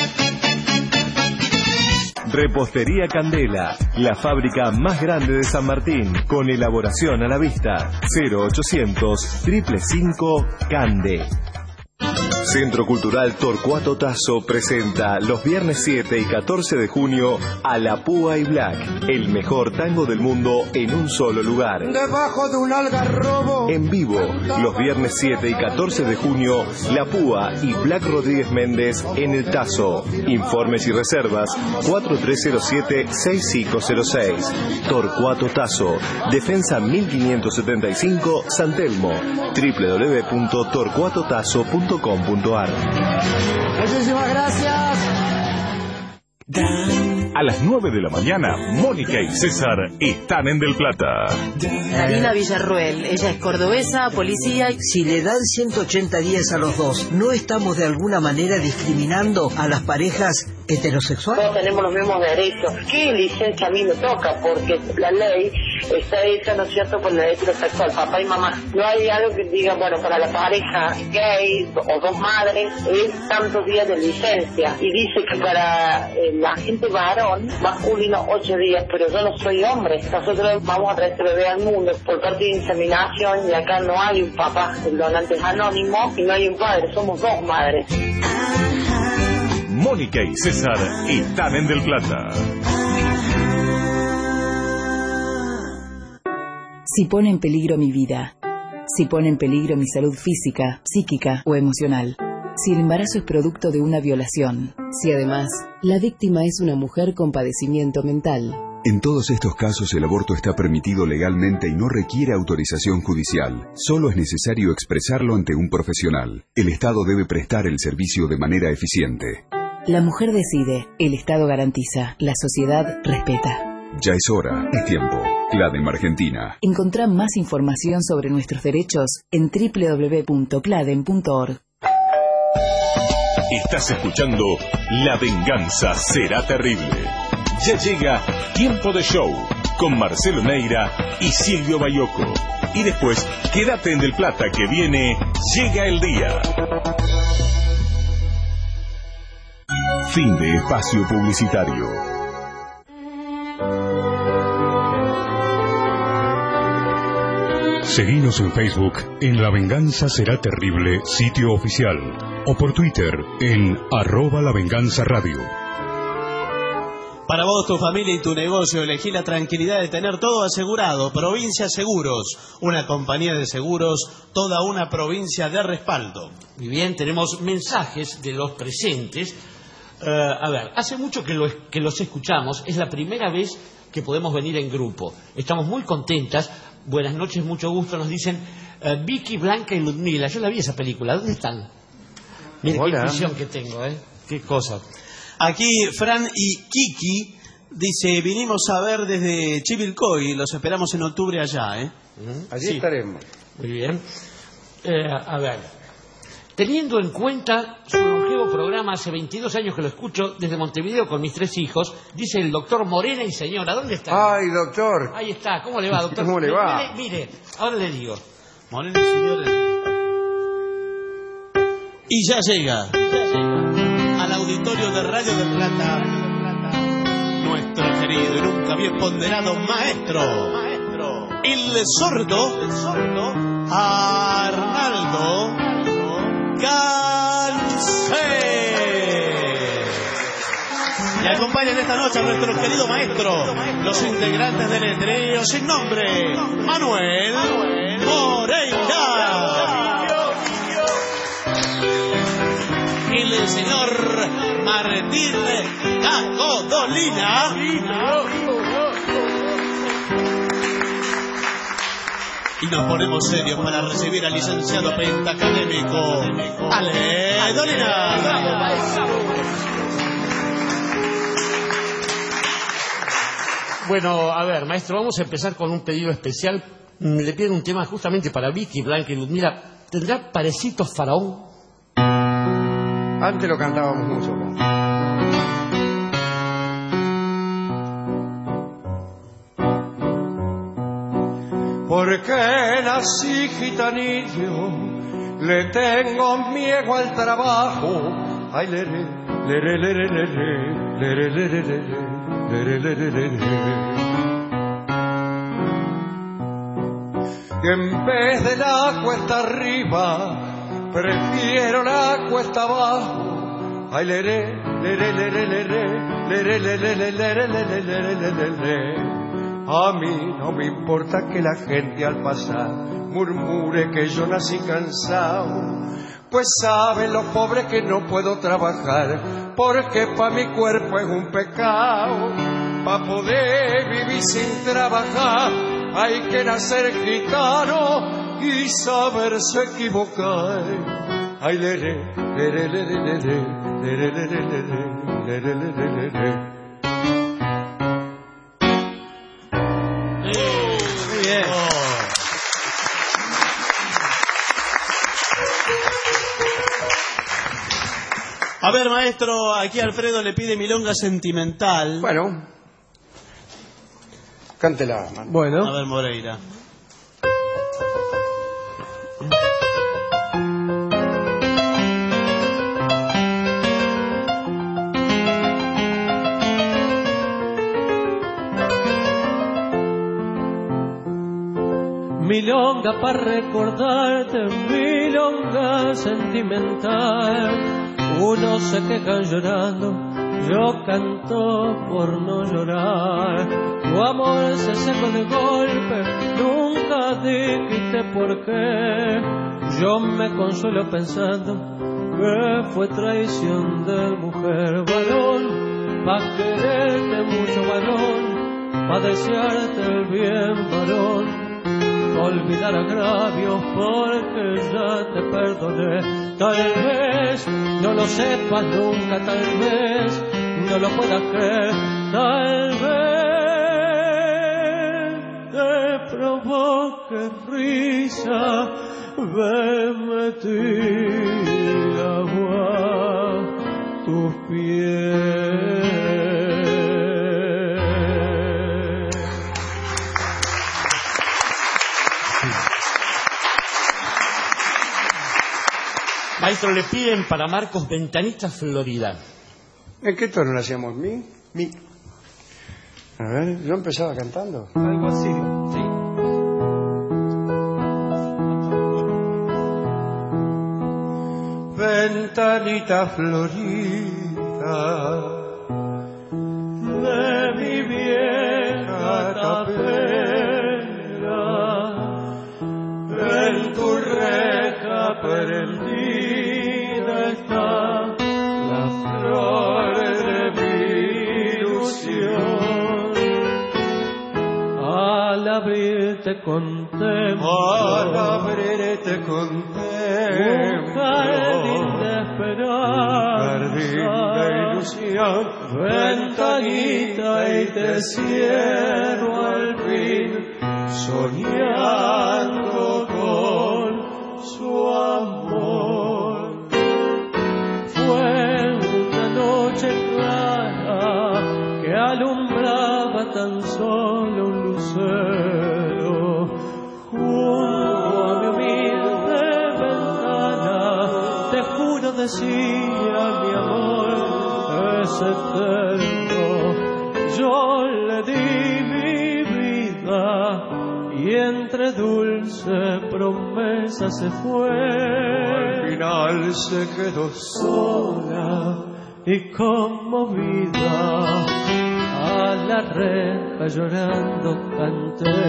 Repostería Candela, la fábrica más grande de San Martín, con elaboración a la vista. cero ochocientos, cinco cinco cinco, Cande. Centro Cultural Torcuato Tasso presenta los viernes siete y catorce de junio a La Púa y Black, el mejor tango del mundo en un solo lugar. Debajo de un algarrobo. En vivo, los viernes siete y catorce de junio, La Púa y Black Rodríguez Méndez en el Tazo. Informes y reservas cuatro tres cero siete, seis cinco cero seis. Torcuato Tasso, Defensa mil quinientos setenta y cinco, San Telmo. doble u doble u doble u punto torcuato tazo punto com punto ar. Muchísimas gracias. A las nueve de la mañana, Mónica y César están en Del Plata. Karina Villarruel, ella es cordobesa, policía. Si le dan ciento ochenta días a los dos, ¿no estamos de alguna manera discriminando a las parejas heterosexuales? Todos tenemos los mismos derechos. ¿Qué licencia a mí me toca? Porque la ley está hecha, ¿no es cierto?, por la heterosexual, papá y mamá. No hay algo que diga, bueno, para la pareja gay o dos madres es tantos días de licencia. Y dice que para eh, la gente varón, masculino, ocho días, pero yo no soy hombre. Nosotros vamos a traer este bebé al mundo por parte de inseminación y acá no hay un papá, el donante es anónimo y no hay un padre, somos dos madres. Mónica y César están en Del Plata. si pone en peligro mi vida, si pone en peligro mi salud física, psíquica o emocional, si el embarazo es producto de una violación, si además la víctima es una mujer con padecimiento mental. En todos estos casos el aborto está permitido legalmente y no requiere autorización judicial. Solo es necesario expresarlo ante un profesional. El Estado debe prestar el servicio de manera eficiente. La mujer decide, el Estado garantiza, la sociedad respeta. Ya es hora, es tiempo. CLADEM Argentina. Encontrá más información sobre nuestros derechos en doble u doble u doble u punto cladem punto org. Estás escuchando La Venganza Será Terrible. Ya llega Tiempo de Show con Marcelo Neira y Silvio Bayoco. Y después, quédate en Del Plata que viene Llega el Día. Fin de espacio publicitario. Seguinos en Facebook en La Venganza Será Terrible, sitio oficial, o por Twitter en arroba La Venganza Radio. Para vos, tu familia y tu negocio, elegí la tranquilidad de tener todo asegurado. Provincia Seguros, una compañía de seguros, toda una provincia de respaldo. Muy bien, tenemos mensajes de los presentes. Uh, a ver, hace mucho que, lo, que los escuchamos, es la primera vez que podemos venir en grupo. Estamos muy contentas. Buenas noches, mucho gusto. Nos dicen uh, Vicky, Blanca y Ludmila. Yo la vi esa película. ¿Dónde están? Miren qué intuición que tengo, ¿eh? Qué cosa. Aquí Fran y Kiki dice, vinimos a ver desde Chivilcoy, los esperamos en octubre allá, ¿eh? Uh-huh. Allí sí. estaremos. Muy bien. Eh, a ver, teniendo en cuenta su longevo programa, hace veintidós años que lo escucho desde Montevideo con mis tres hijos, dice el doctor Morena y señora, ¿dónde está? Ay, doctor. Ahí está, ¿cómo le va, doctor? ¿Cómo le va? Mire, mire, ahora le digo. Morena y señora. Y ya llega, ya llega al auditorio de Radio del Plata, nuestro querido y nunca bien ponderado maestro, maestro, el sordo, el sordo, Arnaldo Calcé. Y acompañan esta noche a nuestro querido maestro, los integrantes del Letreo sin nombre, Manuel Moreira. Y el señor Martín Caco Dolina. Y nos ponemos serios para recibir al licenciado pentacadémico Ale Dolina. Bueno, a ver, maestro, vamos a empezar con un pedido especial. Le piden un tema justamente para Vicky, Blanca y Ludmila. ¿Tendrá Parecitos Faraón? Antes lo cantábamos mucho. Porque nací gitanillo, le tengo miedo al trabajo. Ay, le, le, le, le, le, le, le, le, le, le, le, le, le, le. Que en vez de la cuesta arriba prefiero la cuesta abajo. Ay, le, le, le, le, le, le, le, le, le, le, le, le, le, le, le, le, le. A mí no me importa que la gente al pasar murmure que yo nací cansado, pues saben los pobres que no puedo trabajar, porque pa' mi cuerpo es un pecado. Pa' poder vivir sin trabajar hay que nacer gitano y saberse equivocar. Ay, le, le, le, le, le, le, le, le, le, le, le, le, le, le, le. Muy bien. A ver, maestro, aquí Alfredo le pide milonga sentimental. Bueno, cántela. Bueno. A ver, Moreira. Milonga para recordarte, milonga sentimental. Unos se quejan llorando, yo canto por no llorar. Tu amor se secó de golpe, nunca nunca dijiste por qué. Yo me consuelo pensando que fue traición de mujer. Varón, pa' quererte mucho, varón, pa' desearte el bien, varón. Olvidar agravios porque ya te perdoné. Tal vez no lo sepas nunca, tal vez no lo puedas creer, tal vez te provoque risa verme agua tus pies. Maestro, le piden para Marcos Ventanita Florida. ¿En qué tono lo hacíamos? ¿Mi? Mi. A ver, ¿yo empezaba cantando? Algo así, sí. Ventanita florida de mi vieja tapera, en tu reja prendida está la flor de mi ilusión. Al abrirte contemplo, al abrirte contemplo, un jardín de esperanza, de ilusión, ventanita y te cierro al fin, soñando con su amor. Fue una noche clara que alumbraba tan solo un lucero junto a mi humilde ventana. Te juro, decía, mi amor es eterno. Yo le di mi vida y entre dulce promesa se fue. Al final se quedó sola y conmovida. A la reja llorando canté.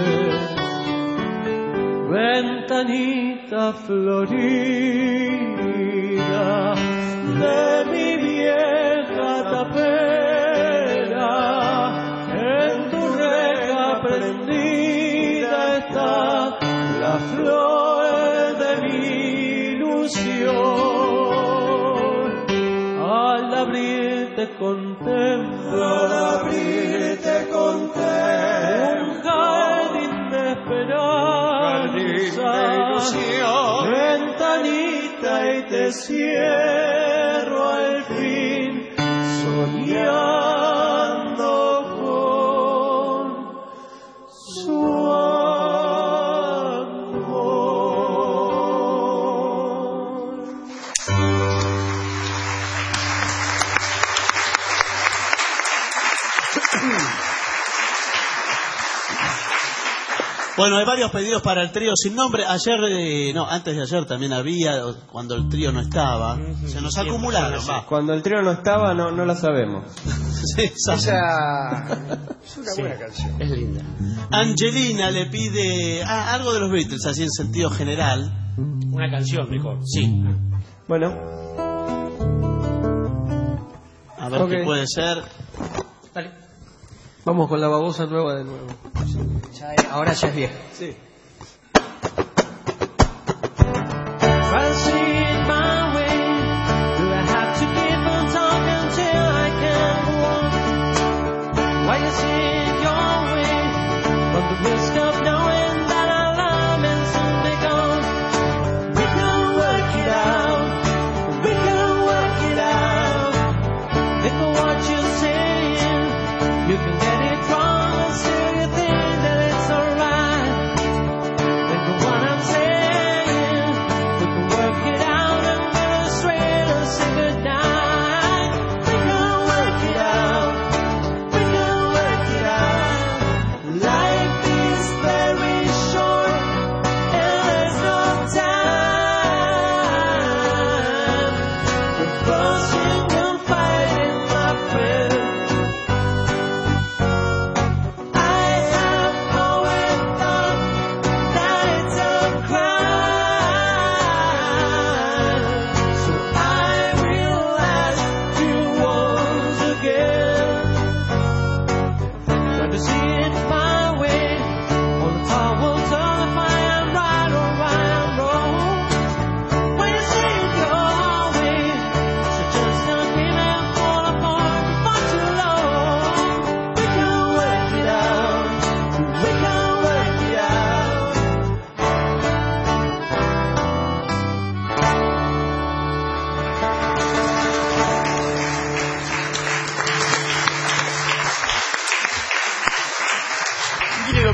Ventanita florida de mi vieja tapera, en tu reja prendida está la flor de mi ilusión. Al abrirte contemplo, al abrirte contemplo, un jardín de esperanza, ventanita y te cierro al fin, soñando con su amor. Bueno, hay varios pedidos para el trío sin nombre. Ayer, eh, no, antes de ayer también había, cuando el trío no estaba. Se nos acumularon, va. Cuando el trío no estaba, no, no la sabemos. Sí, esa es una Sí, buena canción. Es linda. Angelina le pide ah, algo de los Beatles, así en sentido general. Una canción, mejor. Sí. Bueno. A ver Okay. qué puede ser. Dale. Vamos con la babosa nueva de nuevo. Ya es- ahora ya es vieja. Sí. You can get it wrong, still you think that it's alright. Think of what I'm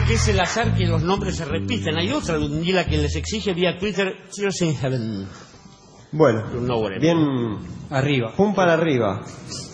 que es el azar que los nombres se repiten. Hay otra Ludmila que les exige vía Twitter Tears in Heaven. Bueno, no, bien arriba. Pum para arriba.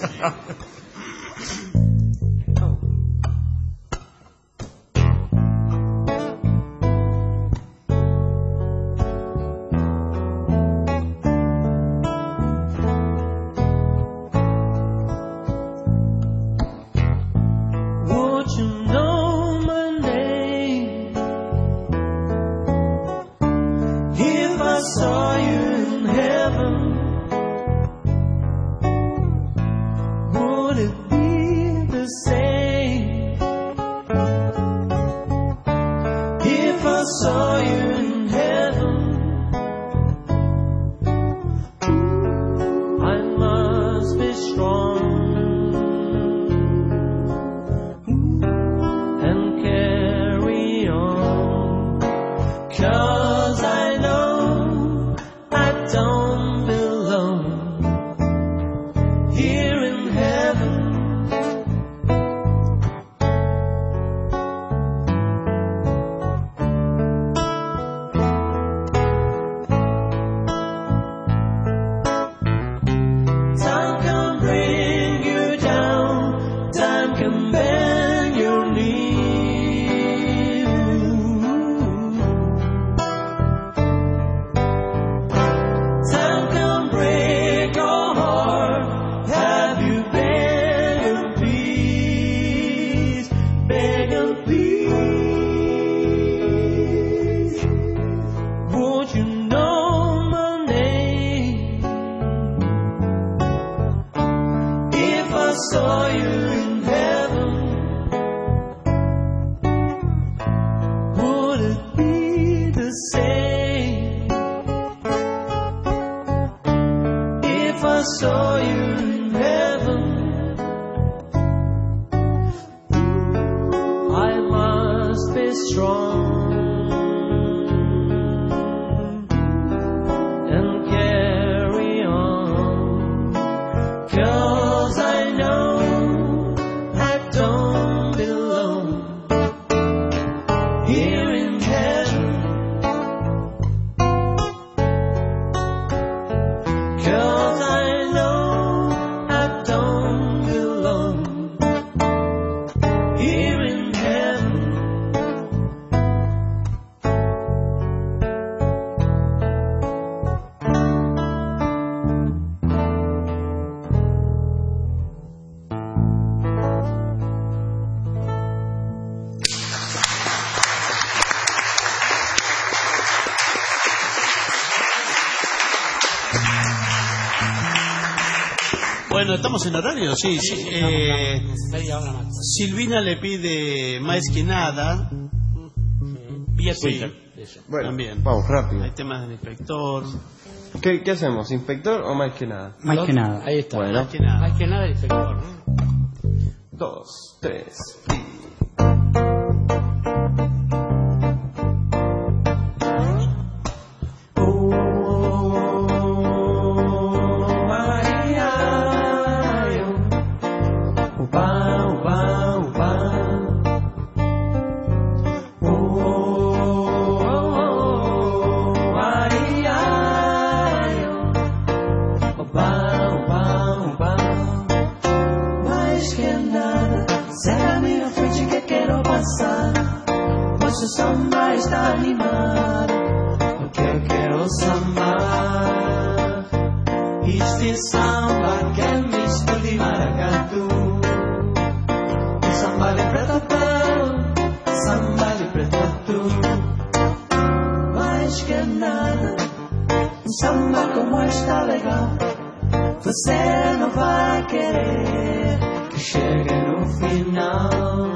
Bueno, ¿estamos en horario? Sí, sí. Eh, Silvina le pide más que nada. Vía Twitter. Sí. Bueno, también. Vamos, rápido. Hay temas del inspector. ¿Qué, ¿Qué hacemos? ¿Inspector o más que nada? Más que nada. Ahí está. Bueno. Más que nada. Más que nada el inspector. Dos, tres. Samba está animado, porque eu quero sambar. Este samba que é misto de maracatu. Um samba de preto pão, samba de preto tu. Mais que nada, um samba como está legal. Você não vai querer que chegue no final.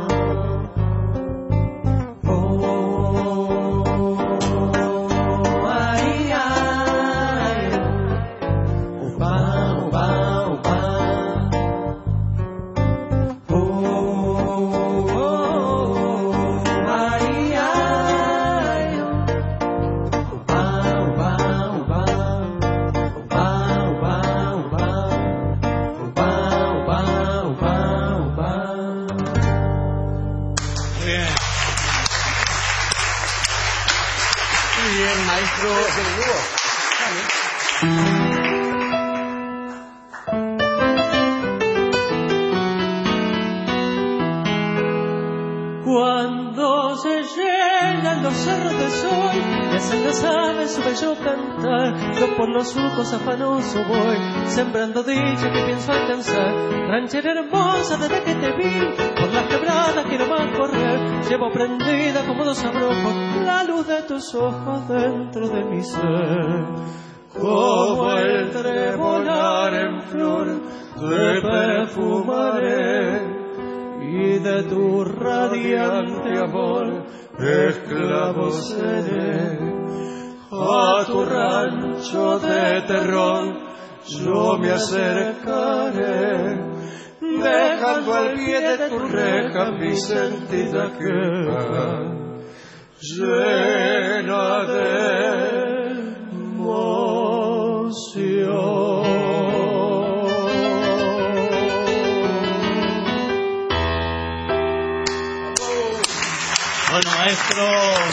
Muy bien, maestro. Cuando se llenan los cerros de sol y hacen las aves su bello cantar, yo por los surcos afanoso voy, sembrando dicha que pienso alcanzar. Ranchera hermosa desde que te vi, por las quebradas quiero más correr, llevo prendida como dos abrojos la luz de tus ojos dentro de mi ser. Como el trebolar en flor te perfumaré, y de tu radiante amor esclavo seré. A tu rancho de terror yo me acercaré, dejando al pie de tu reja mi sentida queja llena de emoción. Bueno, maestro,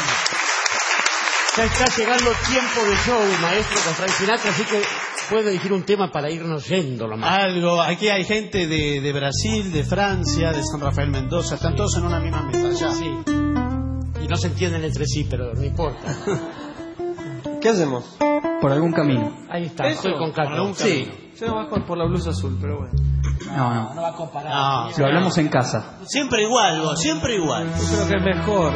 ya está llegando el tiempo de show, maestro, con Frank Sinatra, así que puede elegir un tema para irnos yendo. Lo más. Algo, aquí hay gente de, de Brasil, de Francia, de San Rafael Mendoza, están todos en una misma mesa ya. Sí. Y no se entienden entre sí, pero no importa. ¿Qué hacemos? Por algún camino. Ahí está, Eso, estoy con Carlos. Sí. Yo voy por, por la blusa azul, pero bueno. No, no. No va a comparar. No, Lo hablamos en casa. siempre igual, vos, siempre igual. Yo creo que es mejor.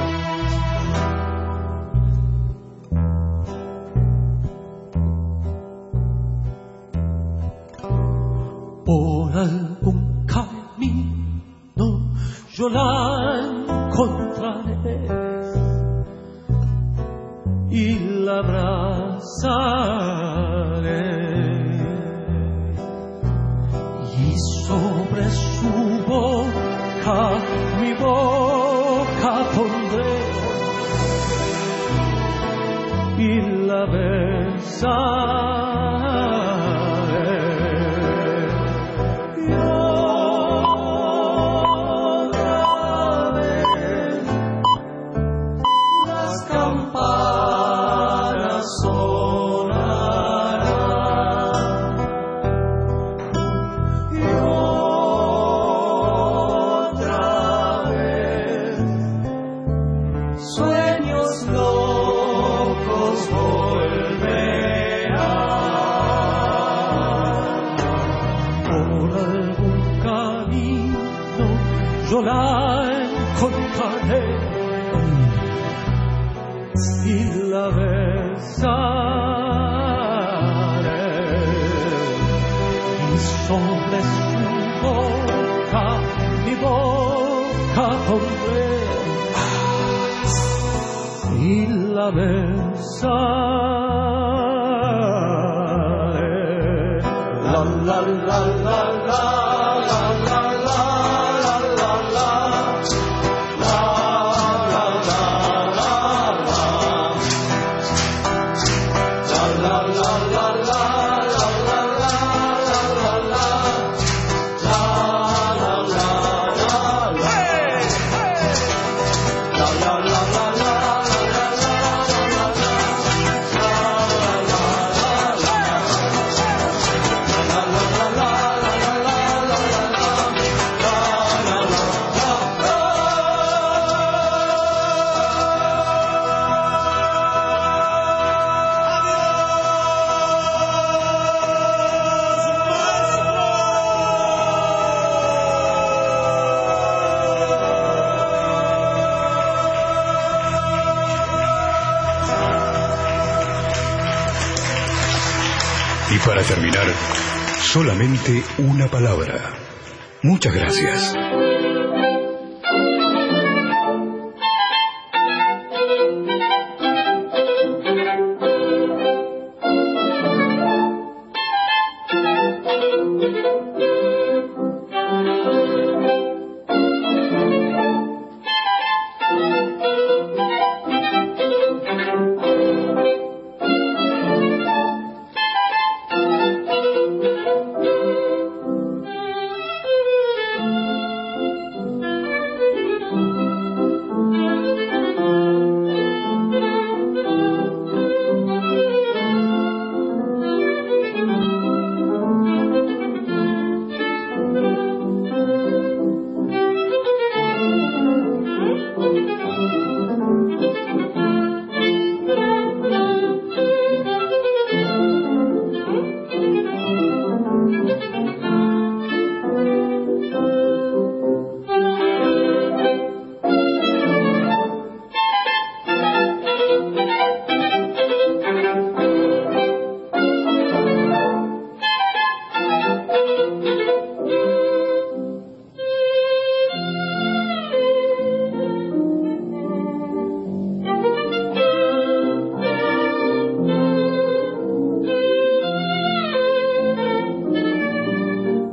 Por algún camino yo la encontraré y la abrazaré, y sobre su boca mi boca pondré y la besaré. Y otra vez las campanas sonarán, y otra vez sueños locos volverán. Por algún camino yo la encontraré y la besaré, y sobre su boca mi boca pondré y la besaré. La la la la la la la la la la la. Y para terminar, solamente una palabra. Muchas gracias.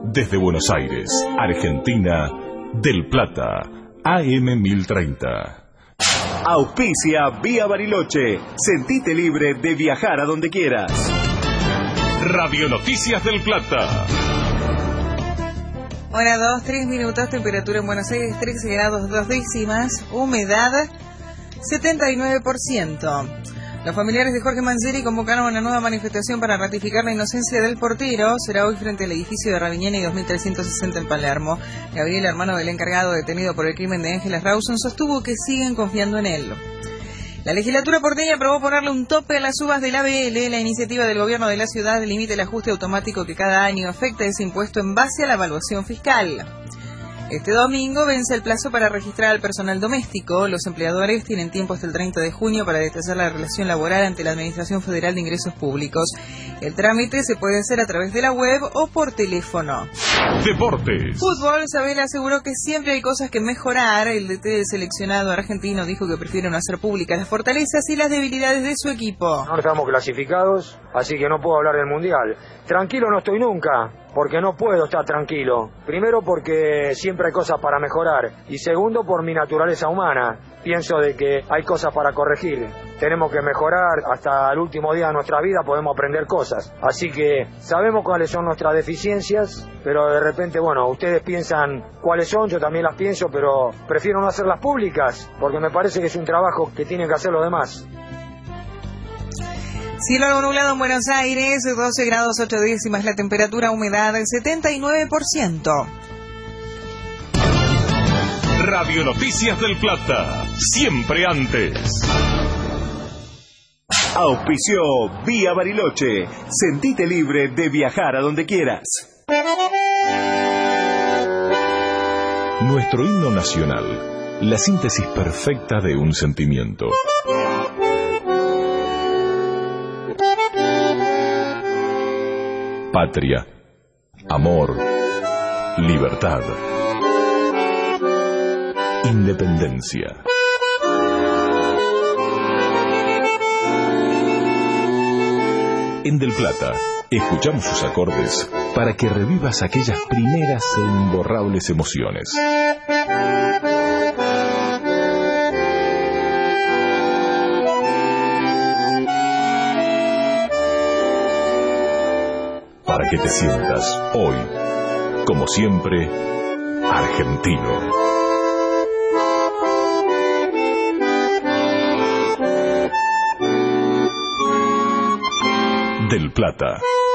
Desde Buenos Aires, Argentina, Del Plata, A M mil treinta. Auspicia Vía Bariloche. Sentite libre de viajar a donde quieras. Radio Noticias del Plata. Hora dos, tres minutos, temperatura en Buenos Aires, trece grados dos décimas, humedad setenta y nueve por ciento. Los familiares de Jorge Manzeri convocaron una nueva manifestación para ratificar la inocencia del portero. Será hoy frente al edificio de Raviñani dos mil trescientos sesenta en Palermo. Gabriel, hermano del encargado detenido por el crimen de Ángeles Rawson, sostuvo que siguen confiando en él. La legislatura porteña aprobó ponerle un tope a las uvas del A B L. La iniciativa del gobierno de la ciudad limita el ajuste automático que cada año afecta ese impuesto en base a la evaluación fiscal. Este domingo vence el plazo para registrar al personal doméstico. Los empleadores tienen tiempo hasta el treinta de junio para detallar la relación laboral ante la Administración Federal de Ingresos Públicos. El trámite se puede hacer a través de la web o por teléfono. Deportes. Fútbol. Sabela aseguró que siempre hay cosas que mejorar. El D T del seleccionado argentino dijo que prefiere no hacer públicas las fortalezas y las debilidades de su equipo. No estamos clasificados, así que no puedo hablar del Mundial. Tranquilo no estoy nunca, porque no puedo estar tranquilo. Primero porque siempre hay cosas para mejorar y segundo por mi naturaleza humana. Pienso de que hay cosas para corregir. Tenemos que mejorar hasta el último día de nuestra vida, podemos aprender cosas. Así que sabemos cuáles son nuestras deficiencias, pero de repente, bueno, ustedes piensan cuáles son, yo también las pienso, pero prefiero no hacerlas públicas porque me parece que es un trabajo que tienen que hacer los demás. Cielo algo nublado en Buenos Aires, doce grados ocho décimas la temperatura, humedad setenta y nueve por ciento. Radio Noticias del Plata, siempre antes. Auspició Vía Bariloche. Sentite libre de viajar a donde quieras. Nuestro himno nacional, la síntesis perfecta de un sentimiento. Patria, amor, libertad, independencia. En Del Plata, escuchamos sus acordes para que revivas aquellas primeras e imborrables emociones. Para que te sientas hoy, como siempre, argentino. Del Plata.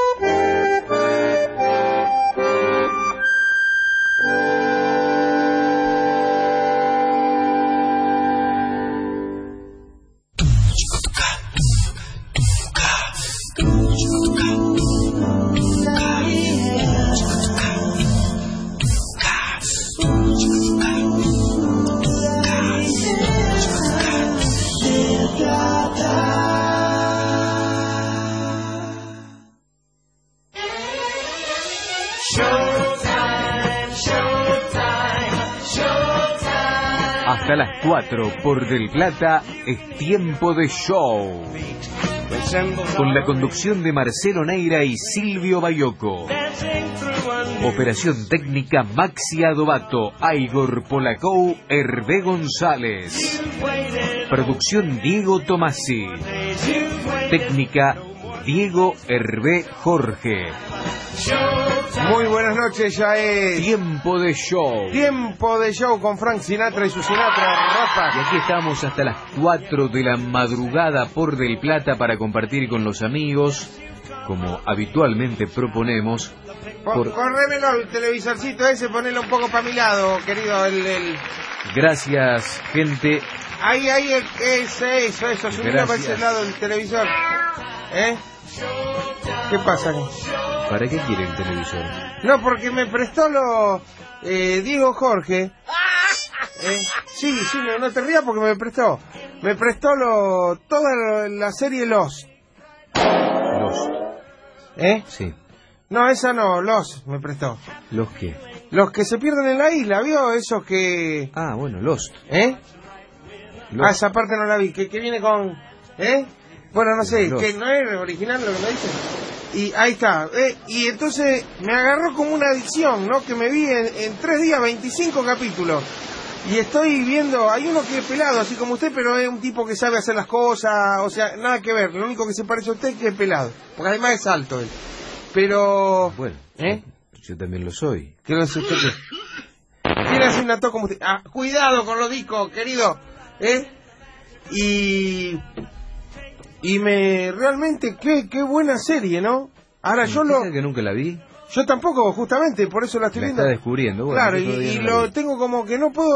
Hasta las cuatro por Del Plata es tiempo de show. Con la conducción de Marcelo Neira y Silvio Bayoco. Operación técnica Maxi Adobato, Igor Polacou, Hervé González. Producción Diego Tomasi. Técnica Diego Hervé Jorge. Muy buenas noches, ya es Tiempo de Show. Tiempo de Show con Frank Sinatra y su Sinatra Rafa. Y aquí estamos hasta las cuatro de la madrugada por Del Plata para compartir con los amigos, como habitualmente proponemos. Por... Corrémelo el televisorcito ese, ponelo un poco para mi lado, querido. El, el... Gracias, gente. Ahí, ahí, ese, eso, eso, subilo para ese lado del televisor. ¿Eh? ¿Qué pasa? ¿Para qué quiere el televisor? No, porque me prestó lo... Eh, Diego Jorge. Eh, sí, sí, no, no te rías porque me prestó. Me prestó lo toda la serie Lost. Lost. ¿Eh? Sí. No, esa no, Lost me prestó. ¿Los qué? Los que se pierden en la isla, ¿vio? Esos que... Ah, bueno, Lost. ¿Eh? Lost. Ah, esa parte no la vi. Que, que viene con... ¿Eh? Bueno, no sé, Lost. que no es original lo que me dice. Y ahí está. Eh, y entonces me agarró como una adicción, ¿no? Que me vi en, en tres días veinticinco capítulos. Y estoy viendo, hay uno que es pelado, así como usted, pero es un tipo que sabe hacer las cosas, o sea, nada que ver. Lo único que se parece a usted es que es pelado, porque además es alto él. Pero... Bueno, ¿eh? Yo también lo soy. ¿Qué lo hace usted? ¿Quién hace una tos como usted? Ah, cuidado con los discos, querido. ¿Eh? Y... Y me... Realmente, qué, qué buena serie, ¿no? Ahora yo lo... que nunca la vi? Yo tampoco, justamente, por eso la estoy la viendo. está descubriendo. Bueno, claro, y, y lo tengo como que no puedo...